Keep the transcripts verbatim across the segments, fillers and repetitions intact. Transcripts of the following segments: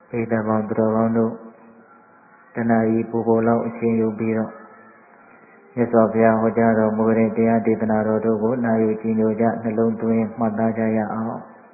ပိဋကပေါင်းသူတော်ကောင်းတို့တဏှာကြီးပူပေါ်လောက်အချင်းယူပြီးတော့မြတ်စွာဘုရားဟောကြားတော်မူတဲ့တရားဒေသနာတော်တို့ကိုနာယူကြည်ညိုကြနှလုံးသွင်းမှတ်သားကြရအောင်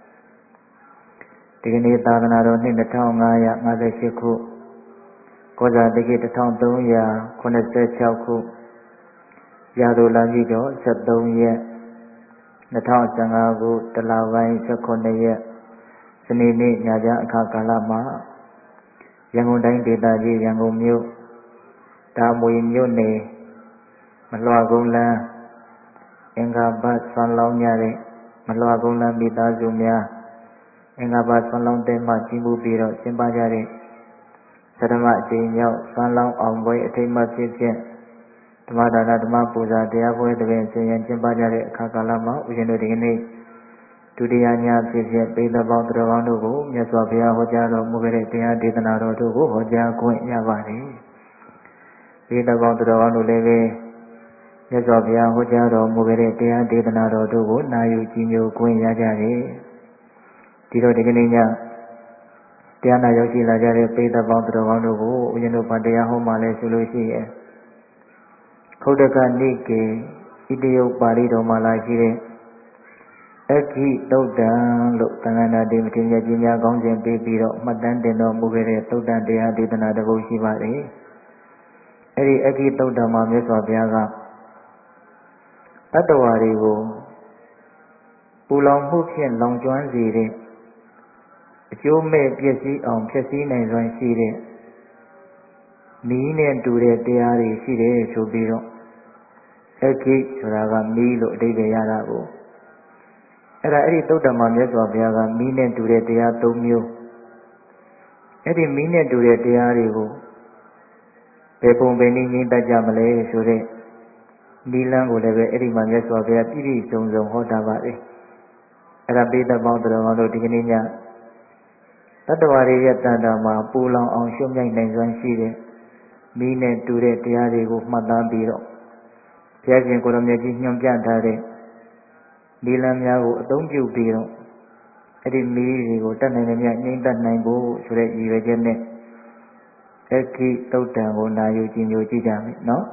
ဒီကနေ့သာသနာတော်နှစ်နှစ်ထောင်ငါးရာငါးဆယ်ရှစ်ခုကောဇာတိကိတစ်ထောင်သုံးရာခုနှစ်ဆယ်ခြောက်ခုရာသိုလပြည့်တော်ဆက်သုံးရက်နှစ်ထောင်ဆယ်ငါးခုတလပိုင်းဆယ်ခုနှစ်ရက်စနေနေ့ညချအခါကာလမှာရန်ကုန်တိုင်းဒေသကြီးရန်ကုန်မြို့တာမွေမြို့နယ်မလွှကုန်းလမ်းအင်္ဂါဘတ်ဆွမ်းလောင်းကြတဲ့မလွှကုန်းလမ်းမိသားစုများအင်္ဂါဘတ်ဆွမ်းလောင်းတဲ့မှကြီးမှုပြီးတော့ကျင်းပကြတဲ့သတ္တမအကျဉ်းရောက်ဆွမ်းလောင်းအောင်ပွဲအထိမ်းအမှတ်ဖြစ်ဖြင့်ဓမ္မဒါနဓမ္မပူဇာတရားပွဲတစ်ပင်ဆင်ရင်ကျင်းပကြတဲ့အခါကာလမှာဦးဇင်းတို့ဒီကနေ့ဒုတိယညဖြစ်ဖြစ်ပိဋကပေါင်းသူတော်ကောင်းတို့ကိုမြတ်စွာဘုရားဟောကြားတော်မူခဲ့တဲ့တရားဒေသနာတော်တို့ကိုဟောကြားခွင့်ရပါတယ်ပိဋကပေါင်းသူတော်ကောင်းတို့လည်းပဲမြတ်စွာဘုရားဟောကြားတော်မူခဲ့တဲ့တရားဒေသနာတော်တို့ကိုနာယူကြည်ညိုခွင့်ရကြတယ်ဒီတော့ဒီကနေ့ညတရားနာရောက်ရှိလာကြတဲ့ပိဋကပေါင်းသူတော်ကောင်းတို့ကိုဦးဇင်းတို့ဗတရားဟောမှလည်းဆိုလို့ရှိရဲ့ခုတ်တကနိကေဣတိယပါဠိတော်မှာလာရှိတဲ့အခိတုတ်တံလို့သံဃာနာတိမထေရကြီးများကောင်းစဉ်ပေးပြီးတော့မှတ်တမ်းတင်တော်မူခဲ့တဲ့တုတ်တံတရားဒေသနာတစ်ပုဒ်ရှိပါတယ်။အဲဒီအခိတုတ်တံမှာမြတ်စွာဘုရားကတတ္တဝါတွေကိုပူလောင်မှုဖြင့်လောင်ကျွမ်းစေတဲ့အကျိုးမဲ့ပျက်စီးအောင်ဖြစ်စည်းနိုင်စွမ်းရှိတဲ့မီးနဲ့တူတဲ့တရားတွေရှိတယ်ဆိုပြီးတော့အခိဆိုတာကမီးလို့အဓိပ္ပာယ်ရတာကိုအဲ့ဒါအဲ့ဒီသုတ္တမမြတ်စွာဘုရားကမီးနဲ့တူတဲ့တရား၃မျိုးအဲ့ဒီမီးနဲ့တူတဲ့တရားတွေကိုဘယ်ပုံပဲနည်းငြိမ့်တတ်ကြမလဲဆိုတဲ့ဒီလမ်းကိုလည်းပဲအဲ့ဒီမှာမြတ်စွာဘုရားပြည့်ပြည့်စုံစုံဟောတာပါတယ်အဲ့ဒါပိဋကပေါင်းတော်တော်တို့ဒီကနေ့ညတတ္တဝါတွေရဲ့တန်တာမှာပူလောင်အောင်ရှုံ့မြိုက်နိုင်စွမ်းရှိတဲ့မီးနဲ့တူတဲ့တရားတွေကိုမှတ်သားပြီးတော့ဘုရားရှင်ကိုရမြတ်ကြီးညွှန်ပြထားတဲ့ဒီလမ်းများကိုအသုံးပြုပြီးတော့အဲ့ဒီမီးတွေကိုတတ်နိုင်တဲ့မြတ်ငြိမ့်တတ်နိုင်ဖို့ဆိုတဲ့ရည်ရွယ်ချက်နဲ့အခိတုတ်တံကိုနာယူကြည်ညိုကြည့်ကြမယ်နော်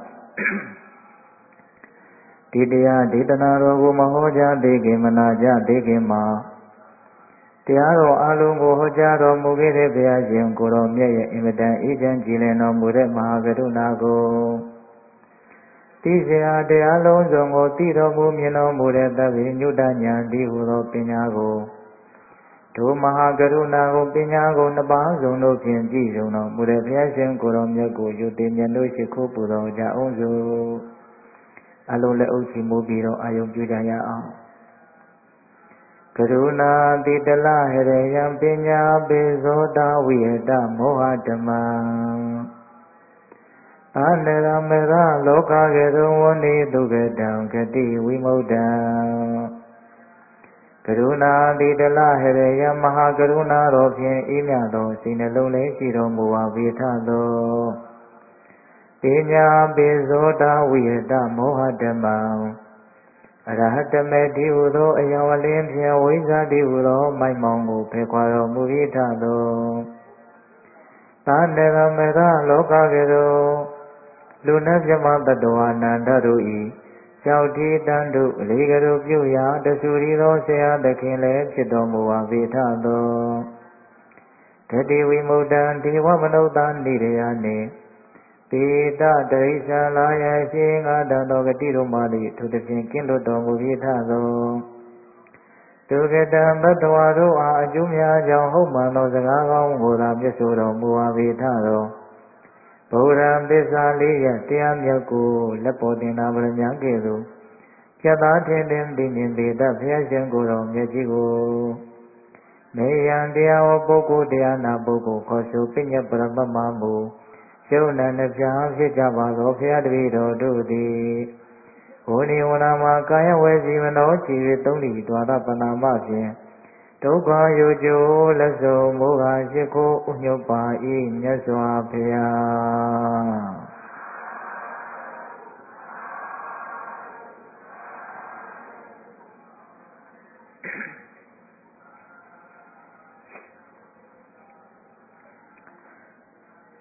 ဒီတရားဒေသနာတော်ကိုမဟောကြားသေးခင်မနာကြသေးခင်မှာတရားတော်အလုံးကိုဟောကြားတော်မူခဲ့တဲ့ဘုရားရှင်ကိုတော်မြတ်ရဲ့အင်မတန်အေးချမ်းကြည်လင်တော်မူတဲ့မဟာကရုဏာကိုသိစရာတရားလုံးစုံကိုသိတော်မူမြင်တော်မူတဲ့သဗ္ဗညုတဉာဏ်ဒီဟုသောပညာကိုဒုမဟာကရုဏာကိုပညာကိုနှစ်ပါးစုံတို့ဖြင့်ကြည်စုံတော်မူတဲ့ဘုရားရှင်ကိုတော်မြတ်ကိုယုတိမြတ်တို့ရှိခိုးပူတော်ကြအောင်စို့အလုံးလက်အုပ်ချီမူပြီးတော့အာယုံပြုကြရအောင်ကရုဏာတိတလဟရယံပညာပေဇောတာဝိဟတမောဟဓမ္မံအနရမေရလောကကေရဝနိဒုက္ကတံဂတိဝိမု ക്ത ံကရုဏာတိတလဟရယံမဟာကရုဏာတော်ဖြင့်အေးမြသောစိတ်နှလုံးလေးရှိတော်မူပါပေထသောပညာပေဇောတာဝိဟတမောဟဓမ္မံအရဟတမေတိဟုသောအယံဝလင်းဖြင့်ဝိဇ္ဇာတိဟုသောမိုက်မောင်ကိုဖယ်ခွာတော်မူ၏ထသောသာနေရမေရလောကကေရောလူနှင့်ပြမတ္တဝါနန္ဒတို့ဤကြောက်တိတန်တို့အလေးကလေးပြုရာတဆူရီသောဆရာသခင်လည်းဖြစ်တော်မူပါပေထသောဂတိဝိမု ക്ത ံဒေဝမနုဿာနိရယနှင့်ပေတတရိစ္ဆာလာယရှိငါတသောဂတိတို့မှလည်းသူတစ်ဖြင့်ကင်းလွတ်တော်မူပြီးထသောဒုက္ကတံဘတ္တဝါတို့အားအကျိုးများကြောင့်ဟုတ်မှန်သောစကားကောင်းကိုသာမြတ်ဆိုတော်မူပါပေထသောဗုဒ္ဓံသစ္စာလေးရတရားမြတ်ကိုလက်ပေါ်တင်နာဗရမညာကဲ့သို့ကျက်သားထင်ထင်သိမြင်ပေတတ်ဘုရားရှင်ကိုယ်တော်မြတ်ကြီးကိုမေယံတရားဝပုဂ္ဂိုလ်တရားနာပုဂ္ဂိုလ်ခေါ်ဆိုပညတ်ပရမတ်မမူယုံနာနှပြဖြစ်ကြပါသောဘုရားတပည့်တော်တို့သည်ဝိနိဝနာမှာကာယဝေစီမနောကြည်၍သုံးလီဒွါရပနာမဖြင့်ဒုက္ခယောကျိုးလက်စုံမောဟရှိခိုးဥညုတ်ပါ၏မြတ်စွာဘုရား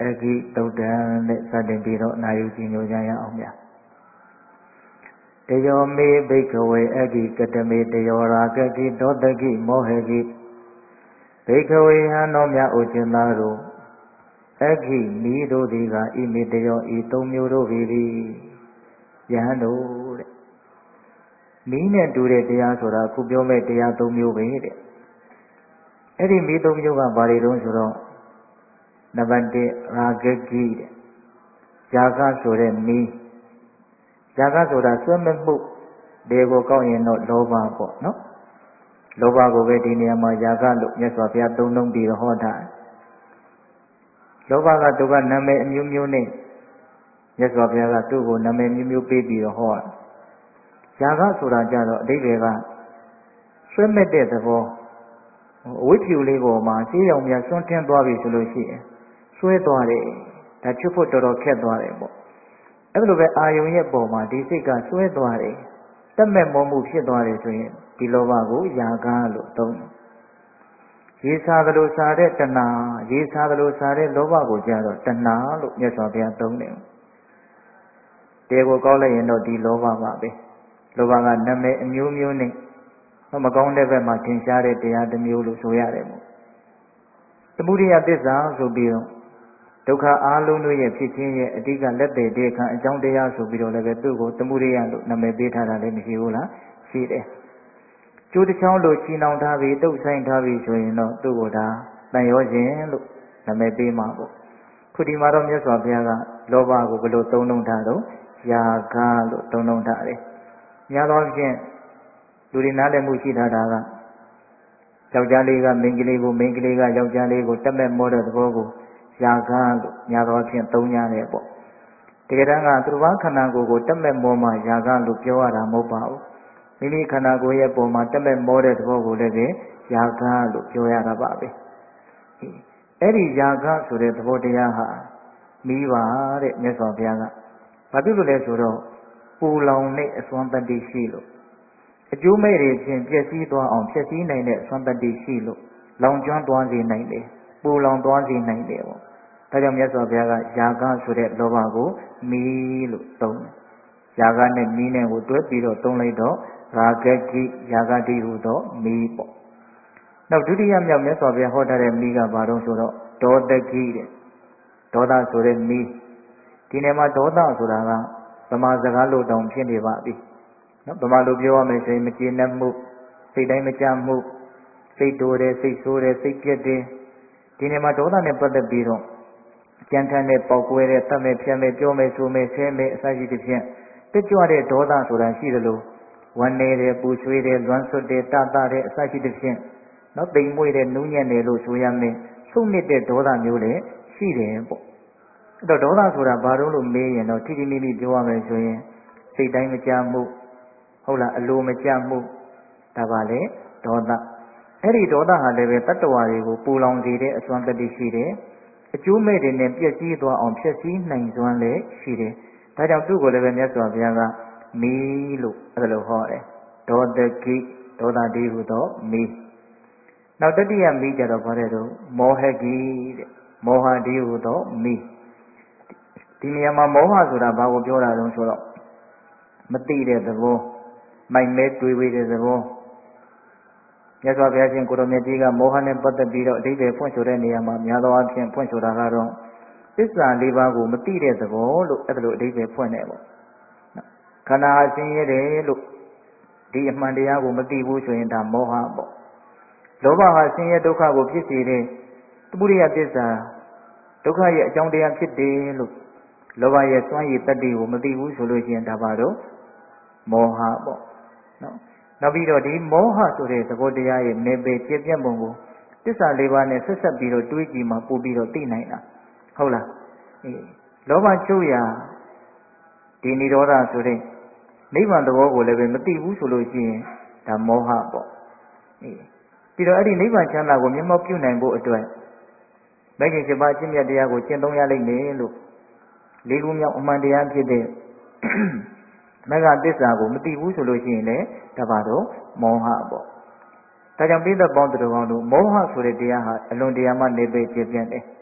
အဂိတုတ်တံနဲ့စတင်ပြီးတော့နာယူကြည်ညိုကြရအောင်ဗျာတယောမေဘိက္ခဝေအဂိကတမေတယောရာဂကိဒောတကိမောဟကိဘိက္ခဝေဟံတော်မြတ်ဥကျင်သားတို့အဂိမိတို့သည်ကဣမိတယောဤသုံးမျိုးတို့ပြီယဟန်တို့တဲ့မိနဲ့တူတဲ့တရားဆိုတာခုပြောမဲ့တရားသုံးမျိုးပဲတဲ့အဲ့ဒီမိသုံးမျိုးကဘာတွေတုံးဆိုတော့နံပါတ်တစ်ရာဂကိတဲ့ဇာကဆိုတဲ့မိဇာကဆိုတာစွဲမဲ့မှုတွေကိုကောက်ရင်တော့လောဘပေါ့နော်လောဘကိုပဲဒီနေရာမှာဇာကလို့မြတ်စွာဘုရားသုံးလုံးပြီးတော့ဟောတာလောဘကသူကနာမည်အမျိုးမျိုးနဲ့မြတ်စွာဘုရားကသူ့ကိုနာမည်မျိုးမျိုးပေးပြီးတော့ဟောဇာကဆိုတာကြတော့အဓိပ္ပာယ်ကဆွဲမဲ့တဲ့သဘောအဝိဖြူလေးပေါ်မှာရှင်းရောင်များဆွန့်ထင်းသွားပြီဆိုလို့ရှိရင်ဆွဲသွားတယ်ဒါချွတ်ဖို့တော်တော်ခက်သွားတယ်ပေါ့အဲ့လိုပဲအာယုံရဲ့ပုံမှာဒီစိတ်ကဆွဲသွားတယ်တက်မဲ့မောမှုဖြစ်သွားတယ်ဆိုရင်ဒီလောဘကိုယာကလို့သုံးတယ်ရေစားသလိုစားတဲ့တဏှာရေစားသလိုစားတဲ့လောဘကိုကြတော့တဏှာလို့မြတ်စွာဘုရားသုံးတယ်တဲကိုကောက်လိုက်ရင်တော့ဒီလောဘပါပဲလောဘကနာမည်အမျိုးမျိုးနဲ့မကောင်းတဲ့ဘက်မှာထင်ရှားတဲ့တရားတစ်မျိုးလို့ဆိုရတယ်ပေါ့သမုဒိယသစ္စာဆိုပြီးတော့ဒုက္ခအာလုံးတို့ရဲ့ဖြစ်ခြင်းရဲ့အဓိကလက်သေးတဲ့ခံအကြောင်းတရားဆိုပြီးတော့လည်းပဲသူ့ကိုသမုဒိယလို့နာမည်ပေးထားတာလည်းမရှိဘူးလားရှိတယ်ကျိုးတစ်ချောင်းလို့ချီနှောင်ထားပြီးတုပ်ဆိုင်ထားပြီးဆိုရင်တော့သူ့ကိုဒါတန်ရောခြင်းလို့နာမည်ပေးမှာပေါ့ခုဒီမှာတော့မြတ်စွာဘုရားကလောဘကိုဘယ်လိုသုံးနှုန်းထားတော့ယာကလို့သုံးနှုန်းထားတယ်များသောအားဖြင့်လူတွေနားလည်မှုရှိထားတာကယောက်ျားလေးကမိန်းကလေးကိုမိန်းကလေးကယောက်ျားလေးကိုတက်မဲ့မောတဲ့သဘောကိုယာကလို့များသောအားဖြင့်သုံးကြတယ်ပေါ့တကယ်တမ်းကသူတစ်ပါးခန္ဓာကိုယ်ကိုတက်မဲ့မောမှယာကလို့ပြောရတာမဟုတ်ပါဘူးမိမိခန္ဓာကိုယ်ရဲ့ပုံမှာတက်မဲ့မောတဲ့သဘောကိုလည်းပဲယာကလို့ပြောရတာပါပဲအဲ့ဒီယာကဆိုတဲ့သဘောတရားဟာမိပါတဲ့မြတ်စွာဘုရားကဘာဖြစ်လို့လဲဆိုတော့ပူလောင်တဲ့အစွမ်းတတ္တိရှိလို့အကျိုးမဲ့တွေဖြင့်ပျက်စီးသွားအောင်ပျက်စီးနိုင်တဲ့အစွမ်းတတ္တိရှိလို့လောင်ကျွမ်းသွားစေနိုင်တယ်ပူလောင်သွားစေနိုင်တယ်ပေါ့ဒါကြောင့်မြတ်စွာဘုရားကယာကဆိုတဲ့လောဘကိုမီးလို့သုံးတယ်ယာကနဲ့မီးနဲ့ကိုတွဲပြီးတော့သုံးလိုက်တော့ရာဂကိယာကတိဟုသောမီးပေါ့နောက်ဒုတိယမြောက်မြတ်စွာဘုရားဟောထားတဲ့မီးကဘာလို့ဆိုတော့ဒေါတကိတဲ့ဒေါသဆိုတဲ့မီးဒီနေရာမှာဒေါသဆိုတာကဗမာစကားလို့တောင်ဖြစ်နေပါပြီနော်ဗမာလိုပြောရမယ်ဆိုရင်မကျေနပ်မှုစိတ်တိုင်းမကြမှုစိတ်တိုးတယ်စိတ်ဆိုးတယ်စိတ်ပြက်တယ်ဒီနေရာမှာဒေါသနဲ့ပတ်သက်ပြီးတော့ကြမ်းထမ်းတဲ့ပေါက်ကွဲတဲ့တတ်မဲ့ဖြတ်မဲ့ပြောမဲ့ဆိုမဲ့ဆဲမဲ့အစရှိသဖြင့်တက်ကြွတဲ့ဒေါသဆိုတာရှိသလိုဝမ်းနေတယ်ပူဆွေးတယ်လွမ်းဆွတ်တယ်တတတဲ့အစရှိသဖြင့်နော်တိမ်မွေ့တဲ့နူးညံ့တယ်လို့ဆိုရမယ်ဆုံးနစ်တဲ့ဒေါသမျိုးလည်းရှိတယ်ပေါ့အဲ့တော့ဒေါသဆိုတာဘာလို့လို့မေးရင်တော့ထိထိမိမိပြောရမယ်ဆိုရင်စိတ်တိုင်းမကြမှုဟုတ်လားအလိုမကြမှုဒါပါလေဒေါသအဲ့ဒီဒေါသဟာလည်းပဲတတ္တဝါတွေကိုပူလောင်စေတဲ့အစွမ်းတတ္တိရှိတယ်အကျိုးမဲ့တွေနဲ့ပြည့်စည်သွားအောင်ဖြည့်ဆည်းနိုင်စွမ်းလည်းရှိတယ်ဒါကြောင့်သူ့ကိုလည်းပဲမြတ်စွာဘုရားကမီးလို့အဲ့လိုဟောတယ်ဒေါတကိဒေါသတိဟုသောမီးနောက်တတိယမီးကြတော့ဘာလဲတော့မောဟကိတဲ့မောဟတိဟုသောမီးဒီနေရာမှာမောဟဆိုတာဘာကိုပြောတာတုံးဆိုတော့မသိတဲ့သဘောမိုက်မဲတွေးဝေးတဲ့သဘောမြတ်စွာဘုရားရှင်ကိုရမြတ်ကြီးကမောဟနဲ့ပတ်သက်ပြီးတော့အဓိပ္ပာယ်ဖွင့်ဆိုတဲ့နေရာမှာများသောအားဖြင့်ဖွင့်ဆိုတာကတော့သစ္စာလေးပါးကိုမသိတဲ့သဘောလို့အဲ့ဒါလိုအဓိပ္ပာယ်ဖွင့်တယ်ပေါ့ခန္ဓာအရှင်းရတယ်လို့ဒီအမှန်တရားကိုမသိဘူးဆိုရင်ဒါမောဟပေါ့လောဘဟာဆင်းရဲဒုက္ခကိုဖြစ်စေတဲ့သမုဒိယသစ္စာဒုက္ခရဲ့အကြောင်းတရားဖြစ်တယ်လို့လောဘရဲ့စွမ်းရည်တတ္တိကိုမသိဘူးဆိုလို့ရှိရင်ဒါပါတော့မောဟပေါ့နော်နောက်ပြီးတော့ဒီမောဟဆိုတဲ့သဘောတရားရဲ့နေပေပြည့်ပြတ်ပုံကိုသစ္စာလေးပါးနဲ့ဆက်ဆက်ပြီးတော့တွေးကြည့်မှပို့ပြီးတော့သိနိုင်တာဟုတ်လားအေးလောဘချုပ်ရာဒီនិရောဓဆိုတဲ့နိဗ္ဗာန်သဘောကိုလည်းပဲမသိဘူးဆိုလို့ရှိရင်ဒါမောဟပေါ့အေးပြီးတော့အဲ့ဒီနိဗ္ဗာန်ချမ်းသာကိုမျက်မှောက်ပြုနိုင်ဖို့အတွက်မဂ္ဂင်၈ပါးအကျင့်မြတ်တရားကိုကျင့်သုံးရလိမ့်မယ်လို့လေးခုမြောက်အမှန်တရားဖြစ်တဲ့မဂ္ဂသစ္စာကိုမသိဘူးဆိုလို့ရှိရင်လည်းဒါပါတော့မောဟပေါ့ဒါကြောင့်ပိဋကပေါင်းသူတော်ကောင်းတို့မောဟဆိုတဲ့တရားဟာအလွန်တရာမှနေပေပြည့်ပြည့်တယ်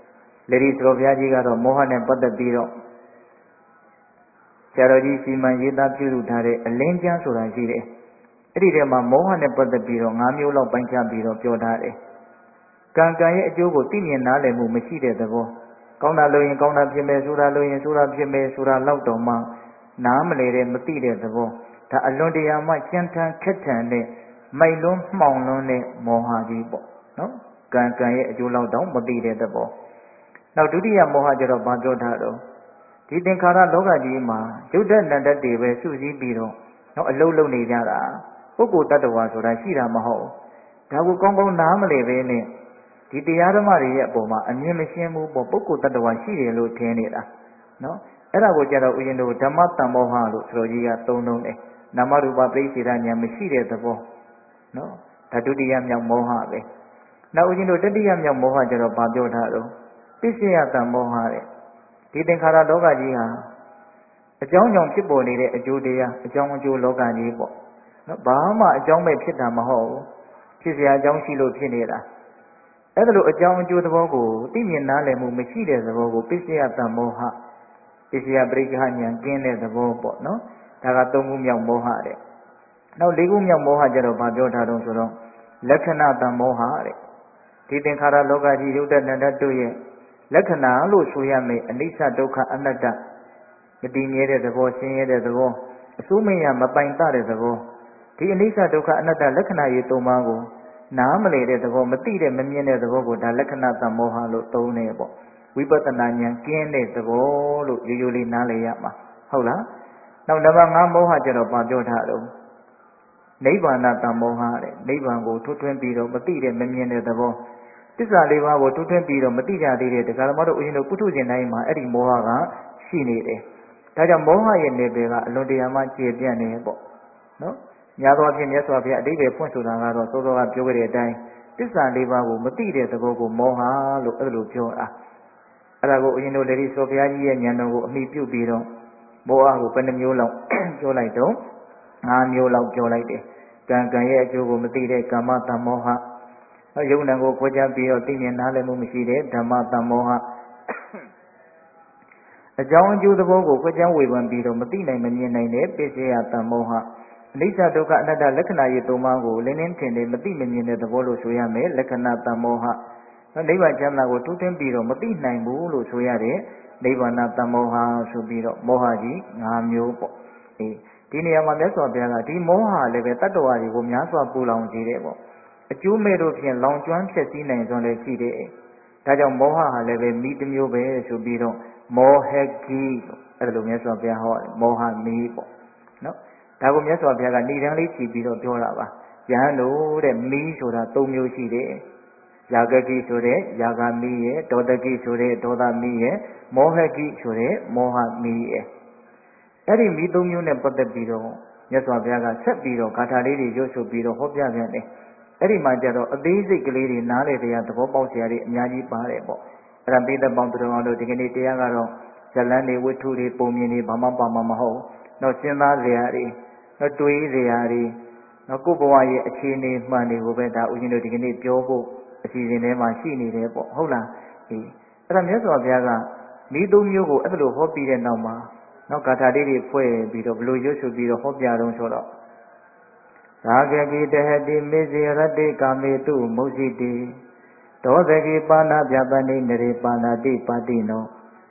လေဒီဆိုဘုရားကြီးကတော့မောဟနဲ့ပတ်သက်ပြီးတော့ဆရာတော်ကြီးစီမံရေးသားပြုလုပ်ထားတဲ့အလင်းကျမ်းဆိုတာရှိတယ်အဲ့ဒီထဲမှာမောဟနဲ့ပတ်သက်ပြီးတော့၅မျိုးလောက်ပိုင်းခြားပြီးတော့ပြောထားတယ်ကံကံရဲ့အကျိုးကိုသိမြင်နားလည်မှုမရှိတဲ့သဘောကောင်းတာလို့ရင်ကောင်းတာဖြစ်မယ်ဆိုတာလို့ရင်ဆိုတာဖြစ်မယ်ဆိုတာလောက်တော့မှနားမလဲတဲ့မသိတဲ့သဘောဒါအလွန်တရာမှကြမ်းတမ်းခက်ထန်တဲ့မိုက်လွန်းမှောင်လွန်းတဲ့မောဟကြီးပေါ့နော်ကံကံရဲ့အကျိုးလောက်တော့မသိတဲ့သဘောနောက်ဒုတိယမောဟကျတော့ဘာပြောထားတော့ဒီသင်္ခါရလောကကြီးမှာရုပ်တဏ္ဍတ်တွေပဲစုစည်းပြီးတော့နော်အလုံးလုံးနေကြတာပုဂ္ဂိုလ်တ attva ဆိုတာရှိတာမဟုတ်ဒါကိုကောင်းကောင်းနားမလဲပဲနဲ့ဒီတရားဓမ္မတွေရဲ့အပေါ်မှာအမြင်မရှင်းဘူးပေါ့ပုဂ္ဂိုလ်တ attva ရှိတယ်လို့ထင်နေတာနော်အဲ့ဒါကိုကြတော့ဥယျာဉ်တို့ဓမ္မတန်မောဟလို့ဆိုတော်ကြီးကသုံးလုံးတယ်နာမရူပပရိစ္ဆေဒဉာဏ်မရှိတဲ့သဘောနော်ဒါဒုတိယမြောက်မောဟပဲနောက်ဥယျာဉ်တို့တတိယမြောက်မောဟကျတော့ဗာပြောထားတော့ပစ္စယတန်မောဟတဲ့ဒီသင်္ခါရလောကကြီးဟာအကြောင်းကြောင့်ဖြစ်ပေါ်နေတဲ့အကျိုးတရားအကြောင်းအကျိုးလောကကြီးပေါ့နော်ဘာမှအကြောင်းမဲ့ဖြစ်တာမဟုတ်ဘူးဖြစ်เสียအကြောင်းရှိလို့ဖြစ်နေတာအဲ့ဒါလိုအကြောင်းအကျိုးသဘောကိုသိမြင်နားလည်မှုမရှိတဲ့သဘောကိုပစ္စယတန်မောဟပစ္စယပရိက္ခဉာဏ်ကင်းတဲ့သဘောပေါ့နော်ဒါကသုံးခုမြောက်မောဟတဲ့နောက်လေးခုမြောက်မောဟကျတော့ဗာပြောထားတော့ဆိုတော့လက္ခဏာတန်မောဟတဲ့ဒီသင်္ခါရလောကကြီးရုပ်တဏ္ဍတ်တို့ရဲ့လက္ခဏာလို့ဆိုရမယ်အနိစ္စဒုက္ခအနတ္တမတည်မြဲတဲ့သဘောဆင်းရဲတဲ့သဘောအစိုးမရမပိုင်တတဲ့သဘောဒီအနိစ္စဒုက္ခအနတ္တလက္ခဏာရေးသုံးပါးကိုနားမလည်တဲ့သဘောမသိတဲ့မမြင်တဲ့သဘောကိုဒါလက္ခဏာတမောဟလို့သုံးတယ်ပေါ့ဝိပဿနာဉာဏ်ကင်းတဲ့သဘောလို့ရိုးရိုးလေးနားလည်ရမှာဟုတ်လားနောက်နံပါတ်၅မောဟကျတော့ဗာပြောထားတော့နိဗ္ဗာန်တမောဟတဲ့နိဗ္ဗာန်ကိုထွတ်ထွင်းပြီးတော့မသိတဲ့မမြင်တဲ့သဘောသစ္စာလေးပါးကိုထွတ်ထွင်းပြီးတော့မသိကြသေးတဲ့တရားဓမ္မတို့ဦးဇင်းတို့ပုထုဇဉ်တိုင်းမှာအဲ့ဒီမောဟကရှိနေတယ်ဒါကြောင့်မောဟရဲ့နယ်ပယ်ကအလွန်တရာမှကျေပြန့်နေပေါ့နော်များသောအားဖြင့်မြတ်စွာဘုရားအတိတ်ပဲဖွင့်ဆိုတာကတော့စောစောကပြောခဲ့တဲ့အတိုင်းသစ္စာလေးပါးကိုမသိတဲ့သဘောကိုမောဟလို့အဲ့လိုပြောတာအဲ့ဒါကိုဦးဇင်းတို့လေဒီစောဘုရားကြီးရဲ့ဉာဏ်တော်ကိုအမိပြုပြီးတော့မောဟကိုဘယ်နှမျိုးလောက်ပြောလိုက်တော့၅မျိုးလောက်ပြောလိုက်တယ်ကံကံရဲ့အကျိုးကိုမသိတဲ့ကာမတမောဟယုံနာကိုခွဲခြားပြီးတော့သိမြင်နားလည်မှုမရှိတဲ့ဓမ္မတမောဟအကြောင်းအကျိုးသဘောကိုခွဲခြားဝေဖန်ပြီးတော့မသိနိုင်မမြင်နိုင်တဲ့ပစ္စယတမောဟအနိစ္စဒုက္ခအနတ္တလက္ခဏာရေးသုံးပါးကိုလင်းလင်းထင်ထင်မသိမမြင်တဲ့သဘောလို့ဆိုရမယ်လက္ခဏာတမောဟနိဗ္ဗာန်ချမ်းသာကိုထူးထင်းပြီးတော့မသိနိုင်ဘူးလို့ဆိုရတဲ့နိဗ္ဗာန်တမောဟဆိုပြီးတော့မောဟကြီး၅မျိုးပေါ့အေးဒီနေရာမှာမြတ်စွာဘုရားကဒီမောဟလည်းပဲတတ္တဝါတွေကိုများစွာပူလောင်စေတယ်ပေါ့အကျိုးမဲ့တို့ဖြင့်လောင်ကျွမ်းဖြစ်စည်းနိုင်စွမ်းလည်းရှိတယ်ဒါကြောင့်မောဟဟာလည်းပဲမိတစ်မျိုးပဲဆိုပြီးတော့မောဟကြီးအဲ့ဒါလိုမြတ်စွာဘုရားဟောမောဟမီးပေါ့နော်ဒါကိုမြတ်စွာဘုရားကဏိဒန်းလေးချီပြီးတော့ပြောတာပါယဟန်တို့တဲ့မီးဆိုတာ၃မျိုးရှိတယ်ယာဂကိဆိုတဲ့ယာဂမီးရဲ့ဒေါတကိဆိုတဲ့ဒေါသမီးရဲ့မောဟကိဆိုတဲ့မောဟမီးရဲ့အဲ့ဒီမီး၃မျိုးနဲ့ပတ်သက်ပြီးတော့မြတ်စွာဘုရားကဆက်ပြီးတော့ဂါထာလေးတွေရွတ်ဆိုပြီးတော့ဟောပြပြန်တယ်အဲ့ဒီမှာကျတော့အသေးစိတ်ကလေးတွေနားလေတရားသဘောပေါက်စရာတွေအများကြီးပါတယ်ပေါ့အဲ့ဒါပိဿပေါင်းသူတော်အောင်တို့ဒီကနေ့တရားကတော့ဇလန်းတွေဝတ္ထုတွေပုံမြင်တွေဘာမှပါမှာမဟုတ်တော့စဉ်းစားစရာတွေတော့တွေးစရာတွေတော့ကိုယ့်ဘဝရဲ့အခြေအနေမှန်တွေကိုပဲဒါဦးဇင်းတို့ဒီကနေ့ပြောဖို့အစီအစဉ်ထဲမှာရှိနေတယ်ပေါ့ဟုတ်လားအေးအဲ့ဒါမြတ်စွာဘုရားကမိသုံးမျိုးကိုအဲ့လိုဟောပြီးတဲ့နောက်မှာနောက်ဂါထာလေးတွေဖွဲ့ပြီးတော့ဘလို့ရွတ်ဆိုပြီးတော့ဟောပြတော့ဆိုတော့သာဂကိတဟတိမေဇေရတိကာမေတုမုစိတိဒောသကိပါဏပြပဏိနရေပါဏတိပါတိနော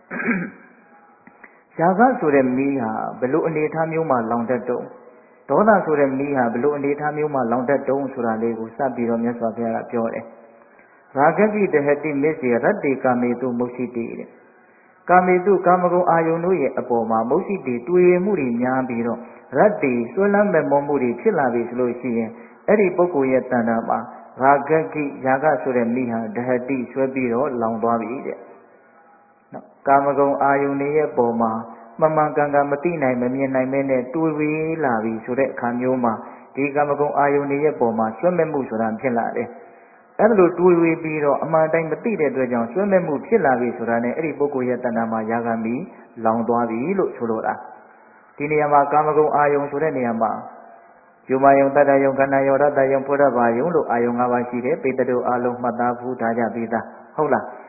ရှားကဆိုတဲ့မီးဟာဘလို့အနေထားမျိုးမှလောင်တတ်တုံးဒေါသဆိုတဲ့မီးဟာဘလို့အနေထားမျိုးမှလောင်တတ်တုံးဆိုတာလေးကိုစပ်ပြီးတော့မြတ်စွာဘုရားကပြောတယ်ရာဂကိတဟတိမေဇေရတိကာမေတုမုစိတိတဲ့ကာမေတုကာမဂုဏ်အာယုန်တို့ရဲ့အပေါ်မှာမုစိတိတွေ့ရမှုတွေများပြီးတော့ရတ္တိဆွဲလန်းမဲ့မောမှုတွေဖြစ်လာပြီဆိုလို့ရှိရင်အဲ့ဒီပုဂ္ဂိုလ်ရဲ့တဏ္ဍာမှာရာဂကိယာဂဆိုတဲ့မိဟာဒဟတိဆွဲပြီးတော့လောင်သွားပြီတဲ့နော်ကာမဂုဏ်အာယုန်ရဲ့ပေါ်မှာမမှန်ကန်ကန်မသိနိုင်မမြင်နိုင်မဲနဲ့တွေ့ဝေးလာပြီဆိုတဲ့အခါမျိုးမှာဒီကာမဂုဏ်အာယုန်ရဲ့ပေါ်မှာဆွဲမဲ့မှုဆိုတာဖြစ်လာတယ်အဲ့လိုတွေးဝေးပြီးတော့အမှန်တိုင်းမသိတဲ့အတွက်ကြောင့်ဆွဲမဲ့မှုဖြစ်လာပြီဆိုတာနဲ့အဲ့ဒီပုဂ္ဂိုလ်ရဲ့တဏ္ဍာမှာယာဂမိလောင်သွားပြီလို့ဆိုလိုတာဒီနေရာမှာကာမဂုဏ်အာယုန်ဆိုတဲ့နေရာမှာယူမယုံတတ္တယုံခန္ဓာယုံရတ္တယုံဖွရဘာယုံလို့အာယုန်၅ပါးရှိတယ်ပေတ္တတို့အလုံးမှတ်သားဖူးထားကြပြီးသားဟုတ်လား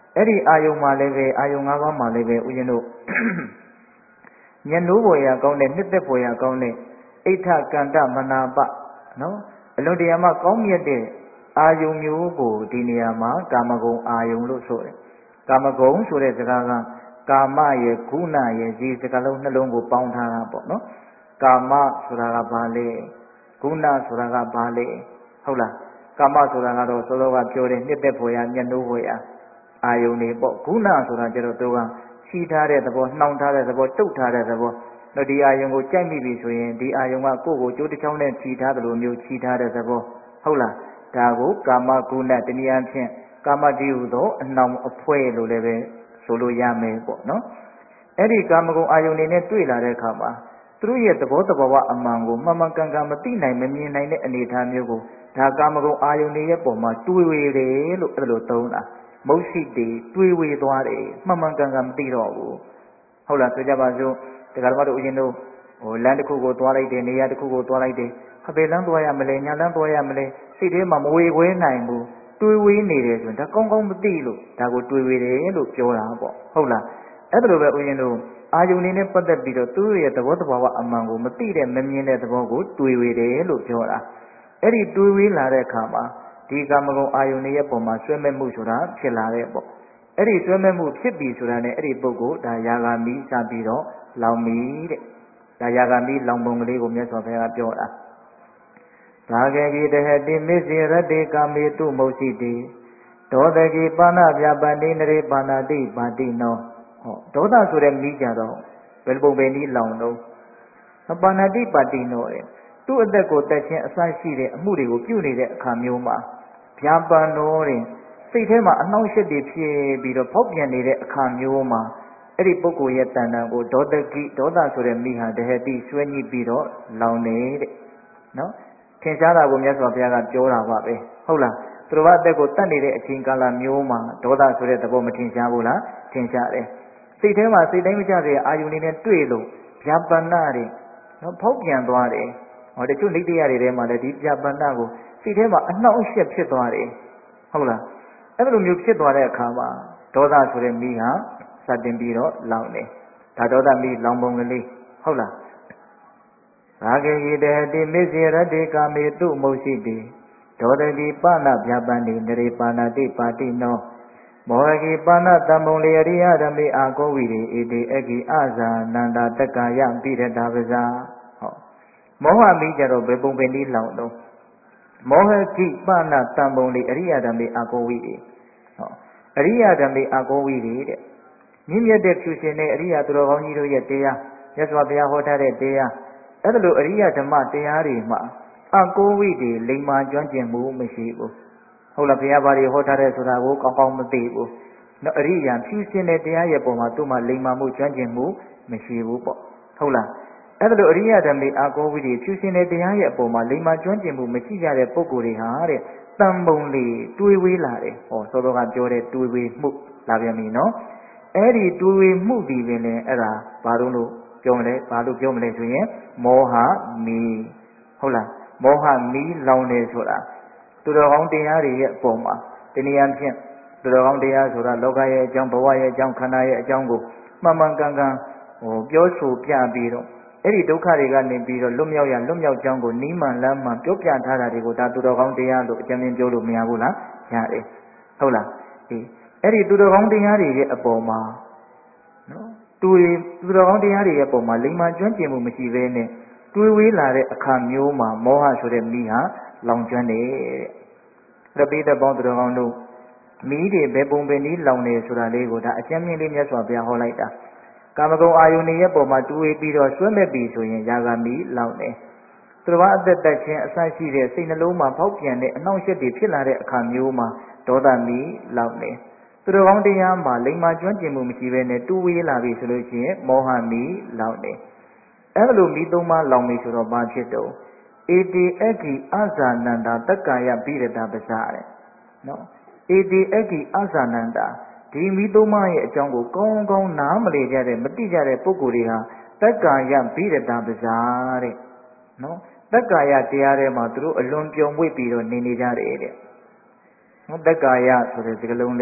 အဲ့ဒီအာယုံမှာလည်းပဲအာယုံ၅ပါးမှာလည်းပဲဦးဇင်းတို့ညနိုးပေါ်ရကောင်းတဲ့နှစ်သက်ပေါ်ရကောင်းတဲ့အိဋ္ဌကန္တမနာပနော်အလွန်တရာမှကောင်းမြတ်တဲ့အာယုံမျိုးကိုဒီနေရာမှာကာမဂုဏ်အာယုံလို့ဆိုတယ်ကာမဂုဏ်ဆိုတဲ့စကားကကာမရဲ့ဂုဏရဲ့ဒီစကားလုံးနှလုံးကိုပေါင်းထားတာပေါ့နော်ကာမဆိုတာကဘာလဲဂုဏဆိုတာကဘာလဲဟုတ်လားကာမဆိုတာကတော့စောစောကပြောတဲ့နှစ်သက်ပေါ်ရညနိုးပေါ်ရအာယုန်တွေပေါ့ဂုဏဆိုတာကျတော့သူကချီထားတဲ့သဘောနှောင်ထားတဲ့သဘောတုတ်ထားတဲ့သဘောတော့ဒီအာယုန်ကိုကြိုက်မိပြီဆိုရင်ဒီအာယုန်ကကိုယ့်ကိုကြိုးတစ်ချောင်းနဲ့ချီထားတယ်လို့မျိုးချီထားတဲ့သဘောဟုတ်လားဒါကိုကာမဂုဏတနည်းအားဖြင့်ကာမတိဟုသောအနှောင်အဖွဲလို့လည်းပဲဆိုလို့ရမယ်ပေါ့နော်အဲ့ဒီကာမဂုဏ်အာယုန်တွေနဲ့တွေ့လာတဲ့အခါမှာသူတို့ရဲ့သဘောတဘာဝအမှန်ကိုမှန်မှန်ကန်ကန်မသိနိုင်မမြင်နိုင်တဲ့အနေအထားမျိုးကိုဒါကာမဂုဏ်အာယုန်တွေရဲ့ပုံမှာတွေးဝေတယ်လို့အဲ့လိုသုံးတာမုတ်ရှိတေတွေးဝေသွားတယ်မှန်မှန်ကန်ကန်မသိတော့ဘူးဟုတ်လားဆိုကြပါစို့တရားတော်တို့ဦးဇင်းတို့ဟိုလမ်းတစ်ခုကိုသွားလိုက်တယ်နေရာတစ်ခုကိုသွားလိုက်တယ်အပေလမ်းသွားရမလဲညာလမ်းသွားရမလဲစိတ်ထဲမှာမဝေခွဲနိုင်ဘူးတွေးဝေးနေတယ်ဆိုရင်ဒါကောင်းကောင်းမသိလို့ဒါကိုတွေးဝေတယ်လို့ပြောတာပေါ့ဟုတ်လားအဲ့ဒါလိုပဲဦးဇင်းတို့အာယုန်နေနဲ့ပတ်သက်ပြီးတော့သူတို့ရဲ့သဘောတဘာဝအမှန်ကိုမသိတဲ့မမြင်တဲ့သဘောကိုတွေးဝေတယ်လို့ပြောတာအဲ့ဒီတွေးဝေးလာတဲ့အခါမှာဒီကာမဂုဏ်အာယုန်ရဲ့ပုံမှာဆွဲမဲ့မှုဆိုတာဖြစ်လာတဲ့ပေါ့အဲ့ဒီဆွဲမဲ့မှုဖြစ်ပြီဆိုတာနဲ့အဲ့ဒီပုဂ္ဂိုလ်ဒါယာဂာမိစပြီးတော့လောင်ပြီတဲ့ဒါယာဂာမိလောင်ပုံကလေးကိုမြတ်စွာဘုရားကပြောတာဘာဂေကိတဟတိမစ္စေရတေကာမေတုမုတ်စီတိဒေါသကိပါဏဗျာပန္တိနရေပါဏတိပါတိနောဟောဒေါသဆိုတဲ့မိကြတော့ဘယ်ပုံပဲနည်းလောင်တော့ပါဏတိပါတိနောတဲ့သူ့အသက်ကိုတက်ခြင်းအစရှိတဲ့အမှုတွေကိုပြုနေတဲ့အခါမျိုးမှာဗျာပန္နောတဲ့စိတ်ထဲမှာအနှောင့်အယှက်တွေဖြစ်ပြီးတော့ဖောက်ပြန်နေတဲ့အခါမျိုးမှာအဲ့ဒီပုဂ္ဂိုလ်ရဲ့တဏ္ဍာကိုဒေါသကိဒေါသဆိုတဲ့မိဟာတဟတိဆွဲညှိပြီးတော့လောင်နေတဲ့နော်ထင်ရှားတာကိုမြတ်စွာဘုရားကပြောတာပါပဲဟုတ်လားသူတော်ဘာအသက်ကိုတတ်နေတဲ့အချိန်ကာလမျိုးမှာဒေါသဆိုတဲ့သဘောမထင်ရှားဘူးလားထင်ရှားတယ်စိတ်ထဲမှာစိတ်တိုင်းမကျတဲ့အာယုန်တွေနဲ့တွေ့လို့ဗျာပန္နတွေနော်ဖောက်ပြန်သွားတယ်ဟောတချို့နိတ္တရတွေထဲမှာလည်းဒီဗျာပန္နကိုစိတ်ထဲမှာအနှောက်အယှက်ဖြစ်သွားတယ်ဟုတ်လားအဲ့လိုမျိုးဖြစ်သွားတဲ့အခါမှာဒေါသဆိုတဲ့မိဟာစတင်ပြီးတော့လောင်တယ်ဒါဒေါသမိလောင်ပုံကလေးဟုတ်လားဘာဂေယိတဟတိမစ္စေရတေကာမေတုမုတ်စီတိဒေါသတိပါဏဗျာပန္တိနရေပါဏတိပါတိနောမောဟကိပါဏတံပုံလေရိယဓမေအာကောဝိရေဧတေအကိအဇာနန္တာတက္ကာယပိရတာပဇာဟောမောဟမိကြတော့ဘယ်ပုံပဲနည်းလောင်တော့မောဟကိပါဏတံပုံလေအရိယဓမေအာကောဝိရေဟောအရိယဓမေအာကောဝိရေတဲ့မြင့်မြတ်တဲ့ဖြူရှင်တဲ့အရိယသူတော်ကောင်းကြီးတို့ရဲ့တရားမြတ်စွာဘုရားဟောထားတဲ့တရားအဲ့ဒါလိုအရိယဓမ္မတရားတွေမှာအကိုဝိတွေလိမ္မာကျွမ်းကျင်မှုမရှိဘူးဟုတ်လားဘုရားဘာတွေဟောထားတဲ့ဆိုတာကိုကောင်းကောင်းမသိဘူးနော်အရိယာဖြူရှင်တဲ့တရားရဲ့ပုံမှာသူ့မှာလိမ္မာမှုကျွမ်းကျင်မှုမရှိဘူးပေါ့ဟုတ်လားအဲ့ဒါလိုအရိယဓမ္မေအကိုဝိတွေဖြူရှင်တဲ့တရားရဲ့အပေါ်မှာလိမ္မာကျွမ်းကျင်မှုမရှိကြတဲ့ပုဂ္ဂိုလ်တွေဟာတဲ့တန်ပုံလေးတွေးဝေးလာတယ်ဟောစောစောကပြောတဲ့တွေးဝေးမှုလာပြန်ပြီနော်အဲ့ဒီတွေးဝေးမှုဒီပင်လည်းအဲ့ဒါဘာလို့ပြောမလဲဘာလို့ပြောမလဲဆိုရင်မောဟမီဟုတ်လားမောဟမီလောင်နေဆိုတာသူတော်ကောင်းတရားတွေရဲ့အပေါ်မှာတနည်းအားဖြင့်သူတော်ကောင်းတရားဆိုတာလောကရဲ့အကြောင်းဘဝရဲ့အကြောင်းခန္ဓာရဲ့အကြောင်းကိုမှန်မှန်ကန်ကန်ဟိုပြောဆိုပြပြီးတော့အဲ့ဒီဒုက္ခတွေကနေပြီးတော့လွတ်မြောက်ရလွတ်မြောက်ကြောင်းကိုနိမန်လမ်းမှပြောပြထားတာတွေကိုဒါသူတော်ကောင်းတရားလို့အကျဉ်းချင်းပြောလို့မရဘူးလားရတယ်ဟုတ်လားအေးအဲ့ဒီသူတော်ကောင်းတရားတွေရဲ့အပေါ်မှာနော်သူသူတော်ကောင်းတရားတွေရဲ့ပုံမှာလိမ္မာကျွမ်းကျင်မှုမရှိဘဲနဲ့တွေးဝေးလာတဲ့အခါမျိုးမှာမောဟဆိုတဲ့မိဟာလောင်ကျွမ်းတယ်တဲ့ပြိတ္တပေါင်းသူတော်ကောင်းတို့မိတွေဘယ်ပုံပဲနည်းလောင်နေဆိုတာလေးကိုဒါအကျဉ်းမြင့်လေးမြတ်စွာဘုရားဟောလိုက်တာကာမဂုဏ်အာယုန်ရဲ့ပုံမှာတွေးပြီးတော့ဆွဲမဲ့ပြီဆိုရင်ယာဂမိလောင်တယ်သူတော်ဘာအသက်တက်ခြင်းအစရှိတဲ့စိတ်နှလုံးမှာဖောက်ပြန်တဲ့အနှောင့်အယှက်တွေဖြစ်လာတဲ့အခါမျိုးမှာဒေါသမိလောင်တယ်သူတော်ကောင်းတရားမှာလိမ္မာကျွမ်းကျင်မှုမရှိဘဲနဲ့တူဝေးလာပြီဆိုလို့ရှိရင်မောဟမီလောင်တယ်အဲ့လိုမိသုံးပါးလောင်ပြီဆိုတော့ဘာဖြစ်တော့ဧတိအကိအဇာနန္တာတက္ကာယပိရတာပဇာတဲ့နော်ဧတိအကိအဇာနန္တာဒီမိသုံးပါးရဲ့အကြောင်းကိုကောင်းကောင်းနားမလည်ကြတဲ့မသိကြတဲ့ပုဂ္ဂိုလ်တွေဟာတက္ကာယပိရတာပဇာတဲ့နော်တက္ကာယတရားထဲမှာသူတို့အလွန်ပြုံးဝှေ့ပြီးတော့နေနေကြတယ်တဲ့နော်တက္ကာယဆိုတဲ့စကားလုံးလေး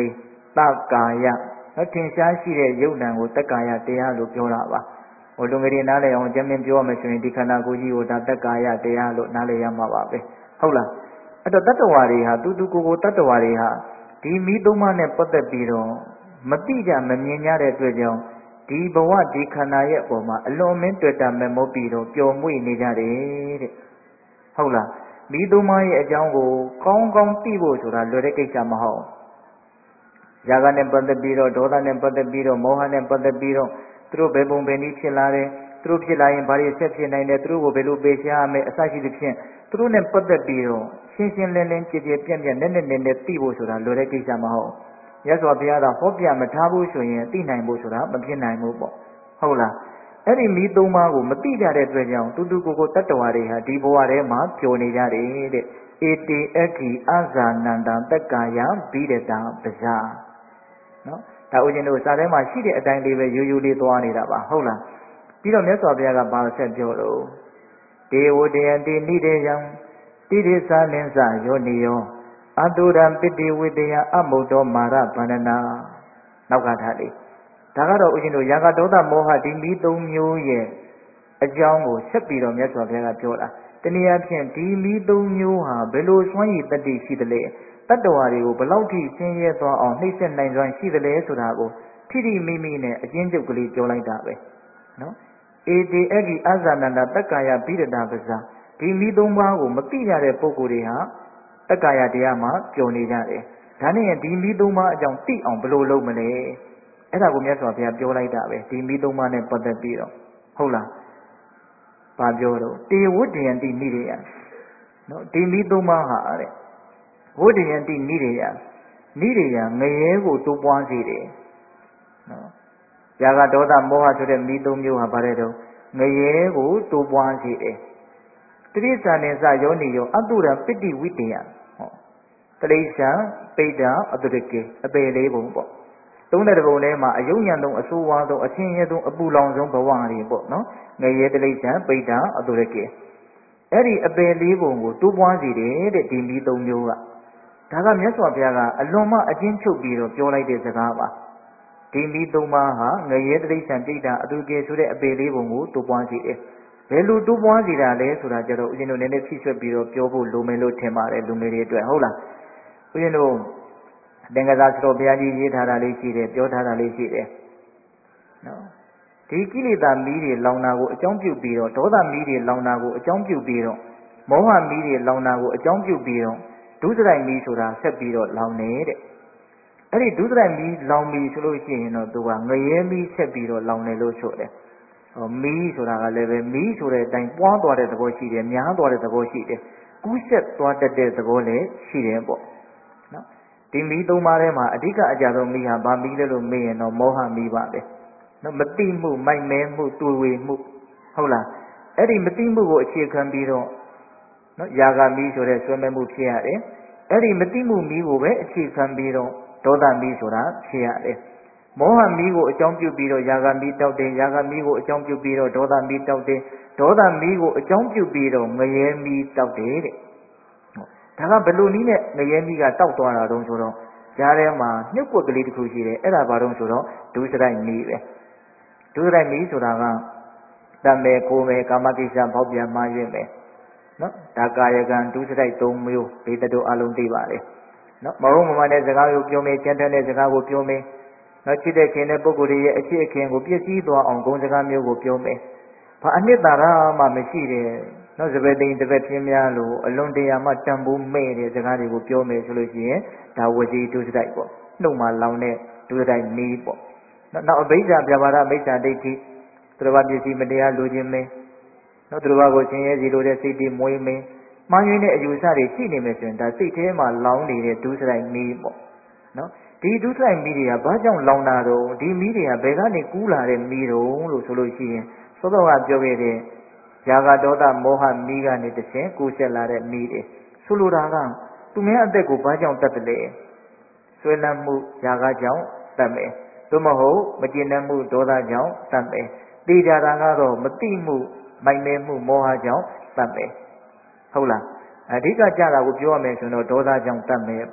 တက္ကာယနော်ထင်ရှားရှိတဲ့ယုတ်နံကိုတက္ကာယတရားလို့ပြောတာပါဟိုလူငယ်တွေနားလည်အောင်ကျမ်းမြင်ပြောရမယ်ဆိုရင်ဒီခန္ဓာကိုယ်ကြီးကိုဒါတက္ကာယတရားလို့နားလည်ရမှာပါပဲဟုတ်လားအဲ့တော့တတ္တဝါတွေဟာတူတူကိုယ်ကိုတတ္တဝါတွေဟာဒီမိသုံးပါးနဲ့ပတ်သက်ပြီးတော့မတိကြမမြင်ကြတဲ့အတွက်ကြောင့်ဒီဘဝဒီခန္ဓာရဲ့အပေါ်မှာအလွန်မင်းတွေ့တာမဲ့မောပြီးတော့ပျော်မွေ့နေကြတယ်တဲ့ဟုတ်လားမိသုံးပါးရဲ့အကြောင်းကိုကောင်းကောင်းသိဖို့ဆိုတာလွယ်တဲ့ကိစ္စမဟုတ်ຢာကနဲ့ပတ်သက်ပြီးတော့ဒေါသနဲ့ပတ်သက်ပြီးတော့မောဟနဲ့ပတ်သက်ပြီးတော့သူတို့ဘယ်ပုံဘယ်နည်းဖြစ်လာတယ်သူတို့ဖြစ်လာရင်ဘာတွေဆက်ဖြစ်နိုင်တယ်သူတို့ကိုဘယ်လိုပေးရှားရမယ်အစရှိသဖြင့်သူတို့နဲ့ပတ်သက်ပြီးတော့ရှင်းရှင်းလင်းလင်းကြည်ကြည်ပြန့်ပြန့်နဲ့နဲ့နဲ့နဲ့သိဖို့ဆိုတာလွယ်တဲ့ကိစ္စမဟုတ်ရသော်ဘုရားကဟောပြမထားဘူးဆိုရင်သိနိုင်ဖို့ဆိုတာမဖြစ်နိုင်ဘူးပေါ့ဟုတ်လားအဲ့ဒီမိသုံးပါးကိုမသိကြတဲ့အတွက်ကြောင့်တူတူကိုကိုတတ္တဝါတွေဟာဒီဘဝထဲမှာပျော်နေကြတယ်တဲ့ဧတေအက္ခိအဇာနန္တတက္ကာယဘိဒတာပဇာနော်ဒါဦးဇင်းတို့စာထဲမှာရှိတဲ့အတိုင်းလေးပဲရိုးရိုးလေးသွားနေတာပါဟုတ်လားပြီးတော့မြတ်စွာဘုရားကဘာဆက်ပြောတော့ဒေဝတယံတိနိဒေယံတိရိသလင်းစယောနိယောအတုရံပိတိဝိတယံအမုတ်တော်မာရဗန္ဒနာနောက်ကထားလေးဒါကတော့ဦးဇင်းတို့ရာဂဒေါသမောဟဒီမိသုံးမျိုးရဲ့အကြောင်းကိုဆက်ပြီးတော့မြတ်စွာဘုရားကပြောတာတနည်းအားဖြင့်ဒီမိသုံးမျိုးဟာဘယ်လိုစွမ်းရည်တတ္တိရှိသလဲတတ္တဝါတွေကိုဘလောက်ထိဆင်းရဲသွားအောင်နှိမ့်ဆက်နိုင်စွမ်းရှိသလဲဆိုတာကိုထိထိမိမိနဲ့အကျဉ်းချုပ်ကလေးပြောလိုက်တာပဲနော်ဧတေအက္ခိအဇာနန္ဒတက္ကာယဘိဒတာပဇာဒီမိသုံးပါးကိုမသိကြတဲ့ပုဂ္ဂိုလ်တွေဟာတက္ကာယတရားမှာပျော်နေကြတယ်ဒါနဲ့ဒီမိသုံးပါးအကြောင်းသိအောင်ဘယ်လိုလုပ်မလဲအဲ့ဒါကိုမြတ်စွာဘုရားပြောလိုက်တာပဲဒီမိသုံးပါးနဲ့ပတ်သက်ပြီးတော့ဟုတ်လားဘာပြောတော့တေဝတ္တယံတိနိဒေယနော်ဒီမိသုံးပါးဟာတဲ့ဝတ္တယံတိနိဒေယနိဒေယငရဲကိုတိုးပွားစေတယ်နော်ຢာကဒေါသမောဟဆိုတဲ့မိသုံးမျိုးဟာဗါတဲ့တော့ငရဲကိုတိုးပွားစေတယ်တိရိစ္ဆာနေစယောနိယောအတုရပိတိဝိတယဟောတိရိစ္ဆာပိဋ္ဌာအတုရကေအပေလေးပုံပေါ့သုံးတဲ့ပုံထဲမှာအယုံညံဆုံးအဆိုးဝါးဆုံးအချင်းရဲဆုံးအပူလောင်ဆုံးဘဝတွေပေါ့နော်ငရဲတိရိစ္ဆာပိဋ္ဌာအတုရကေအဲ့ဒီအပေလေးပုံကိုတိုးပွားစေတယ်တဲ့ဒီမိသုံးမျိုးကဒါကမြတ်စွာဘုရားကအလွန်မှအကျဉ်းချုပ်ပြီးတော့ပြောလိုက်တဲ့စကားပါဒီမိသုံးပါးဟာငရဲတိရိစ္ဆာပိဋ္ဌာအတုရကေဆိုတဲ့အပေလေးပုံကိုတိုးပွားစေတယ်ဘယ်လိုတိုးပွားစီတာလဲဆိုတာကြတော့ဦးဇင်းတို့နည်းနည်းဖြည့်ဆွက်ပြီးတော့ပြောဖို့လိုမယ်လို့ထင်ပါတယ်လူငယ်တွေအတွက်ဟုတ်လားဦးဇင်းတို့သင်္ကသာသတော်ဘုရားကြီးရေးထားတာလေးရှိတယ်ပြောထားတာလေးရှိတယ်နော်ဒီကိလေသာမီးတွေလောင်တာကိုအကြောင်းပြုပြီးတော့ဒေါသမီးတွေလောင်တာကိုအကြောင်းပြုပြီးတော့မောဟမီးတွေလောင်တာကိုအကြောင်းပြုပြီးတော့ဒုစရိုက်မီးဆိုတာဆက်ပြီးတော့လောင်နေတဲ့အဲ့ဒီဒုစရိုက်မီးလောင်ပြီဆိုလို့ရှိရင်တော့သူကငရဲမီးဆက်ပြီးတော့လောင်တယ်လို့ဆိုတယ်မီးဆိုတာကလည်းပဲမီးဆိုတဲ့အတိုင်းပွားသွားတဲ့သဘောရှိတယ်များသွားတဲ့သဘောရှိတယ်ကူးဆက်သွားတတ်တဲ့သဘောလည်းရှိတယ်ပေါ့နော်ဒီမီးသုံးပါးထဲမှာအဓိကအကြဆုံးမီးဟာဗာမီးလဲလို့မေးရင်တော့မောဟမီးပါပဲနော်မတိမှုမိုက်မဲမှုတွေ့ဝေမှုဟုတ်လားအဲ့ဒီမတိမှုကိုအခြေခံပြီးတော့နော်ຢာကမီးဆိုတဲ့ဆွဲမဲ့မှုဖြစ်ရတယ်အဲ့ဒီမတိမှုမီးကိုပဲအခြေခံပြီးတော့ဒေါသမီးဆိုတာဖြစ်ရတယ်မောဟမီးကိုအကြောင်းပြုပြီးတော့ຢာကမီးတောက်တယ်ຢာကမီးကိုအကြောင်းပြုပြီးတော့ဒေါသမီးတောက်တယ်ဒေါသမီးကိုအကြောင်းပြုပြီးတော့ငရဲမီးတောက်တယ်တဲ့ဒါကဘယ်လိုနည်းနဲ့ငရဲမီးကတောက်သွားတာတုံးဆိုတော့ကြားထဲမှာညှုပ်ပွက်ကလေးတစ်ခုရှိတယ်အဲ့ဒါဘာတုံးဆိုတော့ဒုစရိုက်မီးပဲဒုစရိုက်မီးဆိုတာကတတ်မယ်ကိုယ်မယ်ကာမကိစ္စပေါက်ပြန်မှားရင်ပဲနော်ဒါကာယကံဒုစရိုက်၃မျိုးဒေသတို့အလုံးသိပါလေနော်မဟုတ်မမှန်တဲ့စကားကိုပြောမယ်ကျန်တဲ့စကားကိုပြောမယ်နော်ချစ်တဲ့ခင်တဲ့ပုဂ္ဂိုလ်ရဲ့အချစ်အခင်ကိုပြည့်စည်သွားအောင်ဂုဏ်စကားမျိုးကိုပြောမယ်။ဘာအနှစ်သာရမှမရှိတဲ့နော်စပယ်သိန်းတစ်ပတ်ပြင်းများလို့အလွန်တရာမှတန်ဖိုးမဲ့တဲ့စကားတွေကိုပြောမယ်ဆိုလို့ရှိရင်ဒါဝစီဒုစရိုက်ပေါ့။နှုတ်မှာလောင်တဲ့ဒုစရိုက်မီးပေါ့။နော်နောက်အဘိဓါပြဘာရမိစ္ဆာဒိဋ္ဌိသူတော်ဘာပစ္စည်းမတရားလိုခြင်းမင်းနော်သူတော်ဘာကိုဆင်းရဲစီလိုတဲ့စိတ်တွေမွေးမင်းမှားယွင်းတဲ့အယူအဆတွေရှိနေမယ်ဆိုရင်ဒါစိတ်ထဲမှာလောင်နေတဲ့ဒုစရိုက်မီးပေါ့နော်ဒီဒုစရိုက်မီးတွေကဘာကြောင့်လောင်တာတော့ဒီမီးတွေကဘယ်ကနေကူးလာတဲ့မီးတော့လို့ဆိုလို့ရှိရင်စောစောကပြောခဲ့တဲ့ຢာကဒေါသမောဟမီးကနေတဆင့်ကူးဆက်လာတဲ့မီးတွေဆိုလိုတာကသူများအသက်ကိုဘာကြောင့်တတ်တယ်လဲဆွေးနွေးမှုຢာကကြောင့်တတ်မယ်သို့မဟုတ်မကျေနပ်မှုဒေါသကြောင့်တတ်မယ်သိကြတာကတော့မတိမှုမိုက်မဲမှုမောဟကြောင့်တတ်မယ်ဟုတ်လားအဓိကကြတာကိုပြောရမယ်ဆိုတော့ဒေါသကြောင့်တတ်မယ်ပေါ့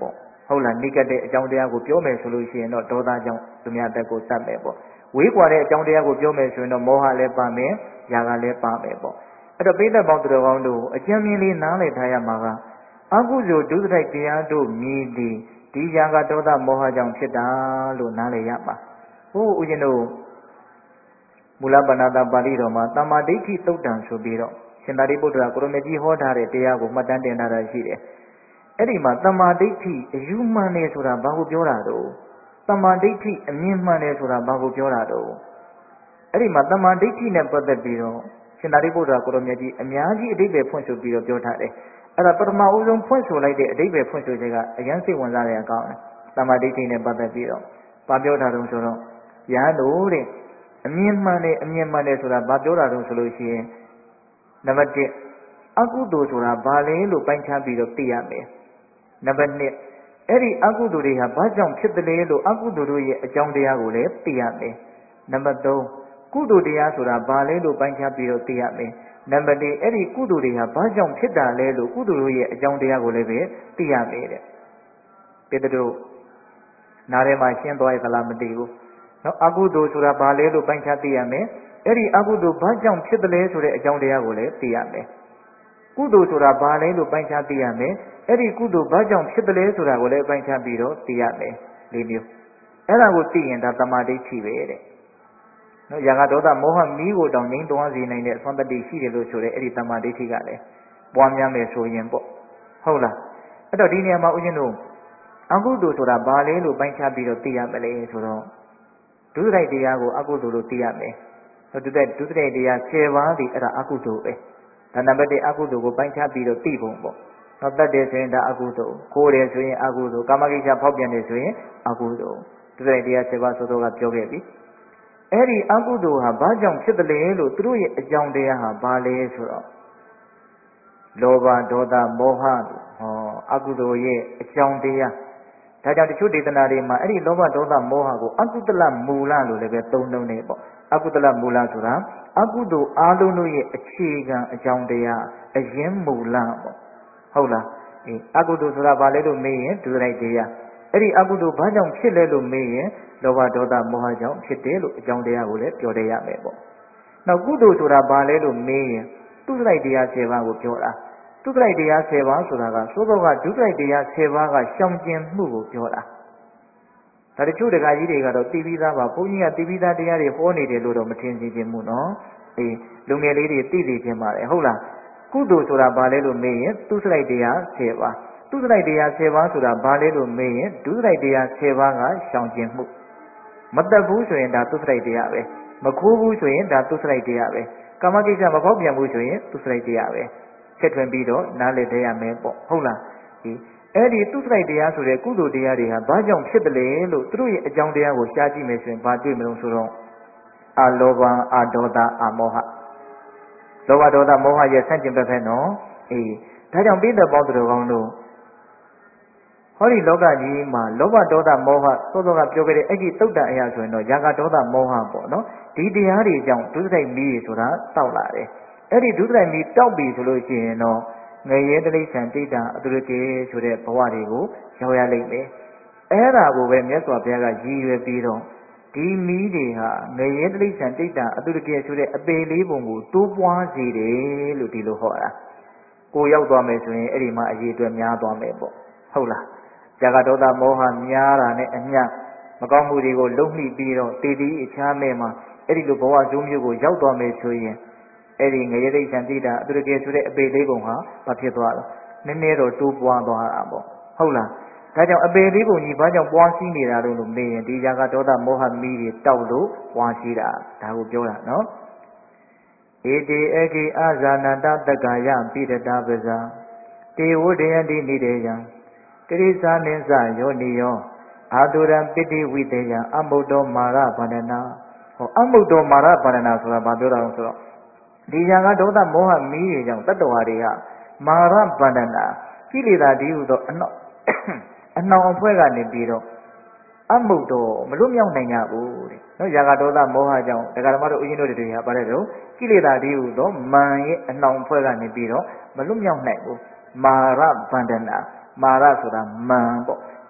ဟုတ်လားနိကတဲ့အကြောင်းတရားကိုပြောမယ်ဆိုလို့ရှိရင်တော့ဒေါသကြောင့်သူများတက်ကိုတတ်မယ်ပေါ့ဝေးကွာတဲ့အကြောင်းတရားကိုပြောမယ်ဆိုရင်တော့မောဟလည်းပါမယ်ຢာကလည်းပါမယ်ပေါ့အဲ့တော့ပိဋကပေါင်းသူတော်ကောင်းတို့အကျဉ်းမြင်လေးနားလည်ထားရမှာကအကုသိုလ်ဒုစရိုက်တရားတို့မြည်သည်ဒီຢာကဒေါသမောဟကြောင့်ဖြစ်တာလို့နားလည်ရမှာဟိုဦးဇင်းတို့မူလပဏာတပါဠိတော်မှာတမ္မာဒိဋ္ဌိသုတ်တံဆိုပြီးတော့ရှင်သာရိပုတ္တရာကိုရမကြီးဟောထားတဲ့တရားကိုမှတ်တမ်းတင်ထားတာရှိတယ်အဲ့ဒီမှာတမ္မာဒိဋ္ဌိအယူမှန်တယ်ဆိုတာဘာကိုပြောတာတော့တမ္မာဒိဋ္ဌိအမြင်မှန်တယ်ဆိုတာဘာကိုပြောတာတော့အဲ့ဒီမှာတမ္မာဒိဋ္ဌိနဲ့ပတ်သက်ပြီးတော့ရှင်သာရိပုတ္တရာကိုရမကြီးအများကြီးအဓိပ္ပာယ်ဖွင့်ဆိုပြီးတော့ပြောထားတယ်အဲ့ဒါပထမဦးဆုံးဖွင့်ဆိုလိုက်တဲ့အဓိပ္ပာယ်ဖွင့်ဆိုချက်ကအရန်စိတ်ဝင်စားတဲ့အကောင်းတယ်တမ္မာဒိဋ္ဌိနဲ့ပတ်သက်ပြီးတော့ဘာပြောတာတုံးဆိုတော့ယဟန်တို့တဲ့အမြင်မှန်တယ်အမြင်မှန်တယ်ဆိုတာဘာပြောတာတုံးဆိုလို့ရှိရင်နံပါတ်တစ်အကုသိုလ်ဆိုတာဘာလဲလို့ပိုင်းခြားပြီးတော့သိရမယ်နံပါတ်နှစ်အဲ့ဒီအကုသိုလ်တွေဟာဘာကြောင့်ဖြစ်တယ်လဲလို့အကုသိုလ်တို့ရဲ့အကြောင်းတရားကိုလည်းသိရမယ်နံပါတ်သုံးကုသိုလ်တရားဆိုတာဘာလဲလို့ပိုင်းခြားပြီးတော့သိရမယ်နံပါတ်၄အဲ့ဒီကုသိုလ်တွေဟာဘာကြောင့်ဖြစ်တာလဲလို့ကုသိုလ်တို့ရဲ့အကြောင်းတရားကိုလည်းပဲသိရမယ်တဲ့ပေတတို့နားထဲမှာရှင်းသွားရသလားမသိဘူးနော်အကုသိုလ်ဆိုတာဘာလဲလို့ပိုင်းခြားသိရမယ်အဲ့ဒီအကုသိုလ်ဘာကြောင့်ဖြစ်တယ်လဲဆိုတဲ့အကြောင်းတရားကိုလည်းသိရမယ်ကုသိုလ်ဆိုတာဘာလဲလို့ပိုင်းခြားသိရမယ်အဲ့ဒီကုသိုလ်ဘာကြောင့်ဖြစ်တယ်လဲဆိုတာကိုလည်းပိုင်းခြားပြီးတော့သိရမယ်လေးမျိုးအဲ့ဒါကိုသိရင်ဒါတမ္မာဒိဋ္ဌိပဲတဲ့နော်ຢာကဒေါသမောဟမီးကိုတောင်ငြိမ်းသွားစေနိုင်တဲ့အစွမ်းတတ္တိရှိတယ်လို့ဆိုတဲ့အဲ့ဒီတမ္မာဒိဋ္ဌိကလည်းပွားများမယ်ဆိုရင်ပေါ့ဟုတ်လားအဲ့တော့ဒီနေရာမှာဦးဇင်းတို့အကုသိုလ်ဆိုတာဘာလဲလို့ပိုင်းခြားပြီးတော့သိရမလဲဆိုတော့ဒုစရိုက်တရားကိုအကုသိုလ်လို့သိရမယ်ဒုစရိုက်ဒုစရိုက်တရားဆယ်ပါးဒီအဲ့ဒါအကုသိုလ်ပဲဒါနံပါတ်တစ်အကုသိုလ်ကိုပိုင်းခြားပြီးတော့သိပုံပေါ့နောက်တတ်တယ်ဆိုရင်ဒါအကုသိုလ်ခိုးတယ်ဆိုရင်အကုသိုလ်ကာမကိစ္စဖောက်ပြန်တယ်ဆိုရင်အကုသိုလ်ဒုစရိုက်တရားဆယ်ပါးဆိုတော့ကပြောခဲ့ပြီအဲ့ဒီအကုသိုလ်ဟာဘာကြောင့်ဖြစ်တယ်လဲလို့သူတို့ရဲ့အကြောင်းတရားဟာဘာလဲဆိုတော့လောဘဒေါသမောဟဟောအကုသိုလ်ရဲ့အကြောင်းတရားဒါကြောင့်တချို့ဒေသနာတွေမှာအဲ့ဒီလောဘဒေါသမောဟကိုအကုသလမူလလို့လည်းပဲသုံးနှုန်းနေပေါ့အကုသလမူလဆိုတာအကုသိုလ်အားလုံးတို့ရဲ့အခြေခံအကြောင်းတရားအရင်မူလပေါ့ဟုတ်လားအေးအကုသိုလ်ဆိုတာဘာလဲလို့မေးရင်ဒုစရိုက်တရားအဲ့ဒီအကုသိုလ်ဘာကြောင့်ဖြစ်လဲလို့မေးရင်လောဘဒေါသမောဟကြောင့်ဖြစ်တယ်လို့အကြောင်းတရားကိုလည်းပြောတတ်ရမယ်ပေါ့နောက်ကုသိုလ်ဆိုတာဘာလဲလို့မေးရင်ဒုစရိုက်တရားဆယ်ပါးကိုပြောတာဒုစရိုက်တရားဆယ်ပါးဆိုတာကသို့တော့ကဒုစရိုက်တရားဆယ်ပါးကရှောင်ကျဉ်မှုကိုပြောတာဒါတချို့တက္ကကြီးတွေကတော့သိပြီးသားပါဘုန်းကြီးကသိပြီးသားတရားတွေဟောနေတယ်လို့တော့မထင်စီခြင်းဘူးနော်အေးလူငယ်လေးတွေသိသိခြင်းပါတယ်ဟုတ်လားကုသိုလ်ဆိုတာဘာလဲလို့မေးရင်ဒုစရိုက်တရားဆယ်ပါးဒုစရိုက်တရားဆယ်ပါးဆိုတာဘာလဲလို့မေးရင်ဒုစရိုက်တရားဆယ်ပါးကရှောင်ကျဉ်မှုမတတ်ဘူးဆိုရင်ဒါဒုစရိုက်တရားပဲမခိုးဘူးဆိုရင်ဒါဒုစရိုက်တရားပဲကာမကိစ္စမဖောက်ပြန်ဘူးဆိုရင်ဒုစရိုက်တရားပဲဆက်ထွင်ပြီးတော့နားလည်တတ်ရမယ်ပေါ့ဟုတ်လားဒီအဲ့ဒီသူစရိုက်တရားဆိုတဲ့ကုသိုလ်တရားတွေဟာဘာကြောင့်ဖြစ်တယ်လဲလို့သူတို့ရဲ့အကြောင်းတရားကိုရှားကြည့်မယ်ဆိုရင်ဘာတွေ့မလို့ဆိုတော့အလောဘအဒေါသအမောဟလောဘဒေါသမောဟရဲ့ဆန့်ကျင်ဘက်ပဲနော်အေးဒါကြောင့်ပိဋကပေါင်းသူတော်ကောင်းတို့ဟောဒီလောကကြီးမှာလောဘဒေါသမောဟသို့သောကပြောခဲ့တဲ့အဲ့ဒီသုတ်တန်အရာဆိုရင်တော့ຢာကဒေါသမောဟပေါ့နော်ဒီတရားတွေကြောင့်ဒုစရိုက်မီးဆိုတာတောက်လာတယ်အဲ့ဒီဒုစရိုက်မီးတောက်ပြီဆိုလို့ရှိရင်တော့ငရဲတိဋ္ဌံတိဋ္ဌံအတုရကေဆိုတဲ့ဘဝတွေကိုရောက်ရလိမ့်မယ်အဲ့ဒါကိုပဲမြတ်စွာဘုရားကရည်ရွယ်ပြီးတော့ဒီမီးတွေဟာငရဲတိဋ္ဌံတိဋ္ဌံအတုရကေဆိုတဲ့အပေလေးပုံကိုတိုးပွားစေတယ်လို့ဒီလိုဟောတာကိုရောက်သွားမယ်ဆိုရင်အဲ့ဒီမှာအရေးအတွက်များသွားမယ်ပေါ့ဟုတ်လားဇာကဒေါသမောဟများတာနဲ့အမျှမကောင်းမှုတွေကိုလုံမိပြီးတော့တည်တည်အခြားမဲ့မှာအဲ့ဒီလိုဘဝဇုံးမျိုးကိုရောက်သွားမယ်ဆိုရင်အဲ့ဒီငရေတိတ်ဆန်တိတာအတုရကေဆိုတဲ့အပေလေးပုံဟာဘာဖြစ်သွားလဲနည်းနည်းတော့တိုးပွားသွားတာပေါ့ဟုတ်လားဒါကြောင့်အပေလေးပုံကြီးဘာကြောင့်ပွားစီးနေတာလို့လို့မေးရင်ဒီဇာကဒေါသမောဟမီးတွေတောက်လို့ပွားစီးတာဒါကိုပြောတာနော်ဧတေအကိအာဇာနတတက္ကာယပိတတာပဇာတေဝဒယတိနိဒေယံတိရိသာနိသယောနိယောအာတုရံပိတိဝိတေယံအမုဒ္ဒောမာရဗန္ဒနာဟောအမုဒ္ဒောမာရဗန္ဒနာဆိုတာဘာပြောတာလဲဆိုတော့ဒီဇာကဒေါသမောဟမီးတွေကြောင့်တတ္တဝါတွေကမာရဗန္ဒနာကိလေသာဒီဟုသောအနောက်အနှောင်အဖွဲ့ကနေပြီးတော့အမုဒ္ဒောမလွတ်မြောက်နိုင်ကြဘူးတဲ့နော်ဇာကဒေါသမောဟကြောင့်ဒကာဓမ္မတို့ဥယျာဉ်တို့တွေကပါတဲ့တော့ကိလေသာဒီဟုသောမန်ရဲ့အနှောင်အဖွဲ့ကနေပြီးတော့မလွတ်မြောက်နိုင်ဘူးမာရဗန္ဒနာမာရဆိုတာမန်ပေါ့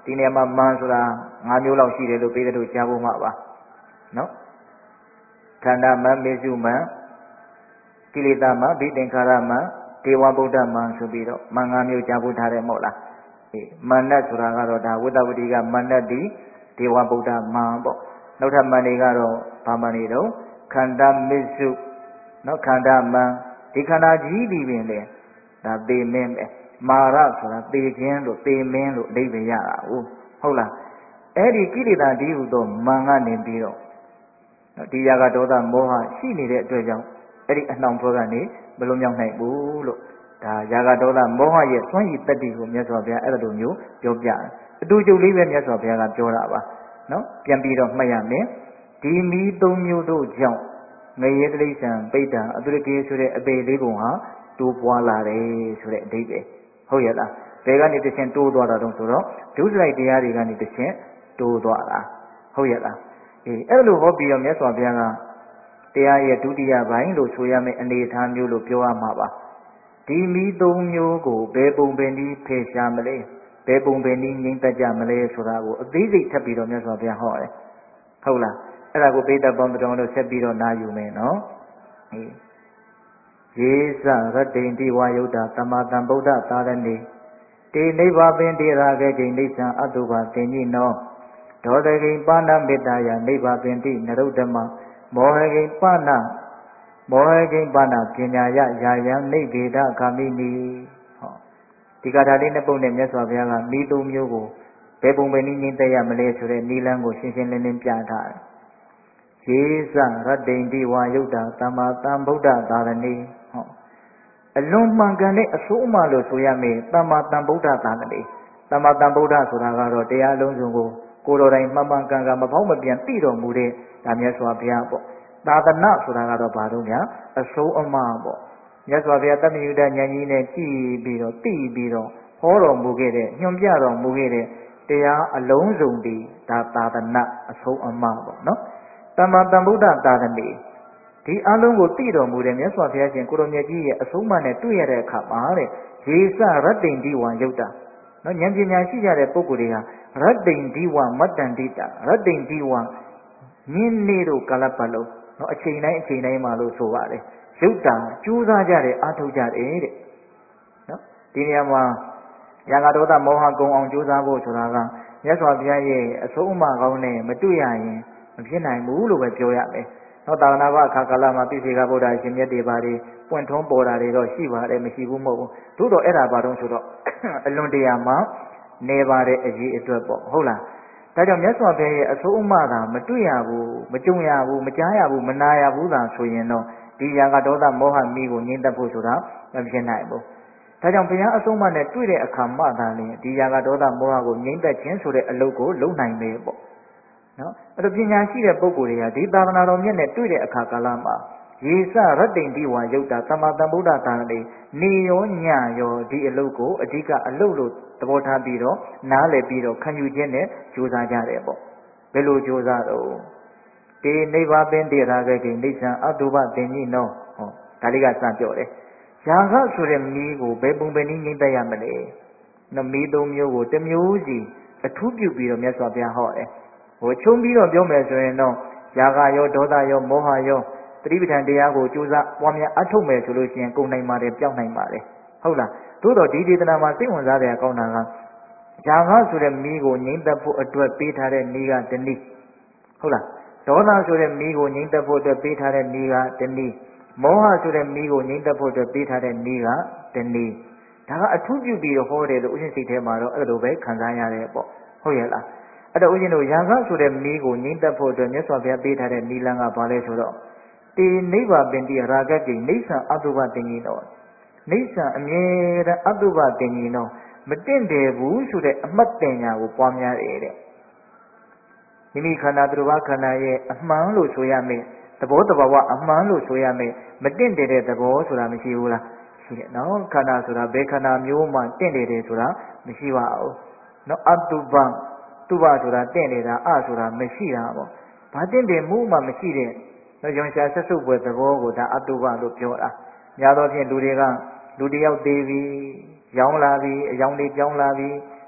ဒီနေရာမှာမန်ဆိုတာ၅မျိုးလောက်ရှိတယ်လို့ပေးတဲ့တို့ကြားဖို့မှာပါနော်ခန္ဓာမန်မေစုမန်ကိလေသာမန်ဘိသင်္ခါရမန်ဒေဝဗုဒ္ဓမန်ဆိုပြီးတော့မန်၅မျိုးကြားဖို့ထားတယ်မဟုတ်လားအေးမန္တဆိုတာကတော့ဒါဝိတ္တဝတိကမန္တတိဒေဝဗုဒ္ဓမန်ပေါ့နောက်ထပ်မန်တွေကတော့ဘာမန်တွေတော့ခန္ဓာမေစုနော်ခန္ဓာမန်ဒီခန္ဓာကြီးဒီပင်လေဒါသေမင်းပဲမာရဆိုတာသေခြင်းလို့သေမင်းလို့အဓိပ္ပာယ်ရတာဟုတ်လားအဲ့ဒီကိလေသာဒီဟုသောမန်ကနေပြီးတော့ဒီရာဂဒေါသမောဟရှိနေတဲ့အတွက်ကြောင့်အဲ့ဒီအနှောင်ဘွဲကနေမလွန်မြောက်နိုင်ဘူးလို့ဒါရာဂဒေါသမောဟရဲ့စွန့်ရည်တတ္တိကိုမြတ်စွာဘုရားအဲ့လိုမျိုးပြောပြတယ်အတူတူလေးပဲမြတ်စွာဘုရားကပြောတာပါနော်ပြန်ပြီးတော့မှတ်ရမယ်ဒီမီးသုံးမျိုးတို့ကြောင့်ငရေတိရစ္ဆာန်ပိဋ္ဌာအတုရကေဆိုတဲ့အပေလေးပုံဟာတိုးပွားလာတယ်ဆိုတဲ့အဓိပ္ပာယ်ဟုတ်ရဲ့လားဘယ်ကနေတခြင်းတိုးသွားတာတုံးဆိုတော့ဒုစရိုက်တရားတွေကနေတခြင်းတိုးသွားတာဟုတ်ရဲ့လားအေးအဲ့လိုဟောပြီးတော့မြတ်စွာဘုရားကတရားရဲ့ဒုတိယပိုင်းလို့ဆိုရမယ့်အနေအထားမျိုးလို့ပြောရမှာပါဒီမီးသုံးမျိုးကိုဘယ်ပုံပင်ဒီဖေရှားမလဲဘယ်ပုံပင်ဒီငြိမ့်သက်ကြမလဲဆိုတာကိုအသေးစိတ်ထပ်ပြီးတော့မြတ်စွာဘုရားဟောတယ်ဟုတ်လားအဲ့ဒါကိုပိဋကပေါင်းတော်လို့ဆက်ပြီးတော့နားယူမယ်နော်အေးယေသရတ္တိန်တိဝါယုဒ္ဓသမ္မာသမ္ဗုဒ္ဓသာရဏိတေနိဗ္ဗာပင်တေရာကေကိနိစ္စံအတုပါသင်္ညိနောဒေါတကိဉ္ပါဏမေတ္တာယနိဗ္ဗာပင်တိနရုဒ္ဓမမောဟကိဉ္ပါဏမောဟကိဉ္ပါဏပညာယယာယံနိဗ္ဗေဒဂာမိနိဟောဒီကထာလေးနှစ်ပုဒ်နဲ့မြတ်စွာဘုရားကမိသုံးမျိုးကိုဘယ်ပုံပဲနည်းငြိမ့်သက်ရမလဲဆိုတဲ့နိလန်းကိုရှင်းရှင်းလင်းလင်းပြထားတယ်ယေသရတ္တိန်တိဝါယုဒ္ဓသမ္မာသမ္ဗုဒ္ဓသာရဏိဟောအလွန်မှန်ကန်တဲ့အဆိုးအမှလို့ဆိုရမယ်သမ္မာသမ္ဗုဒ္ဓသာရဏိသမ္မာသမ္ဗုဒ္ဓဆိုတာကတော့တရားလုံးစုံကိုကိုယ်တော်တိုင်မှန်မှန်ကန်ကန်မဖောက်မပြန်သိတော်မူတဲ့ဒါမြတ်စွာဘုရားပေါ့သာသနာဆိုတာကတော့ဘာလို့ညာအဆိုးအမှပေါ့မြတ်စွာဘုရားတမယုဒဉာဏ်ကြီးနဲ့ကြည်ပြီးတော့သိပြီးတော့ဟောတော်မူခဲ့တဲ့ညွှန်ပြတော်မူခဲ့တဲ့တရားအလုံးစုံဒီဒါသာသနာအဆုံးအမပေါ့နော်သမ္မာသမ္ဗုဒ္ဓသာသနေဒီအလုံးကိုသိတော်မူတဲ့မြတ်စွာဘုရားရှင်ကိုရောမြတ်ကြီးရဲ့အဆုံးအမနဲ့တွေ့ရတဲ့အခါမှာတဲ့ယေစရတ္တိန်ဒီဝံယုတ်တာနော်ဉာဏ်ပညာရှိကြတဲ့ပုဂ္ဂိုလ်တွေကရတ္တိန်ဒီဝံမတ္တန်တိတာရတ္တိန်ဒီဝံမြင်းနေတို့ကာလပတ်လုံးနော်အချိန်တိုင်းအချိန်တိုင်းမှာလို့ဆိုပါတယ်ယုတ်တာကြိုးစားကြတယ်အားထုတ်ကြတယ်တဲ့နော်ဒီနေရာမှာရာဂဒေါသမောဟကုံအောင်ကြိုးစားဖို့ဆိုတာကမြတ်စွာဘုရားရဲ့အဆုံးအမကောင်းနဲ့မတွေ့ရရင်မဖြစ်နိုင်ဘူးလို့ပဲပြောရမယ်။နော်သာသနာ့ဘအခါကာလမှာပြည့်စေကဗုဒ္ဓရှင်မြတ်တွေပါတွေပွင့်ထွန်းပေါ်တာတွေတော့ရှိပါတယ်မရှိဘူးမဟုတ်ဘူး။သို့တော့အဲ့ဒါဘာတော့ဆိုတော့အလွန်တရာမှာနေပါတဲ့အရေးအတွက်ပေါ့ဟုတ်လား။ဒါကြောင့်မြတ်စွာဘုရားရဲ့အဆုံးအမသာမတွေ့ရဘူးမကြုံရဘူးမကြားရဘူးမနာရဘူးသာဆိုရင်တော့ဒီရာဂဒေါသမောဟမိကိုငြိမ့်သက်ဖို့ဆိုတာမဖြစ်နိုင်ဘူး။ဒါကြောင့်ဘုရားအဆုံးအမနဲ့တွေ့တဲ့အခါမှသာလေဒီရာဂဒေါသမောဟကိုငြိမ့်သက်ခြင်းဆိုတဲ့အလုပ်ကိုလုပ်နိုင်မယ်ပေါ့နော်အဲ့တော့ပညာရှိတဲ့ပုဂ္ဂိုလ်တွေကဒီသာသနာတော်မြတ်နဲ့တွေ့တဲ့အခါကာလမှာယေစရတ္တိန်တိဝါယုတ်တာသမ္မာသမ္ဗုဒ္ဓသာရဏိနေရောညရောဒီအလုပ်ကိုအဓိကအလုပ်လို့သဘောထားပြီးတော့နားလည်ပြီးတော့ခံယူခြင်းနဲ့ကြိုးစားကြတယ်ပေါ့ဘယ်လိုကြိုးစားတော့တေနိဗ္ဗာပင်တေရာဂကိနိစ္စံအတုပသင်္ညိနောဟောဒါလေးကစပြောတယ်ရာဂဆိုတဲ့မီးကိုဘယ်ပုံပဲနည်းငြိမ့်သက်ရမလဲနော်မီးသုံးမျိုးကိုတစ်မျိုးစီအထူးပြုပြီးတော့မြတ်စွာဘုရားဟောတယ်ဟိုချုံပြီးတော့ပြောမယ်ဆိုရင်တော့ရာဂရောဒေါသရောမောဟရောသတိပဋ္ဌာန်တရားကိုကြိုးစားပွားများအထုတ်မယ်ဆိုလို့ရှိရင်ကုန်နိုင်ပါတယ်ပြောင်းနိုင်ပါတယ်ဟုတ်လားသို့တော့ဒီဒေသနာမှာစိတ်ဝင်စားတဲ့အကောင်းတာကရာဂဆိုတဲ့မီးကိုငြိမ့်သက်ဖို့အတွက်ပေးထားတဲ့နည်းကတနည်းဟုတ်လားဒေါသဆိုတဲ့မီးကိုငြိမ့်သက်ဖို့အတွက်ပေးထားတဲ့နည်းကတနည်းမောဟဆိုတဲ့မီးကိုငြိမ့်သက်ဖို့အတွက်ပေးထားတဲ့နည်းကတနည်းဒါကအထူးပြုပြီးတော့ဟောတယ်လို့ဥရှင်စိတ်ထဲမှာတော့အဲ့လိုပဲခံစားရတယ်ပေါ့ဟုတ်ရဲ့လားအဲ့တော့ဦးဇင်းတို့ရာဂဆိုတဲ့မီးကိုငြိမ့်သက်ဖို့အတွက်မြတ်စွာဘုရားပေးထားတဲ့နိလန်းကဘာလဲဆိုတော့တေနိဗ္ဗာပင်တိရာဂကိနိစ္စံအတုပသင်္ညိနောနိစ္စံအမြဲတမ်းအတုပသင်္ညိနောမတင့်တယ်ဘူးဆိုတဲ့အမှတ်တင်ညာကိုပွားများတယ်တဲ့မိမိခန္ဓာသူတစ်ပါးခန္ဓာရဲ့အမှန်လို့ဆိုရမယ်သဘောတဘာဝအမှန်လို့ဆိုရမယ်မတင့်တယ်တဲ့သဘောဆိုတာမရှိဘူးလားရှိတယ်နော်ခန္ဓာဆိုတာဘယ်ခန္ဓာမျိုးမှတင့်တယ်တယ်ဆိုတာမရှိပါဘူးနော်အတုပသူဘဆိုတာတင့်နေတာအဆိုတာမရှိတာပေါ့ဘာတင့်တယ်မှုမှမရှိတဲ့ရောင်ရှားဆက်စုပ်ပွဲသဘောကိုဒါအတုပလို့ပြောတာများသောဖြင့်လူတွေကလူတယောက်သေးပြီရောင်းလာပြီအယောင်တွေပြောင်းလာပြီ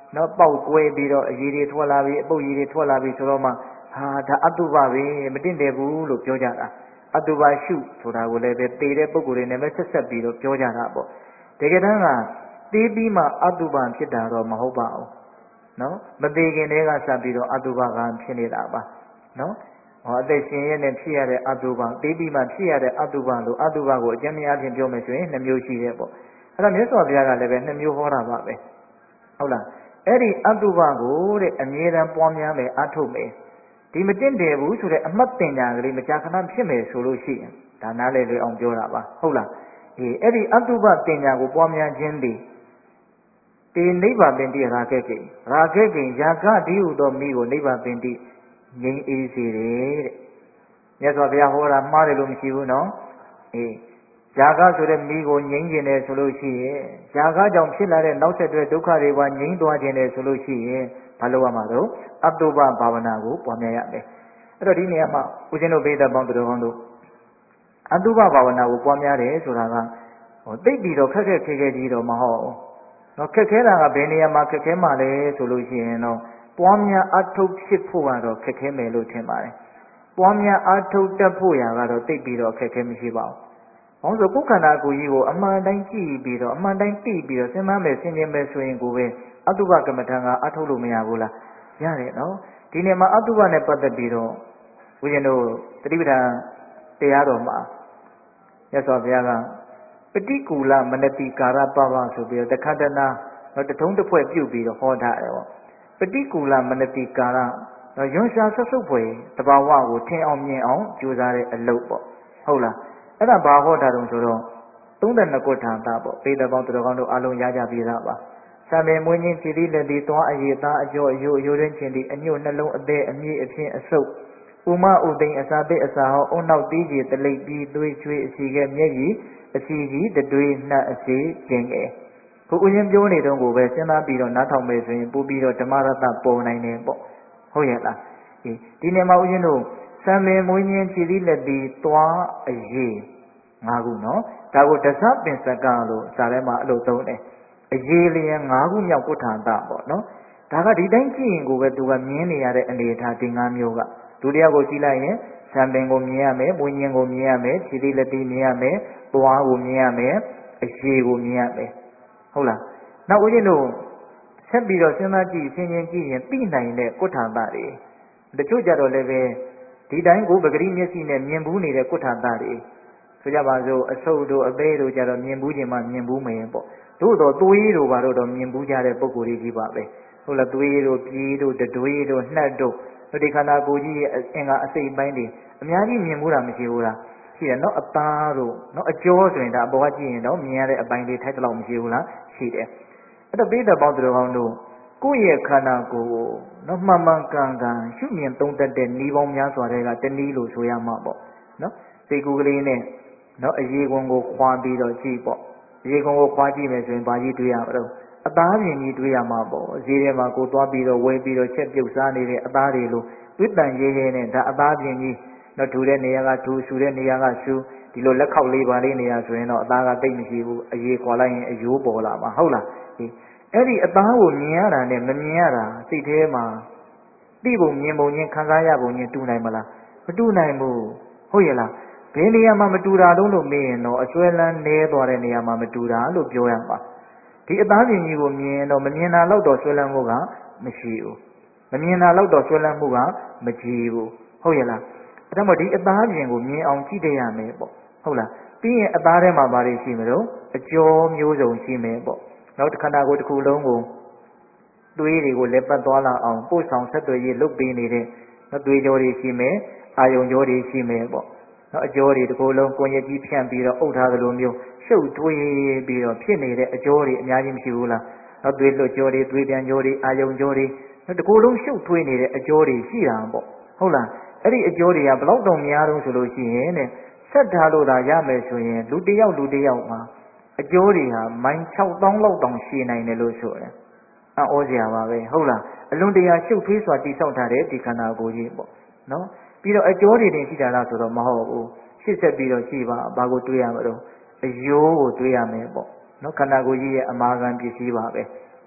နော်ပေါက်ကွဲပြီးတော့အရည်တွေထွက်လာပြီးအပုပ်ရည်တွေထွက်လာပြီးဆိုတော့မှဟာဒါအတုပပဲမတင့်တယ်ဘူးလို့ပြောကြတာအတုပရှုဆိုတာကိုလည်းပဲသေတဲ့ပုဂ္ဂိုလ်တွေနဲ့ပဲဆက်ဆက်ပြီးတော့ပြောကြတာပေါ့တကယ်တမ်းကသေပြီးမှအတုပဖြစ်တာတော့မဟုတ်ပါဘူးနော်မသေးခင်တည်းကစပြီးတော့အတုပကဖြစ်နေတာပါနော်ဟောအသက်ရှင်ရတဲ့ဖြစ်ရတဲ့အတုပသေပြီးမှဖြစ်ရတဲ့အတုပလို့အတုပကိုအကျဉ်းများအပြင်ပြောမယ်ဆိုရင်နှမျိုးရှိတယ်ပေါ့အဲ့တော့မြတ်စွာဘုရားကလည်းပဲနှမျိုးဟောတာပါပဲဟုတ်လားအဲ့ဒီအတုပကိုတဲ့အမြဲတမ်းပွားများမယ်အထုတ်မယ်ဒီမတင့်တယ်ဘူးဆိုတဲ့အမှတ်တင်ညာကလေးမကြာခဏဖြစ်မယ်ဆိုလို့ရှိရင်ဒါနားလေလွယ်အောင်ပြောတာပါဟုတ်လားအေးအဲ့ဒီအတုပတင်ညာကိုပွားများခြင်းသည်ဒီနိဗ္ဗာန်ပင်တိရာခဲ့ကိရာခဲ့ကိယာကဒီဟုသောမိကိုနိဗ္ဗာန်ပင်တိငြိမ်းအေးစေတယ်တဲ့မြတ်စွာဘုရားဟောတာမှားတယ်လို့မရှိဘူးနော်အေးဇာကဆိုတဲ့မိကိုငြိမ်းကျင်တယ်ဆိုလို့ရှိရင်ဇာကကြောင့်ဖြစ်လာတဲ့နောက်ဆက်တွဲဒုက္ခတွေကငြိမ်းသွားခြင်းတယ်ဆိုလို့ရှိရင်ဘာလို့ရမှာတော့အတုပဘာဝနာကိုပွားများရမယ်အဲ့တော့ဒီနေရာမှာဦးဇင်းတို့ဘိသက်ပေါင်းတော်ကောင်းတို့အတုပဘာဝနာကိုပွားများတယ်ဆိုတာကဟိုသိပြီးတော့ခက်ခက်ခဲခဲကြီးတော့မဟုတ်ဘူးနော်ခက်ခဲတာကဘယ်နေရာမှာခက်ခဲမှလဲဆိုလို့ရှိရင်တော့ပွားများအထုတ်ဖြစ်ဖို့ကတော့ခက်ခဲမယ်လို့ထင်ပါတယ်ပွားများအထုတ်တတ်ဖို့ရာကတော့သိပြီးတော့ခက်ခဲမရှိပါဘူး။ဘာလို့ဆိုကိုယ်ခန္ဓာကိုယ်ကြီးကိုအမှန်တိုင်းကြည့်ပြီးတော့အမှန်တိုင်းသိပြီးတော့စဉ်းစားမယ်ဆင်ခြင်မယ်ဆိုရင်ကိုပဲအတုပကမ္မထံကအထုတ်လို့မရဘူးလား။ရတယ်နော်။ဒီနေ့မှာအတုပနဲ့ပတ်သက်ပြီးတော့ဦးဇင်းတို့သတိပဋ္ဌာန်တရားတော်မှာမြတ်စွာဘုရားကပฏิကူလမနတိကာရပပဆိုပြီးတော့တခတနာတော့တထုံးတစ်ဖွဲ့ပြုတ်ပြီးတော့ဟောထားတယ်ပေါ့။ပฏิကူလမနတိကာရတော့ရွှန်ရှာဆက်စုပ်ဖွယ်တဘာဝကိုထင်အောင်မြင်အောင်ကြိုးစားတဲ့အလုပ်ပေါ့။ဟုတ်လား။အဲ့ဒါဘာဟောတာတုံးဆိုတော့သုံးတဲ့နှစ်ခုထာတာပေါ့ပေတပေါင်းတော်ကောင်းတို့အလုံးရကြပြီးသားပါဆံပင်မွေးခြင်းခြေသီးလက်သီးသွားအရည်သားအကျော်အယိုးအယိုးရင်းခြင်းဒီအညွတ်နှလုံးအသေးအမြင့်အဖြစ်အဆုပ်ဥမဥသိမ်အစာသိအစာဟောအုံနောက်တီးကြီးတလိပ်ပြီးသွေးချွေးအစီကဲမျက်ရည်အစီကြီးတတွေးနှက်အစီကျင်ငယ်ခုဥရင်ပြောနေတော့ကိုပဲစဉ်းစားပြီးတော့နားထောင်မယ်ဆိုရင်ပို့ပြီးတော့ဓမ္မရတ္တပေါ်နိုင်တယ်ပေါ့ဟုတ်ရဲ့လားဒီဒီနေ့မှာဥရင်တို့ဆံပင်မွေးခြင်းခြေသီးလက်သီးသွားအရည်ငါးခုနော်ဒါကိုတစပင်စကလို့ဇာထဲမှာအဲ့လိုသုံးတယ်အရေးလျင်ငါးခုမြောက်ကုဋ္ဌာန်တပေါ့နော်ဒါကဒီတိုင်းကြည့်ရင်ကိုပဲသူကမြင်နေရတဲ့အနေအထားဒီငါးမျိုးကဒုတိယကိုကြည့်လိုက်ရင်ဇံပင်ကိုမြင်ရမယ်မွေးညင်ကိုမြင်ရမယ်ခြေသီးလက်သီးမြင်ရမယ်သွားကိုမြင်ရမယ်အရေးကိုမြင်ရမယ်ဟုတ်လားနောက်ဦးဇင်းတို့ဆက်ပြီးတော့စဉ်းစားကြည့်ဆင်ခြင်ကြည့်ရင်သိနိုင်တဲ့ကုဋ္ဌာန်တတွေတချို့ကြတော့လည်းပဲဒီတိုင်းကိုပဂရိမျက်စိနဲ့မြင်ဘူးနေတဲ့ကုဋ္ဌာန်တတွေဆိုကြပါစို့အဆုပ်တို့အသေးတို့ကြတော့မြင်ဘူးခြင်းမှမြင်ဘူးမယ်ပေါ့တို့တော့သွေးတို့ဘာလို့တော့မြင်ဘူးကြတဲ့ပုံကိုယ်ကြီးပါပဲဟုတ်လားသွေးတို့ပြေးတို့တွေးတို့နှက်တို့ဒီခန္ဓာကိုယ်ကြီးရဲ့အင်္ဂါအစိတ်ပိုင်းတွေအများကြီးမြင်ဘူးတာမရှိဘူးလားရှိတယ်နော်အသားတို့နော်အကျောဆိုရင်ဒါအပေါ်ကကြည့်ရင်တော့မြင်ရတဲ့အပိုင်းလေးထိုက်တော့မရှိဘူးလားရှိတယ်အဲ့တော့ပိဋကပေါင်းသူတော်ကောင်းတို့ကိုယ့်ရဲ့ခန္ဓာကိုယ်ကိုနော်မှန်မှန်ကန်ကန်ရှုမြင်သုံးသပ်တဲ့ဤပေါင်းများစွာတွေကတနည်းလို့ဆိုရမှာပေါ့နော်စိတ်ကူးကလေးနဲ့နော်အရေးကွန်ကိုခွာပြီးတော့ကြည့်ပေါ့အရေးကွန်ကိုခွာကြည့်မယ်ဆိုရင်ဘာကြီးတွေ့ရမလို့အသားပြင်ကြီးတွေ့ရမှာပေါ့ဈေးထဲမှာကိုသွားပြီးတော့ဝယ်ပြီးတော့ချက်ပြုတ်စားနေတဲ့အသားတွေလို့ဝိတ္တန်ရေးရေးနဲ့ဒါအသားပြင်ကြီးနော်ထူတဲ့နေရာကထူဆူတဲ့နေရာကဆူဒီလိုလက်ခောက်လေးပါလေးနေရာဆိုရင်တော့အသားကတိတ်မရှိဘူးအရေးခွာလိုက်ရင်အယိုးပေါ်လာမှာဟုတ်လားဒီအဲ့ဒီအသားကိုမြင်ရတာနဲ့မမြင်ရတာစိတ်ထဲမှာသိပုံမြင်ပုံချင်းခံစားရပုံချင်းတူနိုင်မလားမတူနိုင်ဘူးဟုတ်ရဲ့လားဘယ်နေရာမှာမတူတာတုံးလို့မေးရင်တော့အစွဲလန်းနေသွားတဲ့နေရာမှာမတူတာလို့ပြောရမှာဒီအသားပြင်ကြီးကိုမြင်တော့မမြင်တာတော့တော့စွဲလန်းမှုကမရှိဘူးမမြင်တာတော့တော့စွဲလန်းမှုကမကြီးဘူးဟုတ်ရဲ့လားအဲ့ဒါမှဒီအသားပြင်ကိုမြင်အောင်ကြည့်တရမယ်ပေါ့ဟုတ်လားပြီးရင်အသားထဲမှာဘာတွေရှိမလို့အကျော်မျိုးစုံရှိမယ်ပေါ့နောက်တစ်ခဏကိုတစ်ခုလုံးကိုသွေးတွေကိုလက်ပတ်သွားလာအောင်ပို့ဆောင်ဆက်သွယ်ရေးလုပ်ပေးနေတဲ့နော်သွေးကြောတွေရှိမယ်အာယုံကြောတွေရှိမယ်ပေါ့နော်အကျော်တွေတစ်ခုလုံးကိုယ်ရည်ကြီးဖြန့်ပြီးတော့အုပ်ထားသလိုမျိုးရှုပ်ထွေးပြီးတော့ဖြစ်နေတဲ့အကျော်တွေအများကြီးမရှိဘူးလားနော်သွေးလွတ်ကြောတွေသွေးပြန်ကြောတွေအာယုံကြောတွေနော်တစ်ခုလုံးရှုပ်ထွေးနေတဲ့အကျော်တွေရှိတာပေါ့ဟုတ်လားအဲ့ဒီအကျော်တွေကဘလောက်တော့များတော့ဆိုလို့ရှိရင်တဲ့ဆက်ထားလို့သာရမယ်ဆိုရင်လူတစ်ယောက်လူတစ်ယောက်မှာအကျော်တွေဟာမိုင်၆သောင်းလောက်တောင်ရှည်နိုင်တယ်လို့ဆိုတယ်။အော်စရာပါပဲဟုတ်လားအလွန်တရာရှုပ်ထွေးစွာတိဆောက်ထားတဲ့ဒီခန္ဓာကိုယ်ကြီးပေါ့နော်ပြီးတော့အကျော်တွေတင်ရှိတာလားဆိုတော့မဟုတ်ဘူးရှစ်ဆက်ပြီးတော့ရှိပါဘာကိုတွေးရမလို့အယိုးကိုတွေးရမယ်ပေါ့နော်ခန္ဓာကိုယ်ကြီးရဲ့အမာခံပစ္စည်းပါပဲ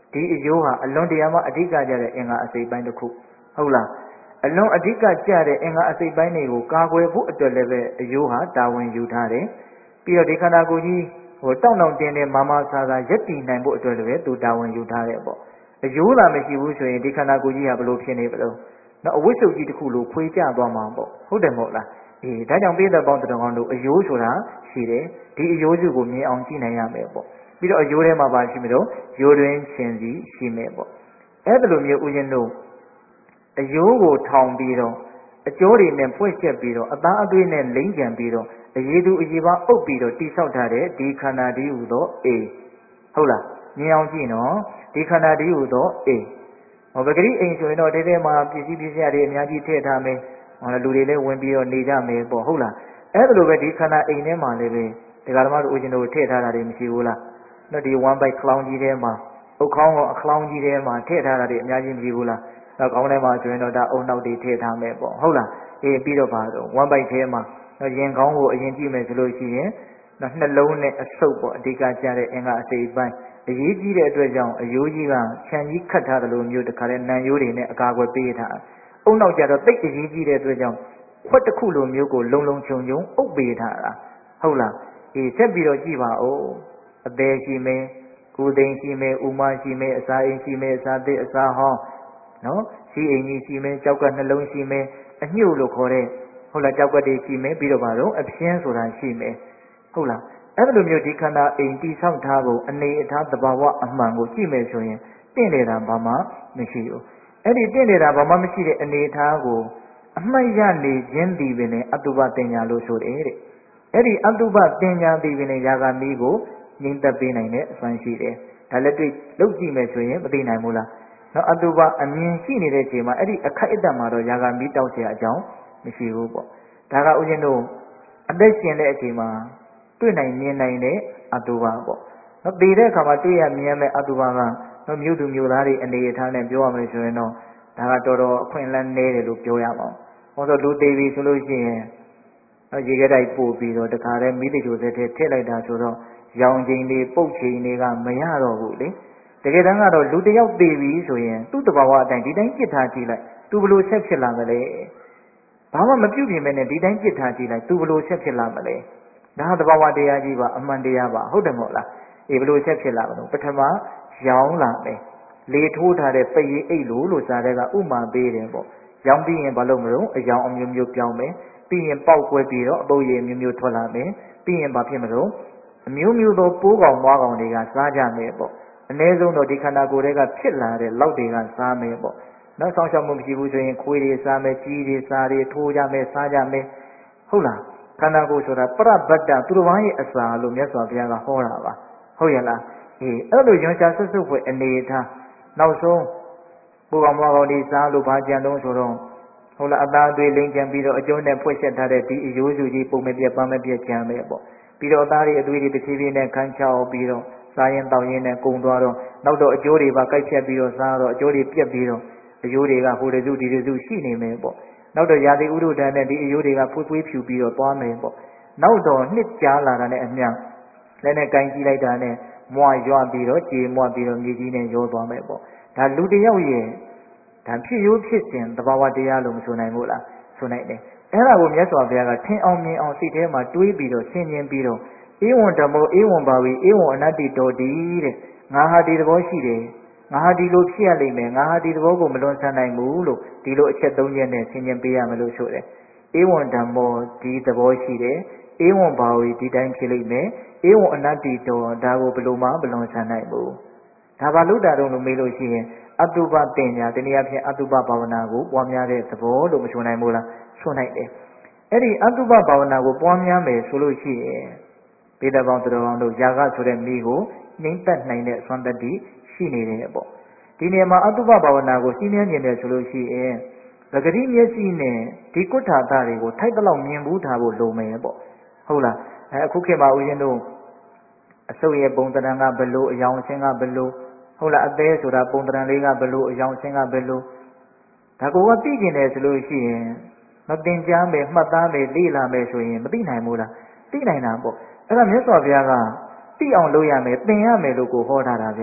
ဒီအယိုးဟာအလွန်တရာမှအဓိကကြတဲ့အင်္ဂါအစိတ်ပိုင်းတစ်ခုဟုတ်လားအလွန်အဓိကကြတဲ့အင်္ဂါအစိတ်ပိုင်းတွေကိုကာကွယ်ဖို့အတွက်လည်းပဲအယိုးဟာတာဝန်ယူထားတယ်ပြီးတော့ဒီခန္ဓာကိုယ်ကြီးဟိုတောင့်တောင့်တင်းတင်းမာမာဆာဆာရက်တည်နိုင်ဖို့အတွက်လည်းသူတာဝန်ယူထားတယ်ပေါ့အယိုးသာမရှိဘူးဆိုရင်ဒီခန္ဓာကိုယ်ကြီးဟာဘယ်လိုဖြစ်နေမလို့နော်အဝိစုပ်ကြီးတစ်ခုလိုဖွေးကျသွားမှာပေါ့ဟုတ်တယ်မဟုတ်လားအေးဒါကြောင့်ပိဿပေါင်းတော်ကောင်းတို့အယိုးဆိုတာရှိတယ်ဒီအယိုးစုကိုမြင်အောင်ကြည့်နိုင်ရမယ်ပေါ့ပြီးတော့အယိုးထဲမှာပါရှိမလို့ယိုတွင်ရှင်စီရှိမယ်ပေါ့အဲ့ဒါလိုမျိုးဥရှင်တို့အယိုးကိုထောင်ပြီးတော့အကျိုးတွေနဲ့ဖွက်ချက်ပြီးတော့အသားအသွေးနဲ့လိမ့်ကြံပြီးတော့အရေးသူအရေးပါအုပ်ပြီးတော့တိဆောက်ထားတဲ့ဒီခန္ဓာတည်းဟူသောအေဟုတ်လားမြင်အောင်ကြည့်နော်ဒီခန္ဓာတည်းဟူသောအေဟောပဂရိအိမ်ဆိုရင်တော့တဲတဲမှာပစ္စည်းပစ္စည်းတွေအများကြီးထည့်ထားမယ်ဟောလူတွေလည်းဝင်ပြီးတော့နေကြမယ်ပေါ့ဟုတ်လားအဲ့ဒါလိုပဲဒီခန္ဓာအိမ်ထဲမှာလည်းပဲဒီဃာဓမ္မတို့ဦးဇင်းတို့ထည့်ထားတာတွေမရှိဘူးလားနော်ဒီ one byte ခလောင်းကြီးထဲမှာအုတ်ခေါင်းကအခလောင်းကြီးထဲမှာထည့်ထားတာတွေအများကြီးမရှိဘူးလားတော့ခေါင်းထဲမှာဆိုရင်တော့ဒါအုံနောက်တွေထည့်ထားမယ်ပေါ့ဟုတ်လားအေးပြီးတော့ပါတော့ one byte ထဲမှာတော့ရင်ခေါင်းကိုအရင်ကြည့်မယ်ဆိုလို့ရှိရင်နော်နှလုံးနဲ့အဆုပ်ပေါ့အဓိကကျတဲ့အင်္ဂါအစိတ်ပိုင်းအရေးကြီးတဲ့အတွက်ကြောင့်အယိုးကြီးကခြံကြီးခတ်ထားတယ်လို့မျိုးတခါတည်းနံရိုးတွေနဲ့အကာအကွယ်ပေးထားအုံနောက်ကျတော့တိတ်အရေးကြီးတဲ့အတွက်ကြောင့်ခွက်တစ်ခုလိုမျိုးကိုလုံလုံခြုံခြုံအုပ်ပေးထားတာဟုတ်လားအေးဆက်ပြီးတော့ကြည့်ပါဦးအသေးရှိမယ်ကိုယ်သိမ်ရှိမယ်ဥမရှိမယ်အစာအိမ်ရှိမယ်အစာသစ်အစာဟောင်းနော်ရှိအိမ်ကြီးရှိမယ်ကြောက်ကနှလုံးရှိမယ်အညှို့လို့ခေါ်တဲ့ဟုတ်လားကြောက်ကတည်းရှိမယ်ပြီးတော့ပါတော့အပြင်းဆိုတာရှိမယ်ဟုတ်လားအဲ့လိုမျိုးဒီခန္ဓာအိမ်တိဆောက်ထားဖို့အနေအထားသဘာဝအမှန်ကိုကြည့်မယ်ဆိုရင်တင့်နေတာဘာမှမရှိဘူးအဲ့ဒီတင့်နေတာဘာမှမရှိတဲ့အနေအထားကိုအမှတ်ရနေခြင်းဒီပင်နဲ့အတုပတင်ညာလို့ဆိုတယ်တဲ့အဲ့ဒီအတုပတင်ညာဒီပင်နဲ့ယာဂမီးကိုငြိမ့်သက်ပေးနိုင်တဲ့အစွမ်းရှိတယ်ဒါလည်းတွေ့လုပ်ကြည့်မယ်ဆိုရင်မသိနိုင်ဘူးလားနော်အတုပအမြင်ရှိနေတဲ့ချိန်မှာအဲ့ဒီအခိုက်အတန့်မှာတော့ယာဂမီးတောက်เสียအကြောင်းမရှိဘူးပေါ့ဒါကဥရှင်တို့အသက်ရှင်တဲ့အချိန်မှာတွေ့နိုင်မြင်နိုင်တဲ့အတုပပေါ့နော်တည်တဲ့အခါမှာတွေ့ရမြင်ရမယ့်အတုပကနော်မြို့သူမြို့သားတွေအနေအထားနဲ့ပြောရမယ်ဆိုရင်တော့ဒါကတော်တော်အခွင့်အလမ်းနည်းတယ်လို့ပြောရမှာဟောဆိုလူသေးပြီဆိုလို့ရှိရင်နော်ရေခဲတိုက်ပို့ပြီးတော့တခါတည်းမိတ္တချိုသက်ထဲထည့်လိုက်တာဆိုတော့ရောင်ချိန်တွေပုတ်ချိန်တွေကမရတော့ဘူးလေတကယ်တမ်းကတော့လူတယောက်သေးပြီဆိုရင်သူ့တဘာဝအတိုင်းဒီတိုင်းပြစ်ထားကြည့်လိုက်သူဘလို့ဆက်ဖြစ်လာမလဲဘာမှမပြုတ်ပြင်မဲ့နဲ့ဒီတိုင်းပြစ်ထားကြည့်လိုက်သူဘလို့ဆက်ဖြစ်လာမလဲဒါဟာတဘာဝတရားကြီးပါအမှန်တရားပါဟုတ်တယ်မဟုတ်လားအေးဘလို့ဆက်ဖြစ်လာမလို့ပထမရောင်းလာမယ်လေထိုးထားတဲ့ပိတ်ရိပ်အိတ်လို့လို့စားတဲ့ကဥမာပေးတယ်ပေါ့ရောင်းပြီးရင်ဘာလို့မလို့အယောင်အမျိုးမျိုးပြောင်းမယ်ပြီးရင်ပေါက်ကွဲပြီးတော့အပုပ်ရည်မျိုးမျိုးထွက်လာမယ်ပြီးရင်ဘာဖြစ်မလို့အမျိုးမျိုးသောပိုးကောင်မွားကောင်တွေကစားကြမယ်ပေါ့အနည်းဆုံးတော့ဒီခန္ဓာကိုယ်တွေကဖြစ်လာတဲ့လောက်တွေကစားမယ်ပေါ့နောက်ဆောင်ရှောက်မှုမရှိဘူးဆိုရင်ခွေးတွေစားမယ်ကြီးတွေစားတွေထိုးကြမယ်စားကြမယ်ဟုတ်လားခန္ဓာကိုယ်ဆိုတာပရဗတ္တသူတော်ဘာရဲ့အစာလို့မြတ်စွာဘုရားကဟောတာပါဟုတ်ရဲ့လားအေးအဲ့လိုရွံရှာဆွတ်ဆွတ်ဖွယ်အနေထားနောက်ဆုံးပူကောင်မွားကောင်တွေစားလို့ဘာကြံတော့ဆိုတော့ဟုတ်လားအသားအသွေးလိမ့်ကြံပြီးတော့အကျိုးနဲ့ဖွက်ဆက်ထားတဲ့ဒီအယိုးစုကြီးပုံမပြတ်ပန်းမပြတ်ကြံမယ်ပေါ့ပြီးတော့အသားတွေအသွေးတွေတစ်ဖြည်းဖြည်းနဲ့ခန်းချောက်ပြီးတော့စားရင်တောင်းရင်နဲ့ကုံသွားတော့နောက်တော့အကျိုးတွေပါကိုက်ဖြတ်ပြီးတော့စားတော့အကျိုးတွေပြက်ပြီးတော့အယိုးတွေကဟိုတစုဒီတစုရှိနေမယ်ပေါ့နောက်တော့ရာသီဥတုတန်းနဲ့ဒီအယိုးတွေကဖွေးဖွေးဖြူပြီးတော့သွားမယ်ပေါ့နောက်တော့နှစ်ကြားလာတာနဲ့အမျှလည်းနဲ့ကင်ကြည့်လိုက်တာနဲ့မွာရွပြီးတော့ကြေမွပြီးတော့မြေကြီးနဲ့ရောသွားမယ်ပေါ့ဒါလူတယောက်ရဲ့ဒါဖြစ်ရိုးဖြစ်စဉ်သဘာဝတရားလို့မဆိုနိုင်ဘူးလားဆိုနိုင်တယ်အဲ့ဒါကိုမြတ်စွာဘုရားကထင်အောင်မြင်အောင်စိတ်ထဲမှာတွေးပြီးတော့ဆင်ခြင်ပြီးတော့ဧဝံဓမ္မောဧဝံဘာဝီဧဝံအနတ္တိတောတိတဲ့ငါဟာဒီသဘောရှိတယ်ငါဟာဒီလိုဖြစ်ရလိမ့်မယ်ငါဟာဒီသဘောကိုမလွန်ဆန်နိုင်ဘူးလို့ဒီလိုအချက်သုံးချက်နဲ့ဆင်ခြင်ပေးရမလို့ဆိုတယ်ဧဝံဓမ္မောဒီသဘောရှိတယ်ဧဝံဘာဝီဒီတိုင်းဖြစ်လိမ့်မယ်ဧဝံအနတ္တိတောဒါကိုဘယ်လိုမှမလွန်ဆန်နိုင်ဘူးဒါဘာလို့တာတော့လို့မေးလို့ရှိရင်အတုပတင်ညာတနည်းအားဖြင့်အတုပဘာဝနာကိုပွားများတဲ့သဘောလို့မဆိုနိုင်ဘူးလားဆိုနိုင်တယ်အဲ့ဒီအတုပဘာဝနာကိုပွားများမယ်ဆိုလို့ရှိရင်ပေတပေါင်းတော်အောင်တို့ယာကဆိုတဲ့မိကိုနှိမ့်သက်နိုင်တဲ့စွမ်းတတ္တိရှိနေတယ်ပေါ့ဒီနေရာမှာအတုပဘာဝနာကိုရှင်းပြနေတယ်ဆိုလို့ရှိရင်ပဂတိမျက်စိနဲ့ဒီကုဋ္ဌာသတွေကိုထိုက်တလောက်မြင်ဘူးထားဖို့လိုမယ်ပေါ့ဟုတ်လားအဲအခုခေတ်မှာဦးဇင်းတို့အစုပ်ရဲ့ပုံသဏ္ဍာန်ကဘလို့အယောင်အဆင်းကဘလို့ဟုတ်လားအသေးဆိုတာပုံသဏ္ဍာန်လေးကဘလို့အယောင်အဆင်းကဘလို့ဒါကိုကသိကျင်တယ်ဆိုလို့ရှိရင်မသင်ကြားမယ်မှတ်သားမယ်သိလာမယ်ဆိုရင်မသိနိုင်ဘူးလားသိနိုင်တာပေါ့အဲ့ဒါမြတ်စွာဘုရားကသိအောင်လုပ်ရမယ်သင်ရမယ်လို့ကိုဟောထားတာဗျ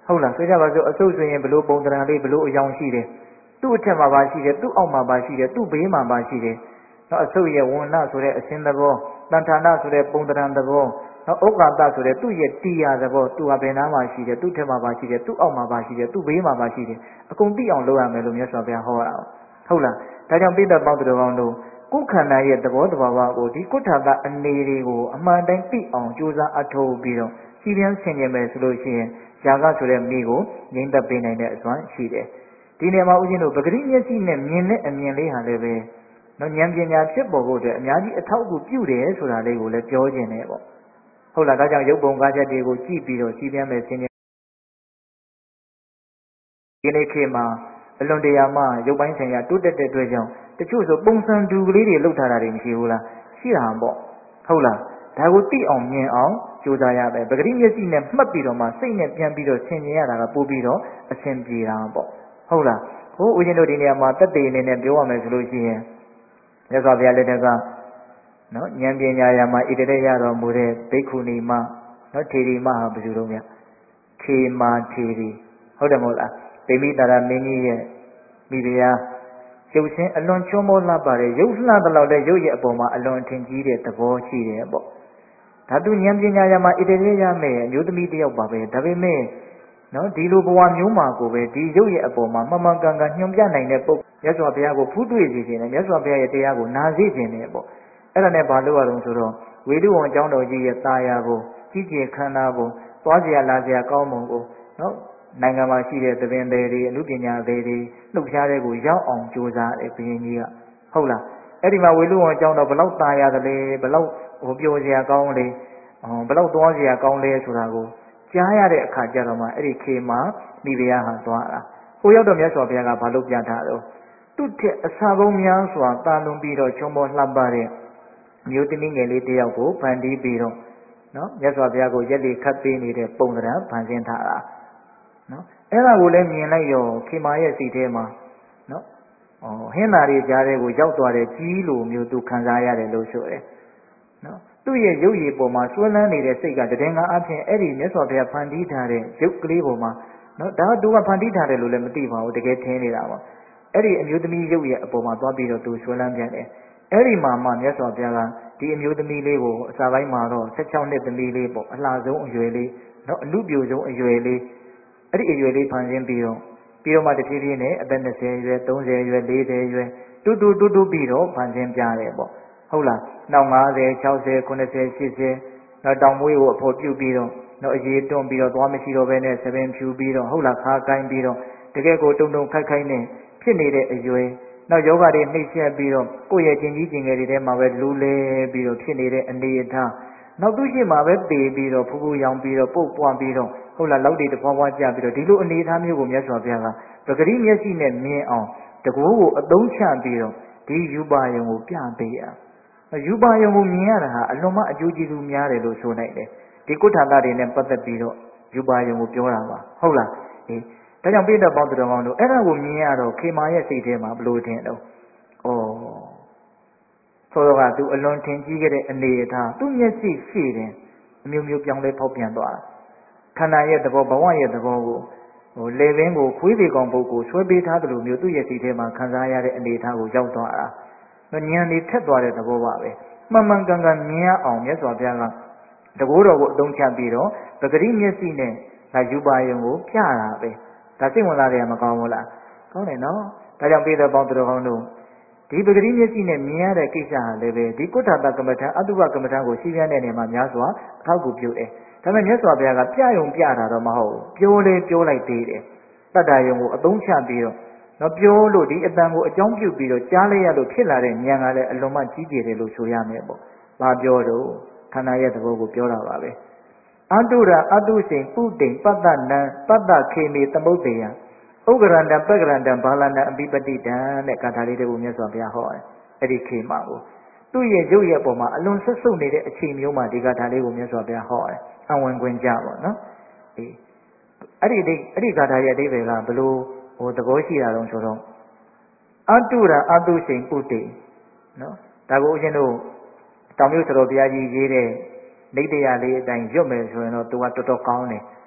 ဟုတ်လားဆိုကြပါစို့အစုပ်ဆိုရင်ဘလို့ပုံတရံလေးဘလို့အယောင်ရှိတယ်သူ့အထက်မှာပါရှိတယ်သူ့အောက်မှာပါရှိတယ်သူ့ဘေးမှာပါရှိတယ်နော်အစုပ်ရဲ့ဝဏ္ဏဆိုတဲ့အစင်းသဘောတန်ဌာနဆိုတဲ့ပုံတရံသဘောနော်ဥက္ကာတဆိုတဲ့သူ့ရဲ့တရားသဘောသူဟာဘယ်နားမှာရှိတယ်သူ့ထက်မှာပါရှိတယ်သူ့အောက်မှာပါရှိတယ်သူ့ဘေးမှာပါရှိတယ်အကုန်သိအောင်လုပ်ရမယ်လို့မြတ်စွာဘုရားဟောတာဟုတ်လားဒါကြောင့်ပိဋကပေါင်းတော်ကောင်းတို့ကိုယ်ခန္ဓာရဲ့သဘောတဘာဝကိုဒီကုဋ္ဌာကအနေတွေကိုအမှန်တိုင်းသိအောင်ကြိုးစားအထောက်ပြီးတော့စီပြန်ဆင်ခြင်မယ်ဆိုလို့ရှိရင်ຢာကဆိုတဲ့မိကိုငြိမ့်သက်ပေးနိုင်တဲ့အစွမ်းရှိတယ်ဒီနေရာမှာဦးဇင်းတို့ပဂရိမျက်စိနဲ့မြင်တဲ့အမြင်လေးဟာလည်းပဲနော်ဉာဏ်ပညာဖြစ်ပေါ်ဖို့အတွက်အများကြီးအထောက်အကူပြုတယ်ဆိုတာလေးကိုလည်းပြောခြင်းနဲ့ပေါ့ဟုတ်လားဒါကြောင့်ရုပ်ပုံကားချက်တွေကိုကြည့်ပြီးတော့စီပြန်မယ်ဆင်ခြင်ဒီနေ့ခေတ်မှာအလွန်တရာမှရုပ်ပိုင်းဆိုင်ရာတိုးတက်တဲ့အတွက်ကြောင့်တချို့ဆိုပုံစံတူကလေးတွေလှုပ်ထားတာတွေမရှိဘူးလားရှိတာပေါ့ဟုတ်လားဒါကိုသိအောင်မြင်အောင်ကြိုးစားရမယ်ပဂရိမျက်စိနဲ့မှတ်ပြီးတော့မှစိတ်နဲ့ပြန်ပြီးတော့ဆင်ခြင်ရတာကပို့ပြီးတော့အဆင်ပြေတာပေါ့ဟုတ်လားဟိုဦးဇင်းတို့ဒီနေရာမှာတက်သေးအနေနဲ့ပြောရမယ်ဆိုလို့ရှိရင်မြတ်စွာဘုရားလက်ထက်ကနော်ဉာဏ်ပညာရာမှာဣတရေရတော်မူတဲ့ဘိက္ခုနီမနော်ထေရီမဟာဘယ်သူတော့မြတ်ခေမာထေရီဟုတ်တယ်မဟုတ်လားဗိမိတာရမင်းကြီးရဲ့မိဖုရားရုပ်ရှင်အလွန်ချွန်းမောလှပတဲ့ရုပ်လှတဲ့လောက်တဲ့ရုပ်ရဲ့အပေါ်မှာအလွန်ထင်ကြီးတဲ့သဘောရှိတယ်ပေါ့ဓာတုဉာဏ်ပညာရမှာဣတရေရမယ်အမျိုးသမီးတယောက်ပါပဲဒါပေမဲ့နော်ဒီလိုဘဝမျိုးမှာကိုပဲဒီရုပ်ရဲ့အပေါ်မှာမှန်မှန်ကန်ကန်ညွှန်ပြနိုင်တဲ့ပုဂ္ဂိုလ်မြတ်စွာဘုရားကိုဖူးတွေ့စေခြင်းနဲ့မြတ်စွာဘုရားရဲ့တရားကိုနာစေခြင်းနဲ့ပေါ့အဲ့ဒါနဲ့ဘာလို့ရအောင်ဆိုတော့ဝေလူဝံအကြောင်းတော်ကြီးရဲ့ตาယာကိုကြီးကျယ်ခမ်းနားကိုသွားစရာလာစရာကောင်းမွန်ကိုနော်နိုင်ငံမှာရှိတဲ့သဘင်တွေတွေအမှုပညာတွေတွေနှုတ်ရှားတဲ့ကိုရောက်အောင်ကြိုးစားတယ်ဘုရင်ကြီးကဟုတ်လားအဲ့ဒီမှာဝေလူဝံအကြောင်းတော်ဘလောက်ตาရတယ်လဲဘလောက်ဟိုပြောစရာကောင်းလေဘလောက်သွားစရာကောင်းလဲဆိုတာကိုကြားရတဲ့အခါကျတော့မှအဲ့ဒီခေမှာမိဖုရားဟာသွားတာဟိုရောက်တော့မြတ်စွာဘုရားကဘာလို့ပြထားတော့သူ့ထက်အစာပုံများစွာတာလွန်ပြီးတော့ချုံပေါ်လှပတဲ့မျိုးသမီးငယ်လေးတယောက်ကိုဖန်တီးပြီးတော့နော်မြတ်စွာဘုရားကိုရက်လေးခတ်ပေးနေတဲ့ပုံစံဖန်ဆင်းထားတာနော်အဲ့ဒါကိုလည်းမြင်လိုက်ရောခေမာရဲ့စိတ်ထဲမှာနော်ဟင်းသာတွေကြားတဲ့ကိုရောက်သွားတဲ့ကြီးလိုမျိုးသူခံစားရတယ်လို့ဆိုတယ်နော်သူ့ရဲ့ရုပ်ရည်ပေါ်မှာစွဲလန်းနေတဲ့စိတ်ကတည်ငါအဖြစ်အဲ့ဒီမြတ်စွာဘုရားဖန်တီးထားတဲ့ရုပ်ကလေးပေါ်မှာနော်ဒါသူကဖန်တီးထားတယ်လို့လည်းမသိပါဘူးတကယ်ထင်နေတာပါအဲ့ဒီအမျိုးသမီးရုပ်ရဲ့အပေါ်မှာသွားပြီးတော့သူစွဲလန်းပြန်တယ်အဲ့ဒီမှာမှမြတ်စွာဘုရားကဒီအမျိုးသမီးလေးကိုအစာပိုင်းမှာတော့ဆယ်၆နှစ်သမီးလေးပေါ့အလှဆုံးအရွယ်လေးနော်အလူပြိုဆုံးအရွယ်လေးအဲ့ဒီအရွယ်လေးဖန်ဆင်းပြီးတော့ပြီးတော့မှတဖြည်းဖြည်းနဲ့အသက်၂၀အရွယ်၃၀အရွယ်၄၀အရွယ်တူတူတူတူပြီးတော့ဖန်ဆင်းပြတယ်ပေါ့ဟုတ်လားနောက်၅၀၆၀၉၀၈၀နောက်တောင်မွေးကိုအဖို့ပြုတ်ပြီးတော့နောက်အရေးတွန်းပြီးတော့သွားမရှိတော့ဘဲနဲ့သပင်ဖြူပြီးတော့ဟုတ်လားခါကိုင်းပြီးတော့တကယ်ကိုတုံတုံခိုက်ခိုက်နဲ့ဖြစ်နေတဲ့အရွယ်နောက်ယောဂတွေနှိမ့်ဆက်ပြီးတော့ကိုယ့်ရဲ့ကျင်ကြီးကျင်ငယ်တွေထဲမှာပဲလူလဲပြီးတော့ဖြစ်နေတဲ့အနေအထားနောက်သူရှိမှပဲပေပြီးတော့ဖူးဖူးရောင်ပြီးတော့ပုတ်ပွားပြီးတော့ဟုတ်လားလောက်တွေတပွားပွားကြပြီးတော့ဒီလိုအနေအထားမျိုးကိုမြတ်စွာဘုရားကပဂရိမျက်စိနဲ့မြင်အောင်တကူကိုအသုံးချပြီးတော့ဒီယူပါယုံကိုပြပေးရယူပါယုံကိုမြင်ရတာဟာအလွန်မှအကျိုးကျေးဇူးများတယ်လို့ဆိုနိုင်တယ်ဒီကုဋ္ဌာတတွေနဲ့ပတ်သက်ပြီးတော့ယူပါယုံကိုပြောတာပါဟုတ်လားအေးဒါကြောင့်ပိဋကပေါင်းတော်ကောင်းတို့အဲ့ဒါကိုမြင်ရတော့ခေမာရဲ့စိတ်ထဲမှာဘလို့ထင်တော့ဩဆိုတော့ကသူအလွန်ထင်ကြီးခဲ့တဲ့အနေအထားသူ့မျက်စိရှိတယ်အမျိုးမျိုးပြောင်းလဲဖောက်ပြန်သွားတာခန္ဓာရဲ့သဘောဘဝရဲ့သဘောကိုဟိုလေပင်ကိုခွေးပေကောင်ပုတ်ကိုဆွဲပေးထားတယ်လို့မျိုးသူ့ရဲ့စိတ်ထဲမှာခံစားရတဲ့အနေအထားကိုရောက်သွားတာဉာဏ်လေးထက်သွားတဲ့သဘောပါပဲမှန်မှန်ကန်ကန်မြင်ရအောင်မြတ်စွာဘုရားကတကူတော်ကိုအသုံးချပြီးတော့ပဂရိမျက်စိနဲ့ဒါယူပါယုံကိုပြတာပဲဒါစိတ်ဝင်စားတယ်မကောင်းဘူးလားကောင်းတယ်နော်ဒါကြောင့်ပြည်တော်ပေါင်းတော်ကောင်းတို့ဒီပဂရိမျက်စိနဲ့မြင်ရတဲ့ကိစ္စဟာလည်းပဲဒီကုဋ္ဌာတကမ္မထာအတုပကမ္မထာကိုရှင်းပြတဲ့နေရာမှာများစွာအထောက်အကူပြုတယ်ဒါပေမဲ့မြတ်စွာဘုရားကပြယုံပြတာတော့မဟုတ်ဘူးပြောလေပြောလိုက်သေးတယ်တတ္တယုံကိုအသုံးချပြီးတော့နော်ပြောလို့ဒီအတန်ကိုအကြောင်းပြုပြီးတော့ကြားလိုက်ရလို့ဖြစ်လာတဲ့ဉာဏ်ကလည်းအလွန်မှကြီးကျယ်တယ်လို့ဆိုရမယ်ပေါ့။ဘာပြောတော့ခန္ဓာရဲ့သဘောကိုပြောတာပါပဲ။အတုရာအတုစိန်ပုတိန်ပတ္တနံပတ္တခေမေသမုတ်တေယဥက္ကရန္တပက္ကရန္တဘာလန္တအပိပတိတံတဲ့ကာထာလေးတွေကိုမြတ်စွာဘုရားဟောတယ်။အဲ့ဒီခေမာကိုသူ့ရဲ့ရုပ်ရဲ့ပုံမှာအလွန်ဆွတ်ဆုပ်နေတဲ့အချိန်မျိုးမှာဒီကာထာလေးကိုမြတ်စွာဘုရားဟောတယ်။အဝင်ခွင်ကြပါနော်။အေးအဲ့ဒီအဲ့ဒီကာထာရဲ့အဓိပ္ပာယ်ကဘလို့ဟိုသဘောရှိတာတော့ဆိုတော့အတုရာအတုစိန်ပုတိနော်ဒါကိုဦးဇင်းတို့တောင်မြို့စတော်ဘုရားကြီးရေးတဲ့နေတရားလေးအတိုင်းရွတ်မယ်ဆိုရင်တော့သူကတော်တော်ကောင်းတယ်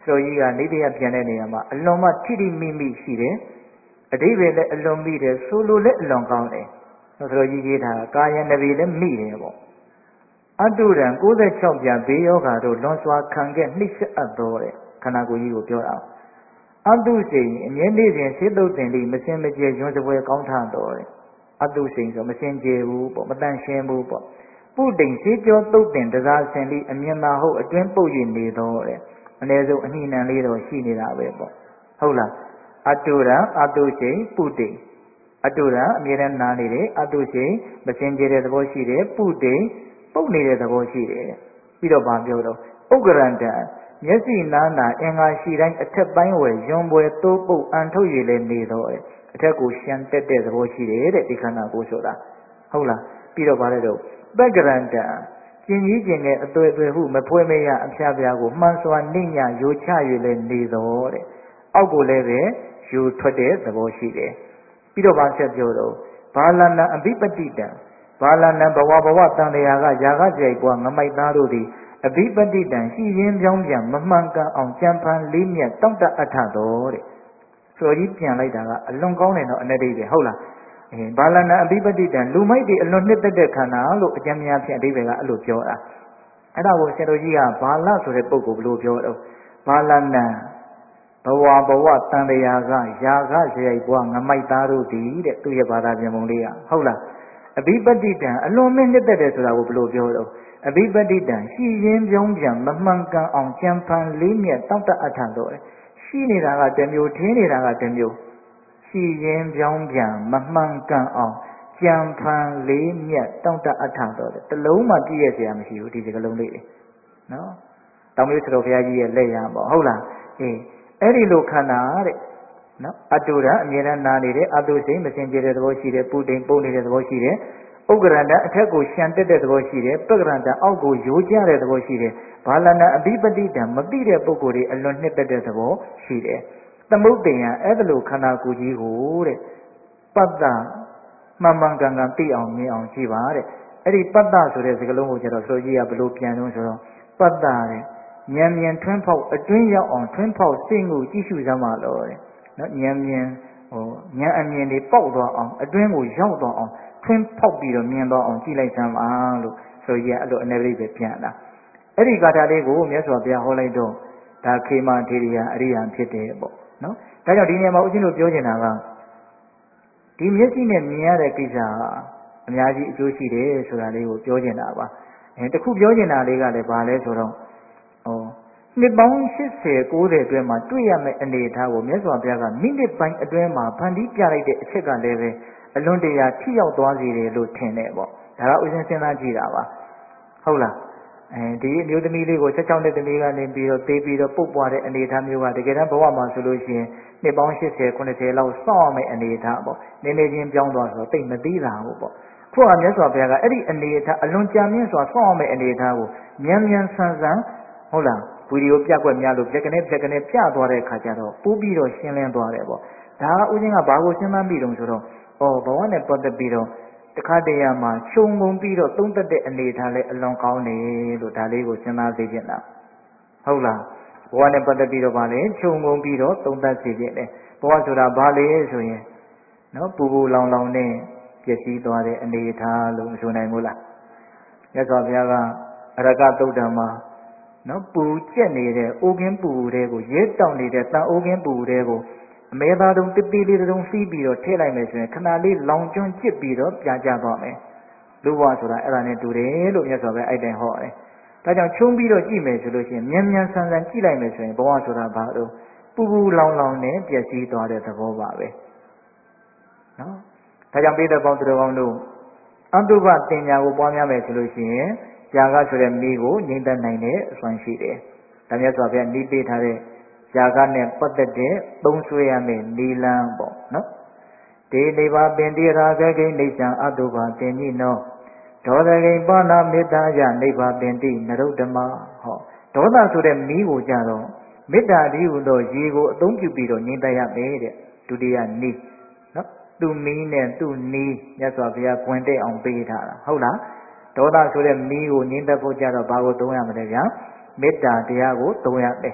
ဆိုကြီးကနေတရားပြန်တဲ့နေရာမှာအလွန်မှထိထိမိမိရှိတယ်အတိပ္ပယ်လည်းအလွန်မိတယ်ဆိုလိုလည်းအလွန်ကောင်းတယ်ဆိုကြီးကြီးထားကာယနဗီလည်းမိတယ်ပေါ့အတုရံ၉၆ပြန်ဘေးယောဂါတို့လွန်စွာခံခဲ့နှိမ့်ဆက်အပ်တော်တဲ့ခန္ဓာကိုယ်ကြီးကိုပြောတာအတုစိန်အမြဲနေစဉ်စေတုတ်တင်ပြီးမစင်မကျေရွံစပွဲကောင်းထတော်တဲ့အတုစိန်ဆိုမစင်ကျေဘူးပေါ့မတန်ရှင်းဘူးပေါ့ပုတိန်စေကျောတုတ်တင်တရားစင်ပြီးအမြင်သာဟုတ်အတွင်းပုတ်၍နေတော်တဲ့အနည်းဆုံးအနှိမ့်နှံလေးတော့ရှိနေတာပဲပေါ့ဟုတ်လားအတုရံအတုစိန်ပုတိန်အတုရံအမြဲတမ်းနာနေတယ်အတုစိန်မစင်ကျေတဲ့သဘောရှိတယ်ပုတိန်ပုတ်နေတဲ့သဘောရှိတယ်ပြီးတော့ဗာပြောတော့ဥက္ကရန္တမျက်စိနာနာအင်္ဂါရှိတိုင်းအထက်ပိုင်းဝယ်ရွံပွဲသိုးပုတ်အန်ထုတ်ရည်လည်းနေတော့အထက်ကိုရှမ်းတက်တဲ့သဘောရှိတယ်တဲ့ဒီခန္ဓာကိုယ်ဆိုတာဟုတ်လားပြီးတော့ဗာလဲတော့ပက္ကရန္တကျင်ကြီးကျင်တဲ့အသွေးအသွေးဟုမဖွဲမရအဖျားဖျားကိုမှန်စွာနှိမ့်ညရိုချရည်လည်းနေတော့တဲ့အောက်ကိုလည်းပဲယူထွက်တဲ့သဘောရှိတယ်ပြီးတော့ဗာဆက်ပြောတော့ဘာလနာအဘိပတိတံဘာလနံဘဝဘဝတန်တရားကယာကကြိုက်ပွားငမိုက်သားတို့သည်အဘိပတိတံရှိရင်းပြောင်းပြန်မမှန်ကန်အောင်ကြံဖန်လေးမြတ်တောင့်တအထတော်တဲ့ဆိုကြီးပြန်လိုက်တာကအလွန်ကောင်းတယ်တော့အနတ္တိပဲဟုတ်လားအဲဘာလနံအဘိပတိတံလူမိုက်တွေအလွန်နှစ်သက်တဲ့ခန္ဓာလို့အကျဉ်းများဖြင့်အဓိပ္ပာယ်ကအဲ့လိုပြောတာအဲ့ဒါကိုဆရာတော်ကြီးကဘာလဆိုတဲ့ပုဂ္ဂိုလ်ဘယ်လိုပြောတော့ဘာလနံဘဝဘဝတန်တရားကယာကကြိုက်ပွားငမိုက်သားတို့သည်တဲ့သူရဲ့ဘာသာပြန်ပုံလေးကဟုတ်လားအဘိပတိတံအလွန်မင်းနှစ်သက်တယ်ဆိုတာကိုဘယ်လိုပြောတော့အဘိပတိတံရှိရင်းပြောင်းပြန်မမှန်ကန်အောင်ကြံဖန်လေးမြတ်တောင့်တအထံတော်ရှိနေတာကတစ်မျိုးထင်းနေတာကတစ်မျိုးရှိရင်းပြောင်းပြန်မမှန်ကန်အောင်ကြံဖန်လေးမြတ်တောင့်တအထံတော်တလုံးမှပြည့်ရစရာမရှိဘူးဒီစကလုံးလေးနော်တောင်မေစတော်ဘုရားကြီးရဲ့လက်ရပေါ့ဟုတ်လားအေးအဲ့ဒီလိုခန္ဓာတဲ့နော်အတုရအမြဲတမ်းနာနေတယ်အတုစိတ်မစင်ကြတဲ့သဘောရှိတယ်ပုတိန်ပုံနေတဲ့သဘောရှိတယ်ဥက္ကရန္တအထက်ကိုရှံတက်တဲ့သဘောရှိတယ်ပက္ကရန္တအောက်ကိုယိုကျတဲ့သဘောရှိတယ်ဘာလနာအဘိပတိတံမသိတဲ့ပုဂ္ဂိုလ်တွေအလွန်နှစ်သက်တဲ့သဘောရှိတယ်သမုတ်တင်ယအဲ့ဒါလိုခန္ဓာကိုယ်ကြီးကိုတဲ့ပတ္တမှန်မှန်ကန်ကန်သိအောင်မြင်အောင်ကြည့်ပါတဲ့အဲ့ဒီပတ္တဆိုတဲ့စကားလုံးကိုကျတော့ဆိုကြီးကဘယ်လိုပြန်လို့ဆိုတော့ပတ္တတဲ့ဉာဏ်မြင်ထွန်းဖောက်အတွင်းရောက်အောင်ထွန်းဖောက်စိတ်ကိုကြည့်ရှုစမ်းပါလို့တဲ့နော်ဉာဏ်မြင်ဟိုဉာဏ်အမြင်တွေပေါက်သွားအောင်အတွင်းကိုရောက်သွားအောင်ထွန်းဖောက်ပြီးတော့မြင်သွားအောင်ကြည့်လိုက်စမ်းပါလို့ဆိုကြီးကအဲ့လိုအနေပြိပဲပြန်လာအဲ့ဒီဂါထာလေးကိုမြတ်စွာဘုရားဟောလိုက်တော့ဒါခေမထေရိယအရိယာဖြစ်တယ်ပေါ့နော်ဒါကြောင့်ဒီနေရာမှာဦးဇင်းတို့ပြောချင်တာကဒီမျက်စိနဲ့မြင်ရတဲ့ကိစ္စအများကြီးအကျိုးရှိတယ်ဆိုတာလေးကိုပြောချင်တာပါအဲတခုပြောချင်တာလေးကလည်းဘာလဲဆိုတော့ဟောနှစ်ပေါင်း၈၀ ၉၀အတွင်းမှာတွေ့ရမယ့်အနေအထားကိုမြတ်စွာဘုရားကမိနစ်ပိုင်းအတွင်းမှာဖန်တီးပြလိုက်တဲ့အချက်ကလည်းပဲအလွန်တရာထိရောက်သွားစေတယ်လို့ထင်တယ်ပေါ့ဒါကဥစဉ်စဉ်းစားကြည့်တာပါဟုတ်လားအဲဒီအမျိုးသမီးလေးကို၁၆နှစ်သမီးကနေပြီးတော့တေးပြီးတော့ပုတ်ပွားတဲ့အနေအထားမျိုးကတကယ်တမ်းဘဝမှာဆိုလို့ရှိရင်နှစ်ပေါင်း၈၀ ၉၀လောက်စောင့်ရမယ့်အနေအထားပေါ့နည်းနည်းချင်းပြောင်းသွားဆိုတော့တိတ်မသေးတာဟုတ်ပေါ့ခုကမြတ်စွာဘုရားကအဲ့ဒီအနေအထားအလွန်ကြာမြင့်စွာစောင့်ရမယ့်အနေအထားကိုမြန်မြန်ဆန်ဆန်ဟုတ်လားဗီဒီယိုပြကွက်များလို့ပြက်ကနေပြက်ကနေပြသွားတဲ့အခါကျတော့ပိုးပြီးတော့ရှင်းလင်းသွားတယ်ပေါ့ဒါကဥစဉ်ကဘာကိုစဉ်းစားမိတုံဆိုတော့ဩဘဝနဲ့ပတ်သက်ပြီးတော့တခါတည်းရမှာခြုံငုံပြီးတော့သုံးသက်တဲ့အနေအထားလဲအလွန်ကောင်းတယ်လို့ဒါလေးကိုစဉ်းစားသိချင်တာဟုတ်လားဘဝနဲ့ပတ်သက်ပြီးတော့ဗာလဲခြုံငုံပြီးတော့သုံးသက်စေခြင်းလေဘဝဆိုတာဘာလဲဆိုရင်နော်ပူပူလောင်လောင်နဲ့ပျက်စီးသွားတဲ့အနေအထားလို့မဆိုနိုင်ဘူးလားမြတ်စွာဘုရားကအရကသုတ်တံမှာနော်ပူကျက်နေတဲ့အိုးကင်းပူတွေကိုရဲတောက်နေတဲ့တန်အိုးကင်းပူတွေကိုအမဲသားတုံးတစ်တီးလေးတုံးစီးပြီးတော့ထည့်လိုက်မယ်ဆိုရင်ခဏလေးလောင်ကျွန်းကျစ်ပြီးတော့ပြာကျသွားမယ်လူဘဝဆိုတာအဲ့ဒါနဲ့တူတယ်လို့မြတ်စွာဘုရားအဲ့တိုင်ဟောတယ်ဒါကြောင့်ခြုံပြီးတော့ကြည့်မယ်ဆိုလို့ရှိရင်မြန်မြန်ဆန်ဆန်ကြည့်လိုက်မယ်ဆိုရင်ဘဝဆိုတာဘာလို့ပူပူလောင်လောင်နဲ့ပျက်စီးသွားတဲ့သဘောပါပဲနော်ဒါကြောင့်ပိဋကပေါင်းသူတော်ကောင်းတို့အတုပတင်ညာကိုပွားများမယ်ဆိုလို့ရှိရင်ຢာကဆိုတဲ့မိကိုငြိမ့်သက်နိုင်တဲ့အစွမ်းရှိတယ်ဒါမြတ်စွာဘုရားနှီးပေးထားတဲ့ຢာကနဲ့ပတ်သက်တဲ့သုံးဆွဲရမယ့်နီလန်းပေါ့နော်ဒေနေပါပင်တိရာဂဂိနေချံအတုပတင်ညိနောဒေါသဂိပါဏမေတ္တာယနိဗ္ဗာပင်တိနရုဒ္ဓမဟောဒေါသဆိုတဲ့မိကိုကြတော့မေတ္တာတည်းဟူသောရေကိုအသုံးပြုပြီးတော့ငြိမ့်သက်ရမယ်တဲ့ဒုတိယနီးနော်သူမီးနဲ့သူ့နီးမြတ်စွာဘုရားခွင်တဲ့အောင်ပေးထားတာဟုတ်လားဒေါသဆိုတဲ့မီးကိုငြိမ့်သက်ဖို့ကြတော့ဘာကိုသုံးရမလဲဗျာမေတ္တာတရားကိုသုံးရမယ်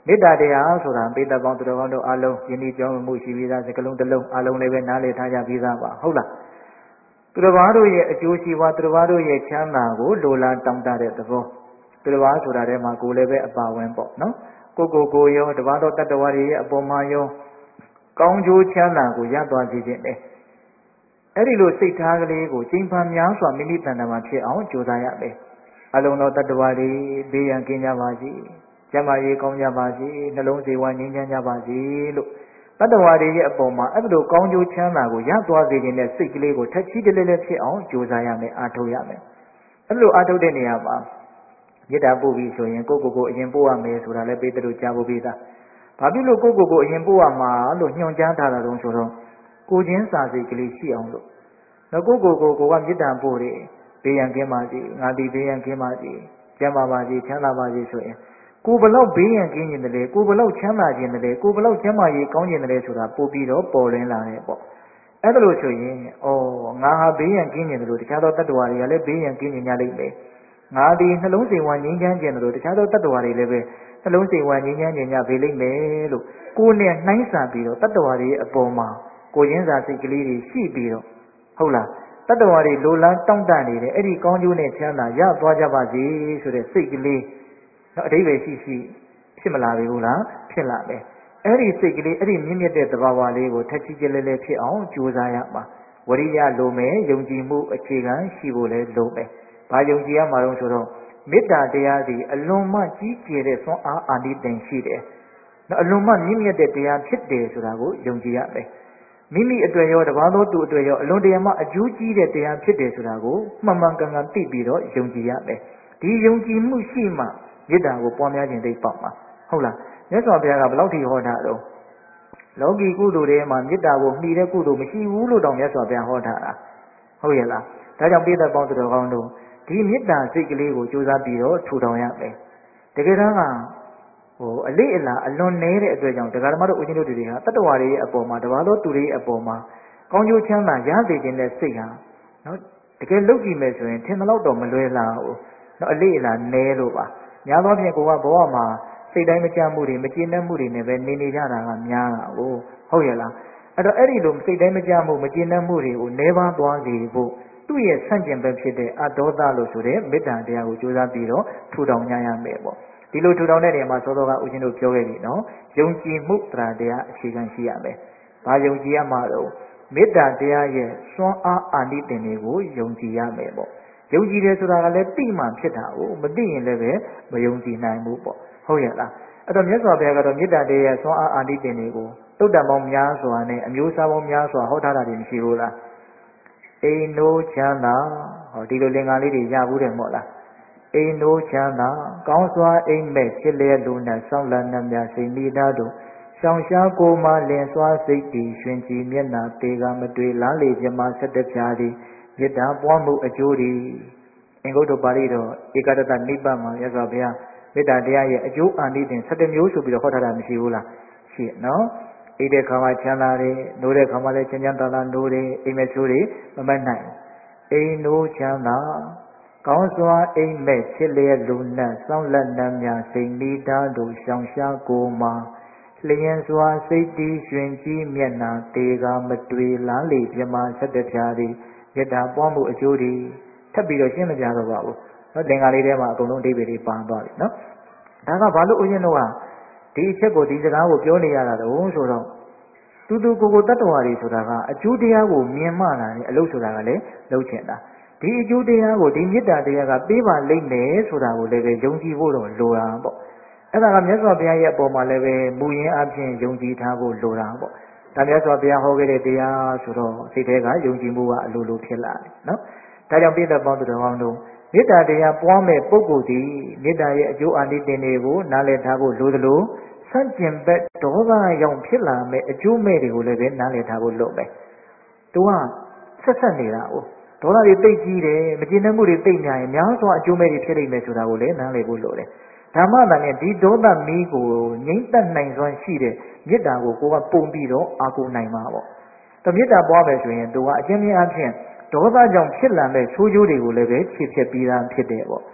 မေတ္တာတရားဆိုတာပိဋကပေါင်းသူတော်ကောင်းတို့အလုံးယနေ့ကြောင်းမှုရှိပြီးသားစကလုံးတစ်လုံးအလုံးလည်းပဲနားလည်ထားကြပြီးသားပါဟုတ်လားသူတော်ဘာတို့ရဲ့အကျိုးရှိပွားသူတော်ဘာတို့ရဲ့ချမ်းသာကိုလိုလားတောင်းတတဲ့သဘောသူတော်ဘာဆိုတာထဲမှာကိုယ်လည်းပဲအပါဝင်ပေါ့နော်ကိုကိုကိုရောတပါးသောတတ္တဝါတွေရဲ့အပေါ်မှာရောကောင်းကျိုးချမ်းသာကိုရသွားစေခြင်းနဲ့အဲ့ဒီလိုစိတ်ထားကလေးကိုကျင့်ပန်းများစွာမိမိတဏ္ဍာမှာဖြစ်အောင်ကြိုးစားရမယ်အလုံးသောတတ္တဝါတွေဘေးရန်ကင်းကြပါစေကျမ်းမာရေးကောင်းကြပါစေနှလုံးစေဝါငြိမ်းချမ်းကြပါစေလို့တတ္တဝါတွေရဲ့အပေါ်မှာအဲ့ဒီလိုကောင်းကျိုးချမ်းသာကိုရသွားစေခြင်းနဲ့စိတ်ကလေးကိုထက်ချီတလဲလဲဖြစ်အောင်ကြိုးစားရမယ်အားထုတ်ရမယ်အဲ့လိုအားထုတ်တဲ့နေရာမှာမေတ္တာပို့ပြီးဆိုရင်ကိုယ့်ကိုယ်ကိုအရင်ပို့ရမယ်ဆိုတာလည်းပေတရုကြားဖို့ပြီးသားဘာဖြစ်လို့ကိုယ့်ကိုယ်ကိုအရင်ပို့ရမှာလို့ညွှန်ကြားထားတာတုံးဆိုတော့ကိုချင်းစာစိတ်ကလေးရှိအောင်လို့တော့ကိုယ့်ကိုယ်ကိုကိုကမေတ္တာပို့တယ်ဘေးရန်ကင်းပါစေငါဒီဘေးရန်ကင်းပါစေကျမ်းပါပါစေချမ်းသာပါစေဆိုရင်ကိုဘလောက်ဘေးရန်ကင်းခြင်းတည်းကိုဘလောက်ချမ်းသာခြင်းတည်းကိုဘလောက်ကျမ်းမာရေးကောင်းခြင်းတည်းဆိုတာပို့ပြီးတော့ပေါ်လွင်လာတယ်ပေါ့အဲ့ဒါလို့ဆိုရင်ဩငါဟာဘေးရန်ကင်းခြင်းတည်းလို့တခြားသောတတ္တဝါတွေကလည်းဘေးရန်ကင်းခြင်းကြလိမ့်မယ်ငါဒီနှလုံးစိမ်ဝါငြိမ်းချမ်းခြင်းတည်းလို့တခြားသောတတ္တဝါတွေလည်းပဲနှလုံးစိမ်ဝါငြိမ်းချမ်းခြင်းကြပေလိမ့်မယ်လို့ကိုယ်နဲ့နှိုင်းဆပြီးတော့တတ္တဝါတွေရဲ့အပေါ်မှာကိုရင်းစာစိတ်ကလေးတွေရှိပြီးတော့ဟုတ်လားတတ္တဝါတွေလိုလားတောင့်တနေတယ်အဲ့ဒီကောင်းကျိုးနဲ့ချမ်းသာရသွားကြပါစေဆိုတဲ့စိတ်ကလေးနော်အဓိပ္ပာယ်ရှိရှိဖြစ်မလာပြီဘူးလားဖြစ်လာမယ်အဲ့ဒီစိတ်ကလေးအဲ့ဒီမြင့်မြတ်တဲ့သဘာဝလေးကိုထက်ချီကျလဲလဲဖြစ်အောင်ကြိုးစားရမှာဝရိယလိုမယ်ယုံကြည်မှုအခြေခံရှိဖို့လဲလိုမယ်ဘာယုံကြည်ရမှာတော့ဆိုတော့မေတ္တာတရားသည်အလွန်မှကြီးကျယ်တဲ့ဆွမ်းအားအာနိသင်ရှိတယ်နော်အလွန်မှမြင့်မြတ်တဲ့တရားဖြစ်တယ်ဆိုတာကိုယုံကြည်ရမယ်မိမိအတွက်ရောတပါးသောသူအတွက်ရောအလွန်တရာမှအကျိုးကြီးတဲ့တရားဖြစ်တယ်ဆိုတာကိုမှန်မှန်ကန်ကန်သိပြီးတော့ယုံကြည်ရမယ်ဒီယုံကြည်မှုရှိမှမေတ္တာကိုပွားများခြင်းသိပေါက်မှာဟုတ်လားမြတ်စွာဘုရားကဘယ်လောက်ထိဟောတာတော့လောကီကုသိုလ်တွေမှာမေတ္တာကိုမှီတဲ့ကုသိုလ်မရှိဘူးလို့တောင်မြတ်စွာဘုရားဟောတာဟုတ်ရဲ့လားဒါကြောင့်ပိဋကပေါင်းသူတော်ကောင်းတို့ဒီမေတ္တာစိတ်ကလေးကိုကြိုးစားပြီးတော့ထူထောင်ရမယ်တကယ်တမ်းကဟိုအလေးအလာအလွန်နေတဲ့အတွက်ကြောင့်တရားဓမ္မတို့ဦးဇင်းတို့တွေဟာတတ္တဝါတွေရဲ့အပေါ်မှာတပါးသောသူတွေရဲ့အပေါ်မှာကောင်းကျိုးချမ်းသာရစေခြင်းနဲ့စိတ်ဟာနော်တကယ်လုပ်ကြည့်မယ်ဆိုရင်ထင်သလောက်တော့မလွယ်လာဘူးနော်အလေးအလာနဲလို့ပါများသောဖြင့်ကိုကဘဝမှာစိတ်တိုင်းမကြမှုတွေမကျေနပ်မှုတွေနဲ့ပဲနေနေကြတာကများတာကိုဟုတ်ရဲ့လားအဲ့တော့အဲ့ဒီလိုစိတ်တိုင်းမကြမှုမကျေနပ်မှုတွေကိုနှဲပါသွားစေဖို့သူ့ရဲ့ဆန့်ကျင်ဘက်ဖြစ်တဲ့အဒေါသလို့ဆိုတဲ့မေတ္တာတရားကိုကြိုးစားပြီးတော့ထူထောင်ကြရမယ်ပေါ့ဒီလိုထူထောင်တဲ့နေရာမှာသောတော်ကဦးဇင်းတို့ပြောခဲ့ပြီနော်ယုံကြည်မှုတရားတရားအခြေခံရှိရမယ်။ဘာယုံကြည်ရမှာတော့မေတ္တာတရားရဲ့စွမ်းအားအာနိသင်တွေကိုယုံကြည်ရမယ်ပေါ့။ယုံကြည်တယ်ဆိုတာကလည်းသိမှဖြစ်တာကိုမသိရင်လည်းပဲမယုံကြည်နိုင်ဘူးပေါ့။ဟုတ်ရဲ့လား။အဲ့တော့မြတ်စွာဘုရားကတော့မေတ္တာတရားရဲ့စွမ်းအားအာနိသင်တွေကိုတုတ်တံပေါင်းများစွာနဲ့အမျိုးအစားပေါင်းများစွာဟောထားတာတွေမရှိဘူးလား။အိမ်နိုးချမ်းသာဟောဒီလိုလင်္ကာလေးတွေရဘူးတယ်မို့လား။အိမ်နိုးချမ်းသာကောင်းစွာအိမ်မဲ့ဖြစ်လျက်လူနဲ့ဆောင်းလန်းနှမြစိတ်မိသားတို့ရှောင်ရှားကိုမှလင်စွာစိတ်တည်ရှင်ကြည်မျက်နာတေကမတွေ့လားလေပြမဆက်တပြားသည်မေတ္တာပွားမှုအကျိုးသည်အင်္ဂုတ္တပါဠိတော်ဧကတတနိဗ္ဗာန်မှာရသော်ဘုရားမေတ္တာတရားရဲ့အကျိုးအာနိသင်၁၁မျိုးဆိုပြီးတော့ဟောထားတာမရှိဘူးလားရှိနော်အိတ်တဲ့ခါမှာချမ်းသာတယ်နိုးတဲ့ခါမှာလည်းချမ်းချမ်းသာသာနိုးတယ်အိမ်မချိုးတွေမမတ်နိုင်အိမ်နိုးချမ်းသာကောင်းစွာအိမ်မဲ့ဖြစ်လျက်လူနဲ့စောင်းလက်နှံများစိတ်မိသားတို့ရှောင်ရှားကိုမှလျင်စွာစိတ်တည်ရှင်ကြည်မျက်နာတေကမတွေ့လားလေပြမဆက်တပြားသည်မေတ္တာပွားမှုအကျိုးသည်ထပ်ပြီးတော့ရှင်းမပြတော့ပါဘူးနော်သင်္ကာလေးထဲမှာအကုန်လုံးအဓိပ္ပာယ်တွေပါသွားပြီနော်ဒါကဘာလို့ဦးဇင်းတို့ကဒီအချက်ကိုဒီစကားကိုပြောနေရတာတုံးဆိုတော့တူတူကိုကိုတတ္တဝါတွေဆိုတာကအကျိုးတရားကိုမြင်မှလာတယ်အလုပ်ဆိုတာကလည်းလုပ်ချင်တာဒီအကျိုးတရားကိုဒီမေတ္တာတရားကပေးပါလိမ့်မယ်ဆိုတာကိုလည်းပဲယုံကြည်ဖို့တော့လိုတာပေါ့အဲ့ဒါကမြတ်စွာဘုရားရဲ့အပေါ်မှာလည်းပဲမူရင်းအပြင်ယုံကြည်ထားဖို့လိုတာပေါ့ဒါမြတ်စွာဘုရားဟောခဲ့တဲ့တရားဆိုတော့စိတ်ထဲကယုံကြည်မှုကအလိုလိုဖြစ်လာတယ်နော်ဒါကြောင့်ပြည့်တဲ့ပေါင်းသူတော်ကောင်းတို့မေတ္တာတရားပွားမဲ့ပုဂ္ဂိုလ်ဒီမေတ္တာရဲ့အကျိုးအာနိသင်တွေကိုနားလည်ထားဖို့လိုသလိုဆန့်ကျင်ဘက်ဒေါသရောင်ဖြစ်လာမဲ့အကျိုးမဲ့တွေကိုလည်းပဲနားလည်ထားဖို့လိုမယ်သူကဆက်ဆက်နေတာ哦ဒေါသတွေတိတ်ကြီးတယ်မကျေနပ်မှုတွေတိတ်များရင်များစွာအကျိုးမဲ့တွေဖြစ်နေမယ်ဆိုတာကိုလည်းနားလည်ဖို့လိုတယ်ဓမ္မတန်နဲ့ဒီဒေါသမီးကိုငြိမ့်သက်နိုင်စွမ်းရှိတဲ့မေတ္တာကိုကိုကပုံပြီးတော့အာကိုနိုင်မှာပေါ့တမေတ္တာပွားမယ်ဆိုရင်သူကအချင်းချင်းအဖြစ်ဒေါသကြောင့်ဖြစ်လာမဲ့ဆိုးကျိုးတွေကိုလည်းပဲဖြည့်ဖြည့်ပြီးသားဖြစ်တယ်ပေါ့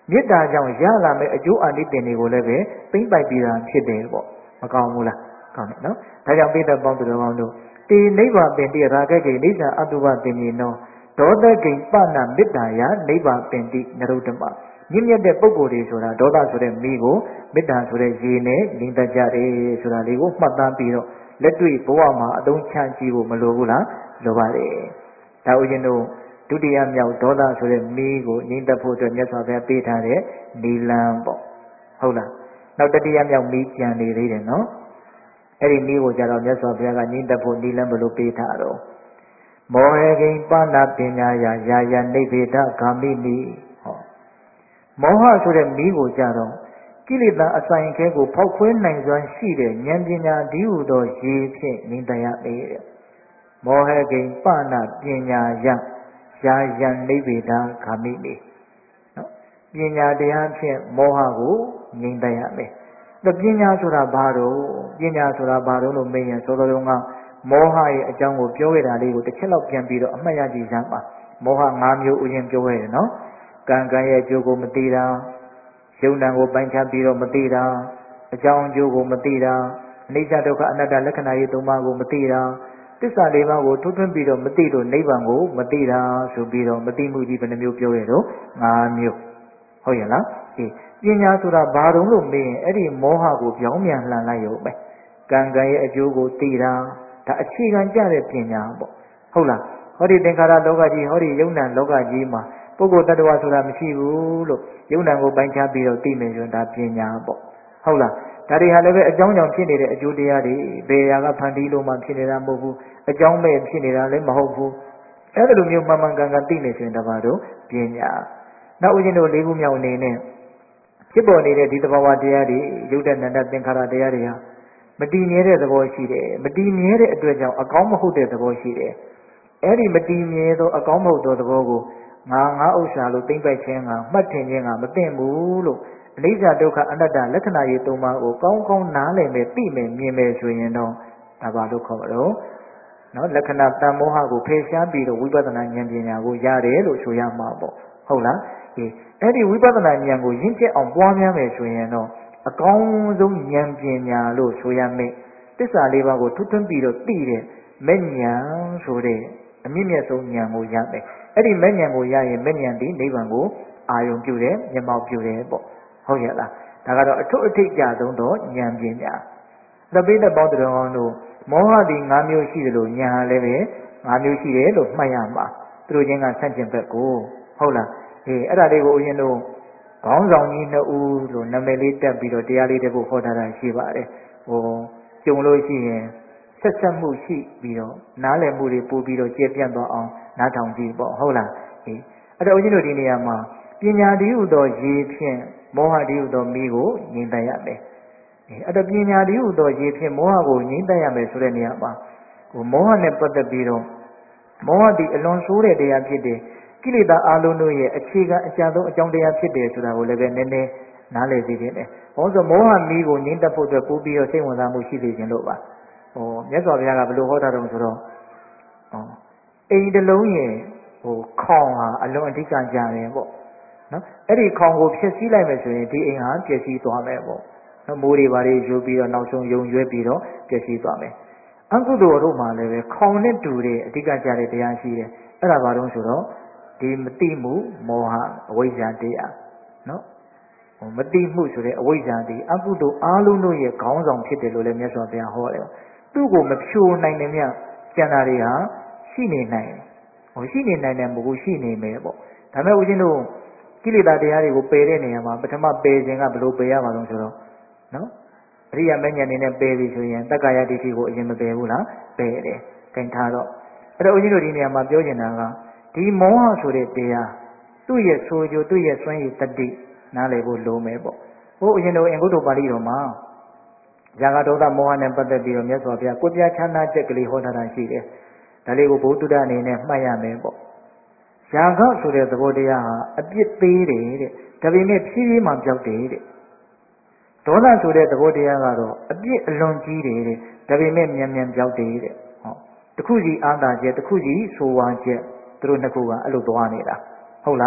မေတ္တာကြောင့်ရလာမယ့်အကျိုးအာနိသင်တွေကိုလည်းပဲသိမ့်ပိုက်ပြီးတာဖြစ်တယ်ပေါ့မကောင်းဘူးလားကောင်းတယ်နော်ဒါကြောင့်ပိဋကပေါင်းသူတော်ကောင်းတို့တေနိဗ္ဗာန်ပင်တိရာဂကိနေသအတုပပင်ကြီးနောဒေါသကိပနာမေတ္တာယနိဗ္ဗာန်ပင်တိနရုဒ္ဓမမြင့်မြတ်တဲ့ပုဂ္ဂိုလ်တွေဆိုတာဒေါသဆိုတဲ့မိကိုမေတ္တာဆိုတဲ့ရေနဲ့ငြိမ်သက်ကြတယ်ဆိုတာလေးကိုမှတ်သားပြီးတော့လက်တွေ့ဘဝမှာအသုံးချကြည့်ဖို့မလိုဘူးလားလိုပါတယ်ဒါဦးဇင်းတို့ဒုတိယမြောက်ဒေါသဆိုတဲ့မိကိုငြိမ်သက်ဖို့အတွက်မြတ်စွာဘုရားပေးထားတဲ့နိလန်းပေါ့ဟုတ်လားနောက်တတိယမြောက်မိကြံနေသေးတယ်နော်အဲ့ဒီမိကိုကြတော့မြတ်စွာဘုရားကငြိမ်သက်ဖို့နိလန်းဘယ်လိုပေးထားတော့မောဟကိဉ္ပနာပညာယာယာယနိဗ္ဗေဒဂာမိနိဟောမောဟဆိုတဲ့မိကိုကြတော့ကိလေသာအဆိုင်အခဲကိုဖောက်ခွဲနိုင်စွမ်းရှိတဲ့ဉာဏ်ပညာဒီဟုသောရေဖြင့်ငြိမ်သက်ရပေတဲ့မောဟကိဉ္ပနာပညာယယာယနိဗ္ဗေဒဂာမိနိနော်ပညာတရားဖြင့်မောဟကိုငြိမ်သက်ရမယ်ဒါပညာဆိုတာဘာတော့ပညာဆိုတာဘာတော့လို့မေးရင်သောတော်ကမောဟရဲ့အကြောင်းကိုပြောခဲ့တာလေးကိုတစ်ချက်လောက်ပြန်ပြီးတော့အမှတ်ရကြည့်စမ်းပါမောဟ၅မျိုးဥရင်ပြောခဲ့တယ်နော်ကံကံရဲ့အကျိုးကိုမသိတာယုံနာကိုပိုင်းခြားပြီးတော့မသိတာအကြောင်းအကျိုးကိုမသိတာအနိစ္စဒုက္ခအနတ္တလက္ခဏာရေးသုံးပါးကိုမသိတာသစ္စာလေးပါးကိုထွန်းထွန်းပြီးတော့မသိလို့နိဗ္ဗာန်ကိုမသိတာဆိုပြီးတော့မသိမှုကြီးဘယ်နှမျိုးပြောရတော့၅မျိုးဟုတ်ရဲ့လားဒီပညာဆိုတာဘာတုံးလို့မေးရင်အဲ့ဒီမောဟကိုပြောင်းပြန်လှန်လိုက်ရုံပဲကံကံရဲ့အကျိုးကိုသိတာဒါအခြေခံကြတဲ့ပညာပေါ့ဟုတ်လားဟောဒီသင်္ခါရလောကကြီးဟောဒီယုံနာလောကကြီးမှာပုဂ္ဂိုလ်တ attva ဆိုတာမရှိဘူးလို့ယုံနာကိုပိုင်းခြားပြီးတော့သိမယ်ဆိုရင်ဒါပညာပေါ့ဟုတ်လားဒါတွေဟာလည်းပဲအကြောင်းကြောင့်ဖြစ်နေတဲ့အကျိုးတရားတွေဘယ်ရာကဖန်တီးလို့မှဖြစ်နေတာမဟုတ်ဘူးအကြောင်းမဲ့ဖြစ်နေတာလည်းမဟုတ်ဘူးအဲ့ဒီလိုမျိုးမှန်မှန်ကန်ကန်သိနေဆိုရင်တပါတော့ပညာနောက်ဦးဇင်းတို့လေးခုမြောက်အနေနဲ့ဖြစ်ပေါ်နေတဲ့ဒီသဘာဝတရားတွေယုတ်တဲ့နန္ဒသင်္ခါရတရားတွေဟာမတည်မြဲတဲ့သဘောရှိတယ်မတည်မြဲတဲ့အတွက်ကြောင့်အကောင်းမဟုတ်တဲ့သဘောရှိတယ်အဲ့ဒီမတည်မြဲသောအကောင်းမဟုတ်သောသဘောကိုငါငါဥစ္စာလို့သိမ့်ပိုက်ခြင်းကမှတ်ထင်ခြင်းကမသိဘူးလို့အနိစ္စဒုက္ခအနတ္တလက္ခဏာရေးသုံးပါးကိုကောင်းကောင်းနားလည်မယ်သိမယ်မြင်မယ်ဆိုရင်တော့ဒါပါလို့ခေါ်တော့နော်လက္ခဏာတန်မောဟကိုဖယ်ရှားပြီးတော့ဝိပဿနာဉာဏ်ပညာကိုရတယ်လို့ဆိုရမှာပေါ့ဟုတ်လားဒီအဲ့ဒီဝိပဿနာဉာဏ်ကိုရင့်ကျက်အောင်ပွားများမယ်ဆိုရင်တော့အကောင်းဆုံးဉာဏ်ပညာလို့ဆိုရမယ်သစ္စာလေးပါးကိုထွတ်ထွန်းပြီးတော့သိတဲ့မဲ့ဉာဏ်ဆိုတဲ့အမြင့်မြတ်ဆုံးဉာဏ်ကိုရမယ်အဲ့ဒီမဲ့ဉာဏ်ကိုရရင်မဲ့ဉာဏ်ဒီနိဗ္ဗာန်ကိုအာယုံပြုတယ်မျက်မှောက်ပြုတယ်ပေါ့ဟုတ်ရဲ့လားဒါကတော့အထွတ်အထိပ်ကြဆုံးသောဉာဏ်ပညာသပိတပေါင်းတော်အောင်တို့မောဟဒီ၅မျိုးရှိတယ်လို့ဉာဏ်ဟာလည်းပဲ၅မျိုးရှိတယ်လို့မှတ်ရမှာသူတို့ချင်းကဆန့်ကျင်ဘက်ကိုဟုတ်လားအေးအဲ့ဒါလေးကိုဦးဇင်းတို့ခေါင်းဆောင်ကြီးနှစ်ဦးလို့နာမည်လေးတက်ပြီးတော့တရားလေးတစ်ခုဟောထားတာရှိပါတယ်ဟိုကြုံလို့ရှိရင်ဆက်ဆက်မှုရှိပြီးတော့နားလည်မှုတွေပို့ပြီးတော့ကျေပြန့်သွားအောင်နားထောင်ကြည့်ပေါ့ဟုတ်လားအေးအဲ့တော့ဦးဇင်းတို့ဒီနေရာမှာပညာတည်းဟူသောရေဖြင့်မောဟတည်းဟူသောမိကိုငြိမ်သက်ရမယ်အေးအဲ့တော့ပညာတည်းဟူသောရေဖြင့်မောဟကိုငြိမ်သက်ရမယ်ဆိုတဲ့နေရာမှာဟိုမောဟနဲ့ပတ်သက်ပြီးတော့မောဟဒီအလွန်ဆိုးတဲ့တရားဖြစ်တယ်ကိလေသာအလုံးတို့ရဲ့အခြေခံအကျဉ်းဆုံးအကြောင်းတရားဖြစ်တယ်ဆိုတာကိုလည်းပဲနည်းနည်းနားလည်သိခြင်းတယ်။ဘာလို့ဆိုမောဟမီးကိုငြိမ့်သက်ဖို့အတွက်ပို့ပြီးတော့စိတ်ဝင်စားမှုရှိစေခြင်းလို့ပါ။ဟောမြတ်စွာဘုရားကဘယ်လိုဟောတာတုံးဆိုတော့ဟောအိမ်တစ်လုံးရဲ့ဟိုခေါင်ဟာအလွန်အဓိကကြတယ်ပေါ့။နော်အဲ့ဒီခေါင်ကိုဖျက်ဆီးလိုက်မယ်ဆိုရင်ဒီအိမ်ဟာပျက်စီးသွားမယ်ပေါ့။နော်မိုးတွေဘာတွေယူပြီးတော့နောက်ဆုံးယုံရွဲပြီးတော့ပျက်စီးသွားမယ်။အကုသိုလ်တို့မှလည်းပဲခေါင်နဲ့တူတဲ့အဓိကကြတဲ့တရားရှိတယ်။အဲ့ဒါဘာလို့ဆိုတော့ဒီမတိမှုမောဟအဝိဇ္ဇာတရားနော်မတိမှုဆိုတဲ့အဝိဇ္ဇာတရားအကုသိုလ်အားလုံးတို့ရဲ့ခေါင်းဆောင်ဖြစ်တယ်လို့လည်းမြတ်စွာဘုရားဟောတယ်သူ့ကိုမဖြိုနိုင်တယ်မြတ်ကျန်တာတွေဟာရှိနေနိုင်တယ်ဟိုရှိနေနိုင်တယ်မဟုတ်ဘူးရှိနေမယ်ပေါ့ဒါမဲ့ဦးဇင်းတို့ကိလေသာတရားတွေကိုပယ်တဲ့နေရာမှာပထမပယ်ခြင်းကဘယ်လိုပယ်ရမှာလဲဆိုတော့နော်အရိယာမဉ္ဇဉ်နေနဲ့ပယ်ပြီဆိုရင်တက္ကရာဒိဋ္ဌိကိုအရင်မပယ်ဘူးလားပယ်တယ်ခင်ထားတော့အဲ့တော့ဦးဇင်းတို့ဒီနေရာမှာပြောချင်တာကဒီမောဟဆိုတဲ့တရားသူ့ရဲ့ဆိုကြသူ့ရဲ့စွမ်းရည်တတိနားလည်ဖို့လိုမယ်ပေါ့ဟိုအရင်တော့အင်္ဂုတ္တပါဠိတော်မှာဇာကဒေါသမောဟနဲ့ပတ်သက်ပြီးတော့မြတ်စွာဘုရားကိုပြချမ်းသာချက်ကလေးဟောထားတာရှိတယ်ဒါလေးကိုဘုဒ္ဓတအနေနဲ့မှတ်ရမယ်ပေါ့ဇာကဆိုတဲ့သဘောတရားဟာအပြစ်သေးတယ်တဲ့ဒါပေမဲ့ဖြည်းဖြည်းမှပြောက်တယ်တဲ့ဒေါသဆိုတဲ့သဘောတရားကတော့အပြစ်အလွန်ကြီးတယ်တဲ့ဒါပေမဲ့မြန်မြန်ပြောက်တယ်တဲ့ဟောတခုစီအာသာချက်တခုစီဆိုဝါချက်သူတို့နှစ်ခုကအဲ့လိုသွားနေတာဟုတ်လား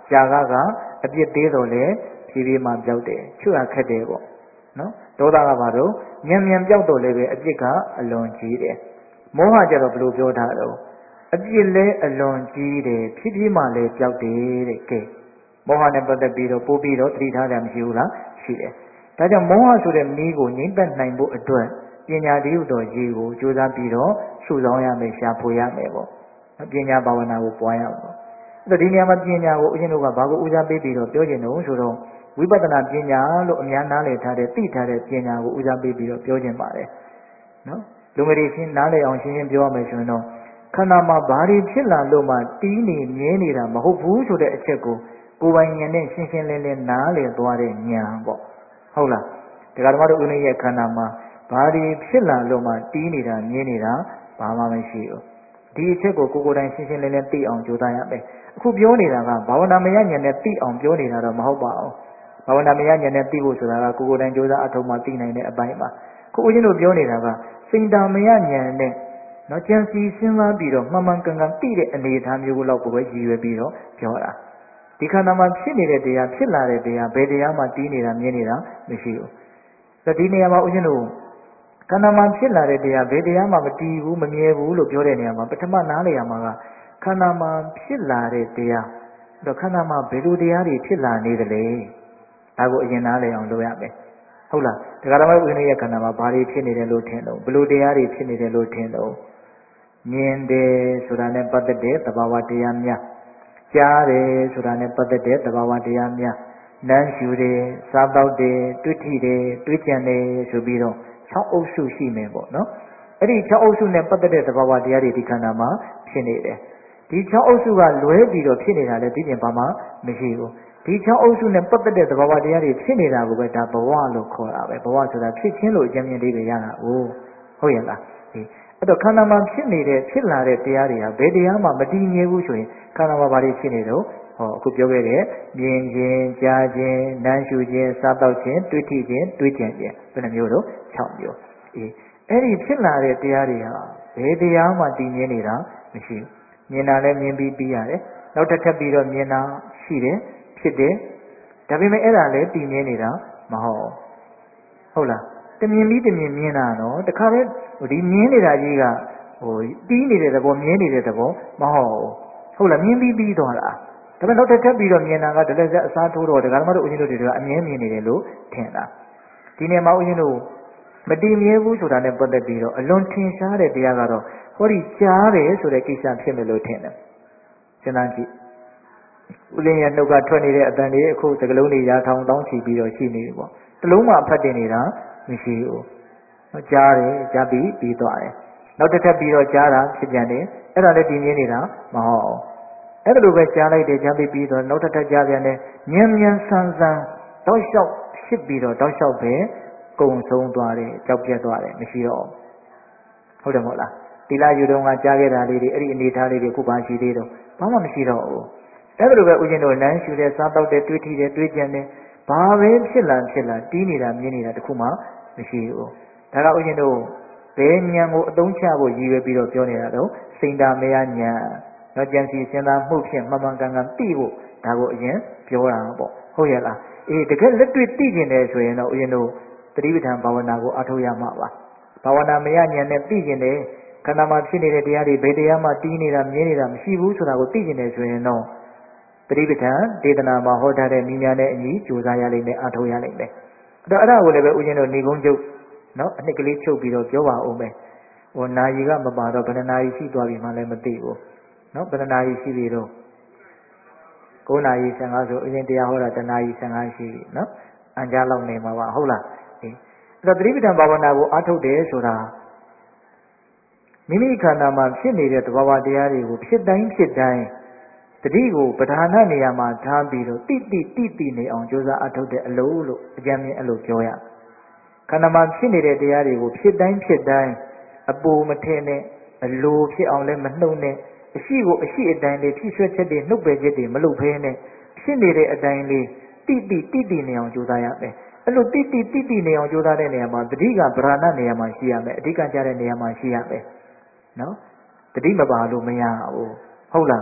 ကြာကကအပြစ်သေးတော်လေဖြည်းဖြည်းမှပြောက်တယ်ချွတ်ရခက်တယ်ပေါ့နော်ဒေါသကဘာလို့မြန်မြန်ပြောက်တော်လေပဲအပြစ်ကအလွန်ကြီးတယ်မောဟကြတော့ဘယ်လိုပြောထားတော့အပြစ်လဲအလွန်ကြီးတယ်ဖြည်းဖြည်းမှလည်းပြောက်တယ်တဲ့ကဲမောဟနဲ့ပတ်သက်ပြီးတော့ပို့ပြီးတော့သတိထားတယ်မရှိဘူးလားရှိတယ်ဒါကြောင့်မောဟဆိုတဲ့မီးကိုငြိမ့်သက်နိုင်ဖို့အတွက်ပညာတည်းဟူသောရေကိုကြိုးစားပြီးတော့စုဆောင်ရမယ်ရှာဖွေရမယ်ပေါ့ပညာဘာဝနာကိုပွားရအောင်ပေါ့အဲ့တော့ဒီနေရာမှာပညာကိုဦးဇင်းတို့ကဘာကိုဦးစားပေးပြီးတော့ပြောကျင်တော့ဆိုတော့ဝိပဿနာပညာလို့အများနားလည်ထားတဲ့သိထားတဲ့ပညာကိုဦးစားပေးပြီးတော့ပြောကျင်ပါတယ်နော်လူငယ်တွေရှင်းနားလည်အောင်ရှင်းရှင်းပြောရမယ်ဆိုရင်တော့ခန္ဓာမှာဘာတွေဖြစ်လာလို့မှတီးနေမြဲနေတာမဟုတ်ဘူးဆိုတဲ့အချက်ကိုကိုယ်ပိုင်ဉာဏ်နဲ့ရှင်းရှင်းလင်းလင်းနားလည်သွားတဲ့ဉာဏ်ပေါ့ဟုတ်လားဒကာဓမ္မတို့ဦးလေးရဲ့ခန္ဓာမှာဘာတွေဖြစ်လာလို့မှတီးနေတာမြဲနေတာဘာမှမရှိဘူးဒီအချက်ကိုကိုယ်ကိုယ်တိုင်ရှင်းရှင်းလင်းလင်းသိအောင်ကြိုးစားရမယ်အခုပြောနေတာကဘာဝနာမယဉာဏ်နဲ့သိအောင်ပြောနေတာတော့မဟုတ်ပါဘူးဘာဝနာမယဉာဏ်နဲ့သိဖို့ဆိုတာကကိုယ်ကိုယ်တိုင်ကြိုးစားအထောက်မှသိနိုင်တဲ့အပိုင်းပါခုဦးဇင်းတို့ပြောနေတာကစိတ်တမယဉာဏ်နဲ့နော်ကြံစီစဉ်းစားပြီးတော့မှန်မှန်ကန်ကန်သိတဲ့အနေအထားမျိုးလောက်ကိုပဲရည်ရွယ်ပြီးတော့ပြောတာဒီခန္ဓာမှာဖြစ်နေတဲ့တရားဖြစ်လာတဲ့တရားဘယ်တရားမှတီးနေတာမြင်နေတာမရှိဘူး။ဒါဒီနေရာမှာဦးဇင်းတို့ခန္ဓာမှာဖြစ်လာတဲ့တရားဘယ်တရားမှမတီးဘူးမမြဲဘူးလို့ပြောတဲ့နေရာမှာပထမနားလည်ရမှာကခန္ဓာမှာဖြစ်လာတဲ့တရားအဲ့တော့ခန္ဓာမှာဘယ်လိုတရားတွေဖြစ်လာနေသလဲဒါကိုအရင်နားလည်အောင်လုပ်ရမယ်။ဟုတ်လား။ဒါကြတော့ဦးဇင်းရဲ့ခန္ဓာမှာဘာတွေဖြစ်နေတယ်လို့ထင်တော့ဘယ်လိုတရားတွေဖြစ်နေတယ်လို့ထင်တော့မြင်တယ်ဆိုတာနဲ့ပတ်သက်တဲ့သဘာဝတရားများကြားတယ်ဆိုတာနဲ့ပတ်သက်တဲ့သဘာဝတရားများနမ်းရှူတယ်စားတော့တယ်တွေ့ထိတယ်တွေ့ကြံတယ်ဆိုပြီးတော့၆အုပ်စုရှိမယ်ပေါ့နော်အဲ့ဒီ၆အုပ်စုနဲ့ပတ်သက်တဲ့သဘာဝတရားတွေဒီခန္ဓာမှာဖြစ်နေတယ်ဒီ၆အုပ်စုကလွဲပြီးတော့ဖြစ်နေတာလေဒီပြင်ဘာမှမရှိဘူးဒီ၆အုပ်စုနဲ့ပတ်သက်တဲ့သဘာဝတရားတွေဖြစ်နေတာကိုပဲဒါဘဝလို့ခေါ်တာပဲဘဝဆိုတာဖြစ်ချင်းလို့အကျဉ်းမြင်လေးတွေရတာ哦ဟုတ်ရဲ့လားဒီအဲ့တော့ခန္ဓာမှာဖြစ်နေတဲ့ဖြစ်လာတဲ့တရားတွေဟာဘယ်တရားမှမတည်ငြိမ်ဘူးဆိုရင်ခန္ဓာမှာဘာတွေဖြစ်နေတော့ဟောအခုပြောခဲ့တဲ့မြင်ခြင်းကြားခြင်းနမ်းရှုခြင်းစားတော့ခြင်းတွေ့ထိခြင်းတွေ့ကြံခြင်းဘယ်နှမျိုးတော့၆မျိုးအေးအဲ့ဒီဖြစ်လာတဲ့တရားတွေဟာဘယ်တရားမှတည်ငြိမ်နေတာမရှိဘူးမြင်တာလည်းမြင်ပြီးပြီးရတယ်နောက်တစ်ထပ်ပြီးတော့မြင်တာရှိတယ်ဖြစ်တယ်ဒါပေမဲ့အဲ့ဒါလည်းတည်ငြိမ်နေတာမဟုတ်ဟုတ်လားတမြင်ပြီးတမြင်မြင်တာနော်တခါပဲဒီမြင်နေတာကြီးကဟိုတီးနေတဲ့သဘောမြင်နေတဲ့သဘောမဟုတ်ဟုတ်လားမြင်ပြီးပြီးသွားတာဒါပေမဲ့နောက်တစ်ထပ်ပြီးတော့မြင်တာကတလက်ဆက်အစားထိုးတော့ဒကာမတို့ဦးဇင်းတို့တွေကအမြင်မြင်နေတယ်လို့ထင်တာဒီနေ့မှာဦးဇင်းတို့မတည်မြဲဘူးဆိုတာနဲ့ပတ်သက်ပြီးတော့အလွန်ထင်ရှားတဲ့တရားကတော့ဟောဒီကြားတယ်ဆိုတဲ့ကိစ္စဖြစ်မယ်လို့ထင်တယ်စဉ်းစားကြည့်ဦးလင်းရဲ့နှုတ်ကထွက်နေတဲ့အတန်တွေအခုသကလုံးတွေရာထောင်တောင်းချီပြီးတော့ရှိနေပြီပေါ့တလုံးမှအဖတ်တင်နေတာမရှိဘူးကြားတယ်ကြားပြီးပြီးသွားတယ်နောက်တစ်ထပ်ပြီးတော့ကြားတာဖြစ်ပြန်တယ်အဲ့ဒါလည်းတည်ငြိမ်နေတာမဟုတ်အဲ့ဒါလိုပဲကြားလိုက်တယ်ကြားပြီးပြီးတော့နောက်တစ်ထပ်ကြားပြန်တယ်မြန်မြန်ဆန်းဆန်းတောက်လျှောက်ဖြစ်ပြီးတော့တောက်လျှောက်ပဲကုံဆုံးသွားတယ်ကြောက်ပြတ်သွားတယ်မရှိတော့ဟုတ်တယ်မဟုတ်လားတိလာယူတုံးကကြားခဲ့တာလေးတွေအဲ့ဒီအနေထားလေးတွေခုပါရှိသေးတော့ဘာမှမရှိတော့ဘူးအဲ့ဒါလိုပဲဦးဇင်းတို့လမ်းရှူတဲ့စားတော့တဲ့တွေးထီတဲ့တွေးကြံတဲ့ဘာပဲဖြစ်လာဖြစ်လာတီးနေတာမြင်နေတာတခုမှမရှိဘူးဒါကဦးဇင်းတို့ဘယ်ဉာဏ်ကိုအသုံးချဖို့ရည်ရွယ်ပြီးတော့ပြောနေတာတော့စိန်တာမယဉာဏ်တော့ကြံစီစဉ်းစားမှုဖြင့်မှန်မှန်ကန်ကန်သိဖို့ဒါကိုအရင်ပြောတာပေါ့ဟုတ်ရဲ့လားအေးတကယ်လက်တွေ့သိကျင်တယ်ဆိုရင်တော့ဦးဇင်းတို့သတိပဋ္ဌာန်ဘာဝနာကိုအားထုတ်ရမှာပါဘာဝနာမယဉာဏ်နဲ့သိကျင်တယ်ခန္ဓာမှာဖြစ်နေတဲ့တရားတွေဘယ်တရားမှတီးနေတာမြင်နေတာမရှိဘူးဆိုတာကိုသိကျင်တယ်ဆိုရင်တော့သတိပဋ္ဌာန်ဒေသနာမှာဟောထားတဲ့မိများနဲ့အညီကြိုးစားရလိမ့်မယ်အားထုတ်ရလိမ့်မယ်အဲ့တော့အဲ့ဒါကိုလည်းပဲဦးဇင်းတို့နေကုန်းကျုပ်နော်အနှစ်ကလေးချုပ်ပြီးတော့ပြောပါဦးမယ်ဟိုနာယီကမပါတော့ဘယ်နှနာရီရှိသွားပြီမှလည်းမသိဘူးနော်ဘယ်နှနာရီရှိပြီတော့၉နာရီ၁၅ဆိုအရင်တရားဟောတာတနာရီ၁၅ရှိပြီနော်အန်ကြားလောက်နေမှာပါဟုတ်လားအေးအဲ့တော့သတိပဋ္ဌာန်ဘာဝနာကိုအားထုတ်တယ်ဆိုတာမိမိခန္ဓာမှာဖြစ်နေတဲ့သဘာဝတရားတွေကိုဖြစ်တိုင်းဖြစ်တိုင်းတတိကိုပဓာနနေရာမှာထားပြီးတော့တိတိတိတိနေအောင်ကြိုးစားအထုတ်တဲ့အလို့လို့အကြမ်းမြင်အဲ့လိုပြောရခန္ဓာမှာဖြစ်နေတဲ့တရားတွေကိုဖြစ်တိုင်းဖြစ်တိုင်းအပူမထင်နဲ့အလိုဖြစ်အောင်လည်းမနှုတ်နဲ့အရှိကိုအရှိအတိုင်းလေးဖြစ်ဆွဲချက်တွေနှုတ်ပယ်ချက်တွေမလုပ်ဘဲနဲ့ဖြစ်နေတဲ့အတိုင်းလေးတိတိတိတိနေအောင်ကြိုးစားရမယ်အဲ့လိုတိတိတိတိနေအောင်ကြိုးစားတဲ့နေရာမှာတတိကဗราဏနေရာမှာရှိရမယ်အဓိကကျတဲ့နေရာမှာရှိရမယ်နော်တတိမပါလို့မရဘူးဟုတ်လား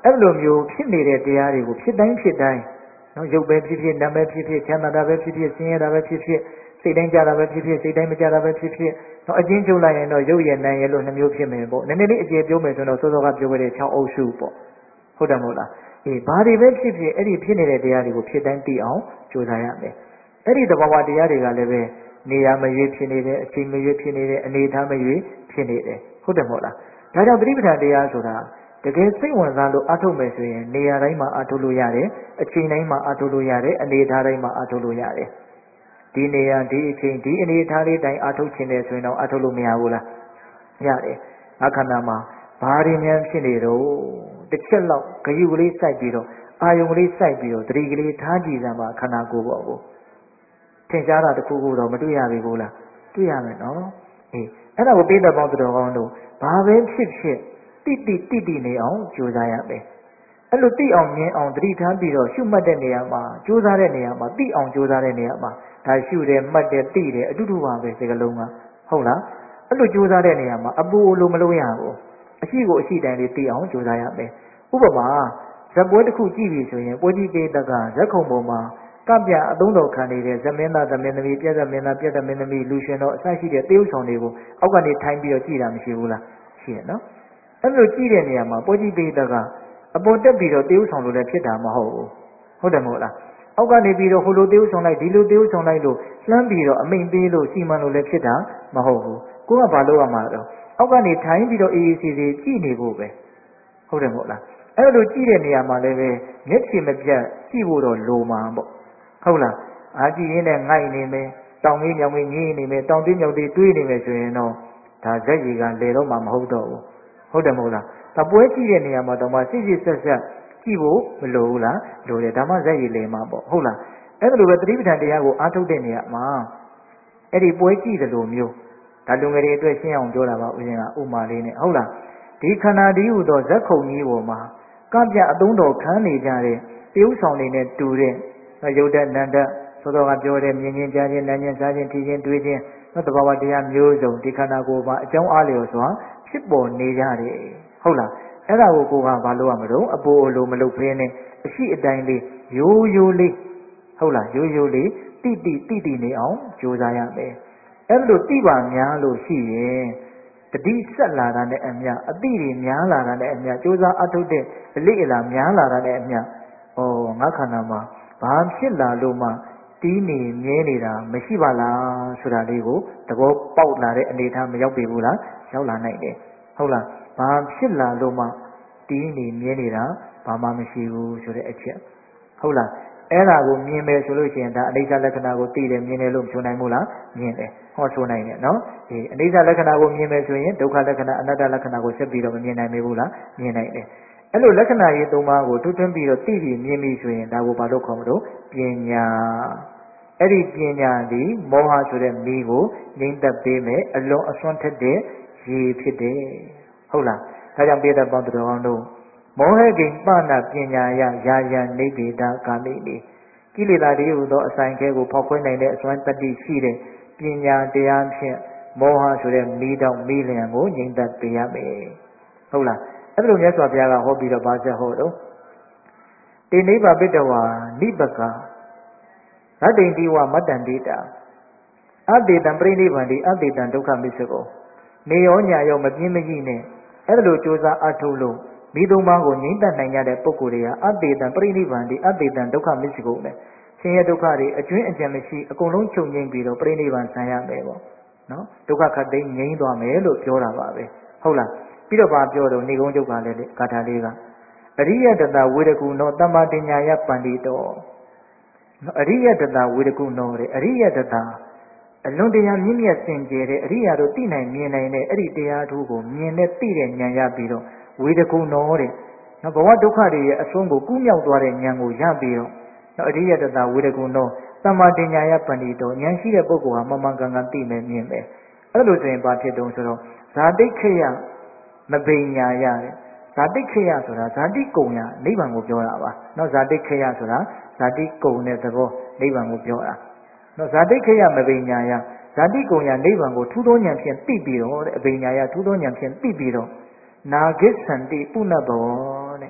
အဲ့လိုမျိုးဖြစ်နေတဲ့တရားတွေကိုဖြစ်တိုင်းဖြစ်တိုင်းနော်ရုပ်ပဲဖြစ်ဖြစ်နာမ်ပဲဖြစ်ဖြစ်ချမ်းသာတာပဲဖြစ်ဖြစ်ဆင်းရဲတာပဲဖြစ်ဖြစ်စိတ်တိုင်းကြတာပဲဖြစ်ဖြစ်စိတ်တိုင်းမကြတာပဲဖြစ်ဖြစ်တော့အချင်းချုပ်လိုက်ရင်တော့ရုပ်ရည်နာမ်ရည်လို့နှမျိုးဖြစ်မယ်ပေါ့နည်းနည်းလေးအကျေပြောမယ်ဆိုတော့စောစောကပြောခဲ့တဲ့၆အုပ်စုပေါ့ဟုတ်တယ်မဟုတ်လားအေးဘာတွေပဲဖြစ်ဖြစ်အဲ့ဒီဖြစ်နေတဲ့တရားတွေကိုဖြစ်တိုင်းသိအောင်ကြိုးစားရမယ်အဲ့ဒီသဘာဝတရားတွေကလည်းပဲနေရာမရွေးဖြစ်နေတယ်အချိန်မရွေးဖြစ်နေတယ်အနေအထားမရွေးဖြစ်နေတယ်ဟုတ်တယ်မဟုတ်လားဒါကြောင့်ပဋိပဒါတရားဆိုတာတကယ်စိတ်ဝင်စားလို့အထုတ်မယ်ဆိုရင်နေရာတိုင်းမှာအထုတ်လို့ရတယ်အချိန်တိုင်းမှာအထုတ်လို့ရတယ်အနေအထားတိုင်းမှာအထုတ်လို့ရတယ်ဒီနေရာဒီအချိန်ဒီအနေအထားလေးတိုင်းအထုတ်ခြင်းတယ်ဆိုရင်တော့အထုတ်လို့မရဘူးလားရတယ်အခန္ဓာမှာဘာတွေများဖြစ်နေတော့တစ်ချက်လောက်ဂယုကလေးစိုက်ပြီးတော့အာယုံကလေးစိုက်ပြီးတော့တတိကလေးထားကြည့်စမ်းပါခန္ဓာကိုယ်ပေါ့ကိုထင်ရှားတာတစ်ခုခုတော့မတွေ့ရပြီဘူးလားတွေ့ရမယ်နော်အေးအဲ့ဒါကိုပိဋကပေါင်းတော်ကောင်းတို့ဘာပဲဖြစ်ဖြစ်တိတိတိတိနေအောင်ကြိုးစားရမယ်အဲ့လိုတိအောင်မြင်အောင်တတိထားပြီးတော့ရှုမှတ်တဲ့နေရာမှာကြိုးစားတဲ့နေရာမှာတိအောင်ကြိုးစားတဲ့နေရာမှာဒါရှုတယ်မှတ်တယ်တိတယ်အတူတူပါပဲစကလုံးကဟုတ်လားအဲ့လိုကြိုးစားတဲ့နေရာမှာအပူလိုမလို့ရဘူးအရှိကိုအရှိတိုင်းလေးတိအောင်ကြိုးစားရမယ်ဥပမာဇက်ပွဲတစ်ခုကြည့်ပြီဆိုရင်ပွဲကြီးသေးတက်ကဇက်ခုံပေါ်မှာကပြအသုံးတော်ခံနေတဲ့ဇမင်းသားသမင်းသမီးပြက်သမင်းသားပြက်သမင်းသမီးလူရှင်တော်အစရှိတဲ့တေးဥဆောင်တွေကိုအောက်ကနေထိုင်ပြီးတော့ကြည်တာမရှိဘူးလားရှိရနော်အဲ့လိုကြည့်တဲ့နေရာမှာပွဲကြီးသေးတက်ကအပေါ်တက်ပြီးတော့တေးဥဆောင်လို့လည်းဖြစ်တာမဟုတ်ဘူးဟုတ်တယ်မဟုတ်လားအောက်ကနေပြီးတော့ဟိုလိုတေးဥဆောင်လိုက်ဒီလိုတေးဥဆောင်လိုက်လို့လှမ်းပြီးတော့အမိန်ပေးလို့စီမံလို့လည်းဖြစ်တာမဟုတ်ဘူးကိုကဘာလို့ရမှာတော့အောက်ကနေထိုင်ပြီးတော့အေးအေးဆေးဆေးကြည့်နေဖို့ပဲဟုတ်တယ်မဟုတ်လားအဲ့လိုကြည့်တဲ့နေရာမှာလည်းပဲမျက်ခြေမပြတ်ကြည့်ဖို့တော့လိုမှာပေါ့ဟုတ်လားအားကြည့်ရင်းနဲ့ငိုက်နေမယ်တောင်ကြီးမြောင်ကြီးညင်းနေမယ်တောင်သေးမြောင်သေးတွေးနေမယ်ဆိုရင်တော့ဒါဇက်ကြီးကလေတော့မှမဟုတ်တော့ဘူးဟုတ်တယ်မဟုတ်လားဒါပွဲကြည့်တဲ့နေရာမှာတော့မှစစ်စစ်ဆက်ဆက်ကြည့်ဖို့မလိုဘူးလားလိုတယ်ဒါမှဇက်ကြီးလေမှာပေါ့ဟုတ်လားအဲ့လိုပဲသတိပဋ္ဌာန်တရားကိုအားထုတ်တဲ့နေရာမှာအဲ့ဒီပွဲကြည့်တယ်လို့မျိုးဒါလူငယ်တွေအတွက်ရှင်းအောင်ပြောတာပါဦးဇင်းကဥမာလေးနဲ့ဟုတ်လားဒီခန္ဓာဒီဟုသောဇက်ခုံကြီးပေါ်မှာကပြအသုံးတော်ခံနေကြတဲ့ပြုဆောင်နေနဲ့တူတဲ့ရုပ်တနန္တသောတော်ကပြောတဲ့မြင်ချင်းကြားချင်းနားချင်းစားချင်းထီချင်းတွေးချင်းသဘာဝတရားမျိုးစုံဒီခန္ဓာကိုယ်မှာအကြောင်းအားလျော်စွာဖြစ်ပေါ်နေကြတယ်ဟုတ်လားအဲ့ဒါကိုကိုကဘာလို့ရမလို့အပိုအလိုမလုပ်ဖဲနဲ့အရှိအတိုင်းလေးရိုးရိုးလေးဟုတ်လားရိုးရိုးလေးတိတိတိတိနေအောင်ကြိုးစားရမယ်အဲ့လိုတိပါများလို့ရှိရင်တတိဆက်လာတာနဲ့အမျှအတိတွေများလာတာနဲ့အမျှကြိုးစားအထုတ်တဲ့အလေးအလာများလာတာနဲ့အမျှဩငါခန္ဓာမှာဘာဖြစ်လာလို့မှတီးနေမြဲနေတာမရှိပါလားဆိုတာလေးကိုသဘောပေါက်လာတဲ့အနေအထားမရောက်ပြီဘူးလားရောက်လာနိုင်တယ်ဟုတ်လားဘာဖြစ်လာလို့မှတီးနေမြဲနေတာဘာမှမရှိဘူးဆိုတဲ့အချက်ဟုတ်လားအဲ့ဒါကိုမြင်မယ်ဆိုလို့ရှိရင်ဒါအနိစ္စလက္ခဏာကိုသိတယ်မြင်တယ်လို့ပြောနိုင်မို့လားမြင်တယ်ဟောဆိုနိုင်တယ်နော်ဒီအနိစ္စလက္ခဏာကိုမြင်မယ်ဆိုရင်ဒုက္ခလက္ခဏာအနတ္တလက္ခဏာကိုဆက်ပြီးတော့မမြင်နိုင်ဘူးလားမြင်နိုင်တယ်အဲ့လိုလက္ခဏာရေးသုံးပါးကိုထွတ်ထွင်းပြီးတော့သိပြီးမြင်ပြီးဆိုရင်ဒါကိုဘာလို့ခေါ်မလို့ပညာအဲ့ဒီပညာဒီမောဟဆိုတဲ့မီးကိုငြိမ့်သက်ပေးမယ်အလွန်အစွမ်းထက်တဲ့ရေဖြစ်တယ်ဟုတ်လားဒါကြောင့်ပိဋကပေါင်းတော်ကောင်းတို့မောဟကိပနာပညာယယာယနိဗ္ဗေဒကာမိနိကိလေသာတွေဟူသောအဆိုင်ခဲကိုဖောက်ခွဲနိုင်တဲ့အစွမ်းတတ္တိရှိတဲ့ပညာတရားဖြင့်မောဟဆိုတဲ့မီးတောင်မီးလျံကိုငြိမ့်သက်ပေးရမယ်ဟုတ်လားအဲ့လိုမြတ်စွာဘုရားကဟောပြီးတော့ဘာဆက်ဟောတော့တေနိဗ္ဗာပိတဝါနိပကရတ္တိတိဝမတ္တန္တိတာအတေတံပြိနိဗ္ဗန္တိအတေတံဒုက္ခမစ္စကောနေရောညာရောမပြင်းမကြီးနဲ့အဲ့လိုကြိုးစားအထုတ်လို့မိသုံးပါးကိုငြိမ့်သက်နိုင်ကြတဲ့ပုဂ္ဂိုလ်တွေဟာအတေတံပြိနိဗ္ဗန္တိအတေတံဒုက္ခမစ္စကောနဲ့ဆင်းရဲဒုက္ခတွေအကျွင်းအကြံမရှိအကုန်လုံးချုပ်ငြိမ့်ပြီးတော့ပြိနိဗ္ဗာန်ဆံရမယ်ပေါ့နော်ဒုက္ခခတ်သိမ်းငြိမ်းသွားမယ်လို့ပြောတာပါပဲဟုတ်လားပြီးတော့ဗာပြောတော့နေကုန်းကျုပ်ကလည်းဂါထာလေးကအရိယတတဝေဒကုနောတမ္မာတညာယပန္တိတောအရိယတတဝေဒကုနောတဲ့အရိယတတအလွန်တရာမြင့်မြတ်စင်ကြယ်တဲ့အရိယာတို့သိနိုင်မြင်နိုင်တဲ့အဲ့ဒီတရားထူးကိုမြင်နဲ့သိတဲ့ဉာဏ်ရပြီးတော့ဝေဒကုနောတဲ့နော်ဘဝဒုက္ခတွေရဲ့အဆုံးကိုကူးမြောက်သွားတဲ့ဉာဏ်ကိုရပြီးတော့နော်အရိယတတဝေဒကုနောတမ္မာတညာယပန္တိတောဉာဏ်ရှိတဲ့ပုဂ္ဂိုလ်ဟာမမှန်ကန်ကန်သိမယ်မြင်မယ်အဲ့လိုဆိုရင်ဘာဖြစ်တုံးဆိုတော့ဇာတိခေယမပိညာရတဲ့ဇာတိခေယဆိုတာဇာတိကုံရနိဗ္ဗာန်ကိုပြောတာပါနော်ဇာတိခေယဆိုတာဇာတိကုံတဲ့သဘောနိဗ္ဗာန်ကိုပြောတာနော်ဇာတိခေယမပိညာယဇာတိကုံရနိဗ္ဗာန်ကိုထူးသောဉာဏ်ဖြင့်သိပြီးတော့တဲ့အပိညာယထူးသောဉာဏ်ဖြင့်သိပြီးတော့နာဂစ္ဆန္တိပုဏ္ဏဘောတဲ့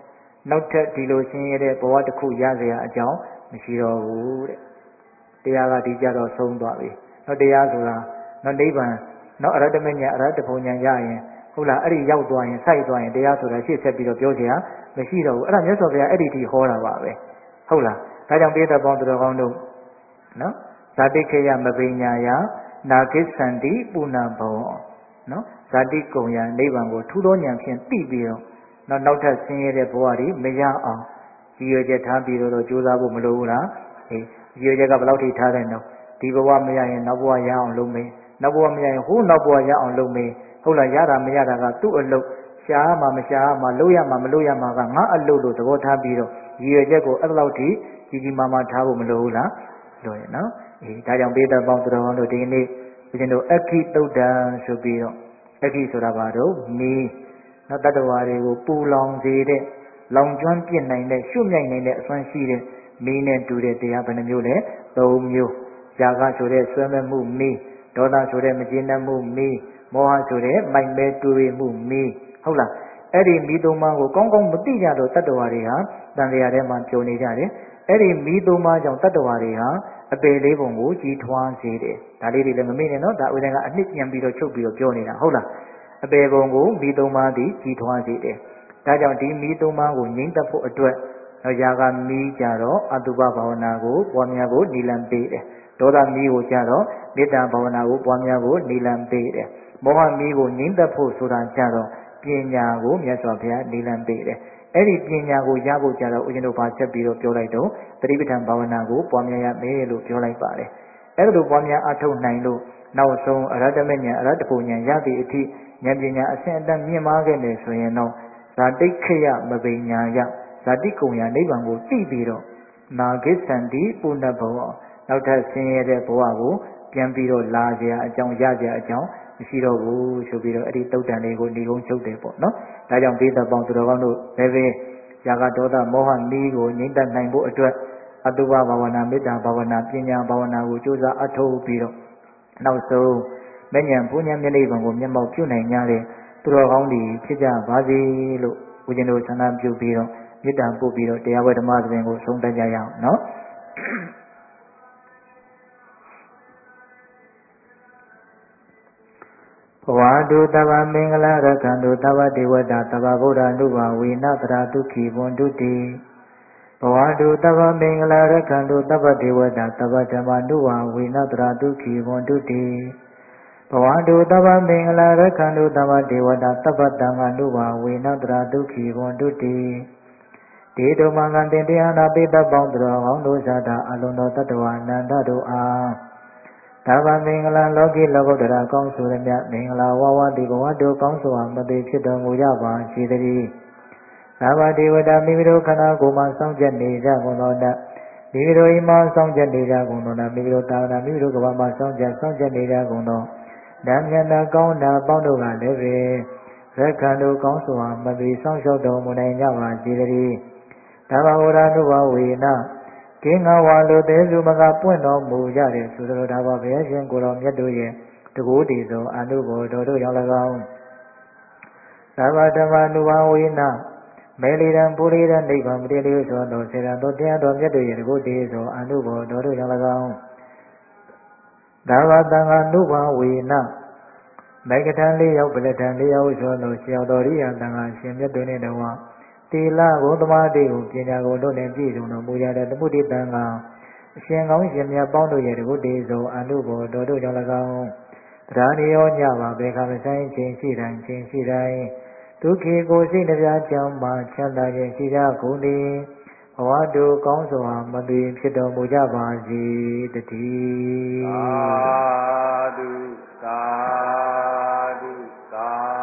နောက်ထပ်ဒီလိုဆင်းရဲတဲ့ဘဝတစ်ခုရเสียအကြောင်းမရှိတော့ဘူးတဲ့တရားကဒီကြတော့ဆုံးသွားပြီနောက်တရားဆိုတာနောက်နိဗ္ဗာန်နောက်အရဟတမဉာဏ်အရဟတဘုံဉာဏ်ရရင်ဟုတ်လားအဲ့ဒီရောက်သွားရင်စိုက်သွားရင်တရားဆိုတာရှေ့ဆက်ပြီးတော့ပြောเสียမရှိတော့ဘူးအဲ့ဒါမြတ်စွာဘုရားအဲ့ဒီဒီဟောတာပါပဲဟုတ်လားဒါကြောင့်ပိဋကပေါင်းသူတော်ကောင်းတို့နော်ဇာတိခေယမပိညာယနာကိသန္တိပုဏ္ဏဘောနော်ဇာတိကုံယနိဗ္ဗာန်ကိုထူးသောဉာဏ်ဖြင့်သိပြီးတော့နောက်နောက်ထပ်ဆင်းရဲတဲ့ဘဝတွေမရအောင်ရည်ရွယ်ချက်ထားပြီးတော့ကြိုးစားဖို့မလိုဘူးလားအေးရည်ရွယ်ချက်ကဘယ်လောက်ထိထားတဲ့နော်ဒီဘဝမရရင်နောက်ဘဝရအောင်လုပ်မယ်နောက်ဘဝမရရင်ဟိုးနောက်ဘဝရအောင်လုပ်မယ်ဟုတ်လားရတာမရတာကသူ့အလုပ်ရှားမှမရှားမှလုပ်ရမှမလုပ်ရမှကငါအလုပ်လို့သဘောထားပြီးတော့ရည်ရွယ်ချက်ကိုအဲ့လောက်ထိကြီးကြီးမားမားထားဖို့မလိုဘူးလားလို့ရနော်အေးဒါကြောင့်ပိဋကပေါင်းသူတော်ကောင်းတို့ဒီကနေ့ဦးဇင်းတို့အက္ခိတုတ်တံဆိုပြီးတော့အက္ခိဆိုတာဘာတော့မီးနော်တတ္တဝါတွေကိုပူလောင်စေတဲ့လောင်ကျွမ်းပြစ်နိုင်တဲ့ရှုမြိုက်နိုင်တဲ့အစွမ်းရှိတဲ့မီးနဲ့တူတဲ့တရားဘယ်နှမျိုးလဲသုံးမျိုးຢာကဆိုတဲ့ဆွဲမဲ့မှုမီးဒေါသဆိုတဲ့မကျေနပ်မှုမီးမောဟဆိုတဲ့မိုက်မဲတွေးမှုမီးဟုတ်လားအဲ့ဒီမီးသုံးပါးကိုကောင်းကောင်းမသိကြတော့တတ္တဝါတွေဟာတန်တရားထဲမှာပျော်နေကြတယ်အဲ့ဒီမီးသုံးပါးကြောင့်တတ္တဝါတွေဟာအပေလေးပုံကိုကြီးထွားစေတယ်ဒါလေးတွေလည်းမမေ့နဲ့နော်ဒါဥဒ္ဒင်ကအနှစ်ပြန်ပြီးတော့ချုပ်ပြီးတော့ပြောနေတာဟုတ်လားအပေပုံကိုမီးသုံးပါးသည်ကြီးထွားစေတယ်ဒါကြောင့်ဒီမီးသုံးပါးကိုငြိမ့်သက်ဖို့အတွက်တော့ຢာကမီးကြတော့အတုပဘာဝနာကိုပွားများဖို့နိလန်ပေးတယ်ဒေါသမီးကိုကြတော့မေတ္တာဘာဝနာကိုပွားများဖို့နိလန်ပေးတယ်မောဟမီးကိုငြိမ့်သက်ဖို့ဆိုတာကြတော့ပညာကိုမြတ်စွာဘုရားနိလန်ပေးတယ်အဲ့ဒီပညာကိုရဖို့ကြတော့ဦးဇင်းတို့ဘာဆက်ပြီးတော့ပြောလိုက်တော့ပရိပဋ္ဌာန်ဘာဝနာကိုပွားများရမယ်လို့ပြောလိုက်ပါတယ်အဲ့ဒါလိုပွားများအထုတ်နိုင်လို့နောက်ဆုံးအရဟတမေဉာဏ်အရဟတဘုံဉာဏ်ရသည့်အထိဉာဏ်ပညာအဆင့်အတန်းမြင့်မားခဲ့တယ်ဆိုရင်တော့ဇာတိခေယမပိညာယဇာတိကုံယနိဗ္ဗာန်ကိုသိပြီးတော့နာဂိသန္တိပုဏ္ဏဘောနောက်ထပ်ဆင်းရဲတဲ့ဘဝကိုပြန်ပြီးတော့လာကြအကြောင်းရကြအကြောင်းမရှိတော့ဘူးဆိုပြီးတော့အဲ့ဒီတုတ်တန်လေးကိုဏီကုန်းချုပ်တယ်ပေါ့နော်ဒါကြောင့်ဒေသပေါင်းသူတော်ကောင်းတို့လည်းပဲຢာကဒေါသမောဟမီးကိုငြိမ့်သက်နိုင်ဖို့အတွက်အတုပဘာဝနာမေတ္တာဘာဝနာပညာဘာဝနာကိုကြိုးစားအထောက်ပြီးတော့နောက်ဆုံးမဉ္ဇဉ်ဘုညံမျက်နှိပ်ပံကိုမျက်မှောက်ပြုနိုင်ကြတဲ့သူတော်ကောင်းတွေဖြစ်ကြပါစေလို့ဦးဇင်းတို့ဆန္ဒပြုပြီးတော့မေတ္တာပို့ပြီးတော့တရားဝဲဓမ္မသဘင်ကိုဆုံးသတ်ကြရအောင်နော်ဘဝတုတဗ္ဗမင်္ဂလာရခန္တုတဗ္ဗဒေဝတာတဗ္ဗဗုဒ္ဓ ानु ဘာဝေနတရာဒုက္ခိဘွန်တုတိဘဝတုတဗ္ဗမင်္ဂလာရခန္တုတဗ္ဗဒေဝတာတဗ္ဗဓမ္မ ानु ဘာဝေနတရာဒုက္ခိဘွန်တုတိဘဝတုတဗ္ဗမင်္ဂလာရခန္တုတဗ္ဗဒေဝတာတဗ္ဗတံဃာ ानु ဘာဝေနတရာဒုက္ခိဘွန်တုတိဒေတုမင်္ဂတင်တရားနာပိတ္တပေါင်းတော်ဟောင်းတို့ဇာတာအလုံးတော်တတ္တဝါနန္ဒတို့အားတဗ္ဗမင်္ဂလာလောကီလောကုတ္တရာကောင်းဆိုရမြမင်္ဂလာဝဝတိဘဝတို့ကောင်းစွာမသိဖြစ်တော်မူကြပါစေတည်းသဗ္ဗဒေဝတာမိမိတို့ခန္ဓာကိုယ်မှာစောင့်ကြနေကြကုန်သောတမိမိတို့အိမ်မှာစောင့်ကြနေကြကုန်သောမိမိတို့တာဝနာမိမိတို့ကဘာမှာစောင့်ကြစောင့်ကြနေကြကုန်သောဓမ္မဉာဏ်ကောင်းတာပေါင်းတို့ကလည်းပဲရက္ခဏတို့ကောင်းစွာမသိစောင့်ရှောက်တော်မူနိုင်ကြပါစေတည်းဓမ္မဝရဏုဘဝေနကင်းငါဝါလိုသေးစုမကပွင့်တော်မူကြတဲ့သုတတော်ဘာဘုရားရှင်ကိုယ်တော်မြတ်တို့ရဲ့တကူတည်သောအနုဘောတော်တို့ရောက်၎င်းသဗ္ဗဓမ္မ ानु ဘာဝေနမေလီရန်ပုရိရန်နိဗ္ဗာန်မတည်လေးသောတော်ဆေရတော်တရားတော်မြတ်တို့ရဲ့တကူတည်သောအနုဘောတော်တို့ရောက်၎င်းသဗ္ဗတံဃာ ानु ဘာဝေနမေကထံလေးရောက်ပလက်ထံလေးရောက်သောတော်ဆရာတော်ရိယတံဃာရှင်မြတ်တို့နှင့်တဝတိလဘုသမာတိကိုပညာကိုတို့နှင့်ပြည့်စုံတော်မူကြတဲ့သမုဒိတံဃာအရှင်ကောင်းရှင်မြတ်ပေါင်းတို့ရဲ့တကုတည်သောအနုဘောတော်တို့ကြောင့်၎င်းတရားနေရောညပါဘေခမဆိုင်ခြင်းရှိတိုင်းခြင်းရှိတိုင်းဒုက္ခေကိုစိတ်နှပြကြောင့်မှချမ်းသာခြင်းရှိကြကုန်သည်ဘဝတို့ကောင်းစွာမသွေဖြစ်တော်မူကြပါစေတည်း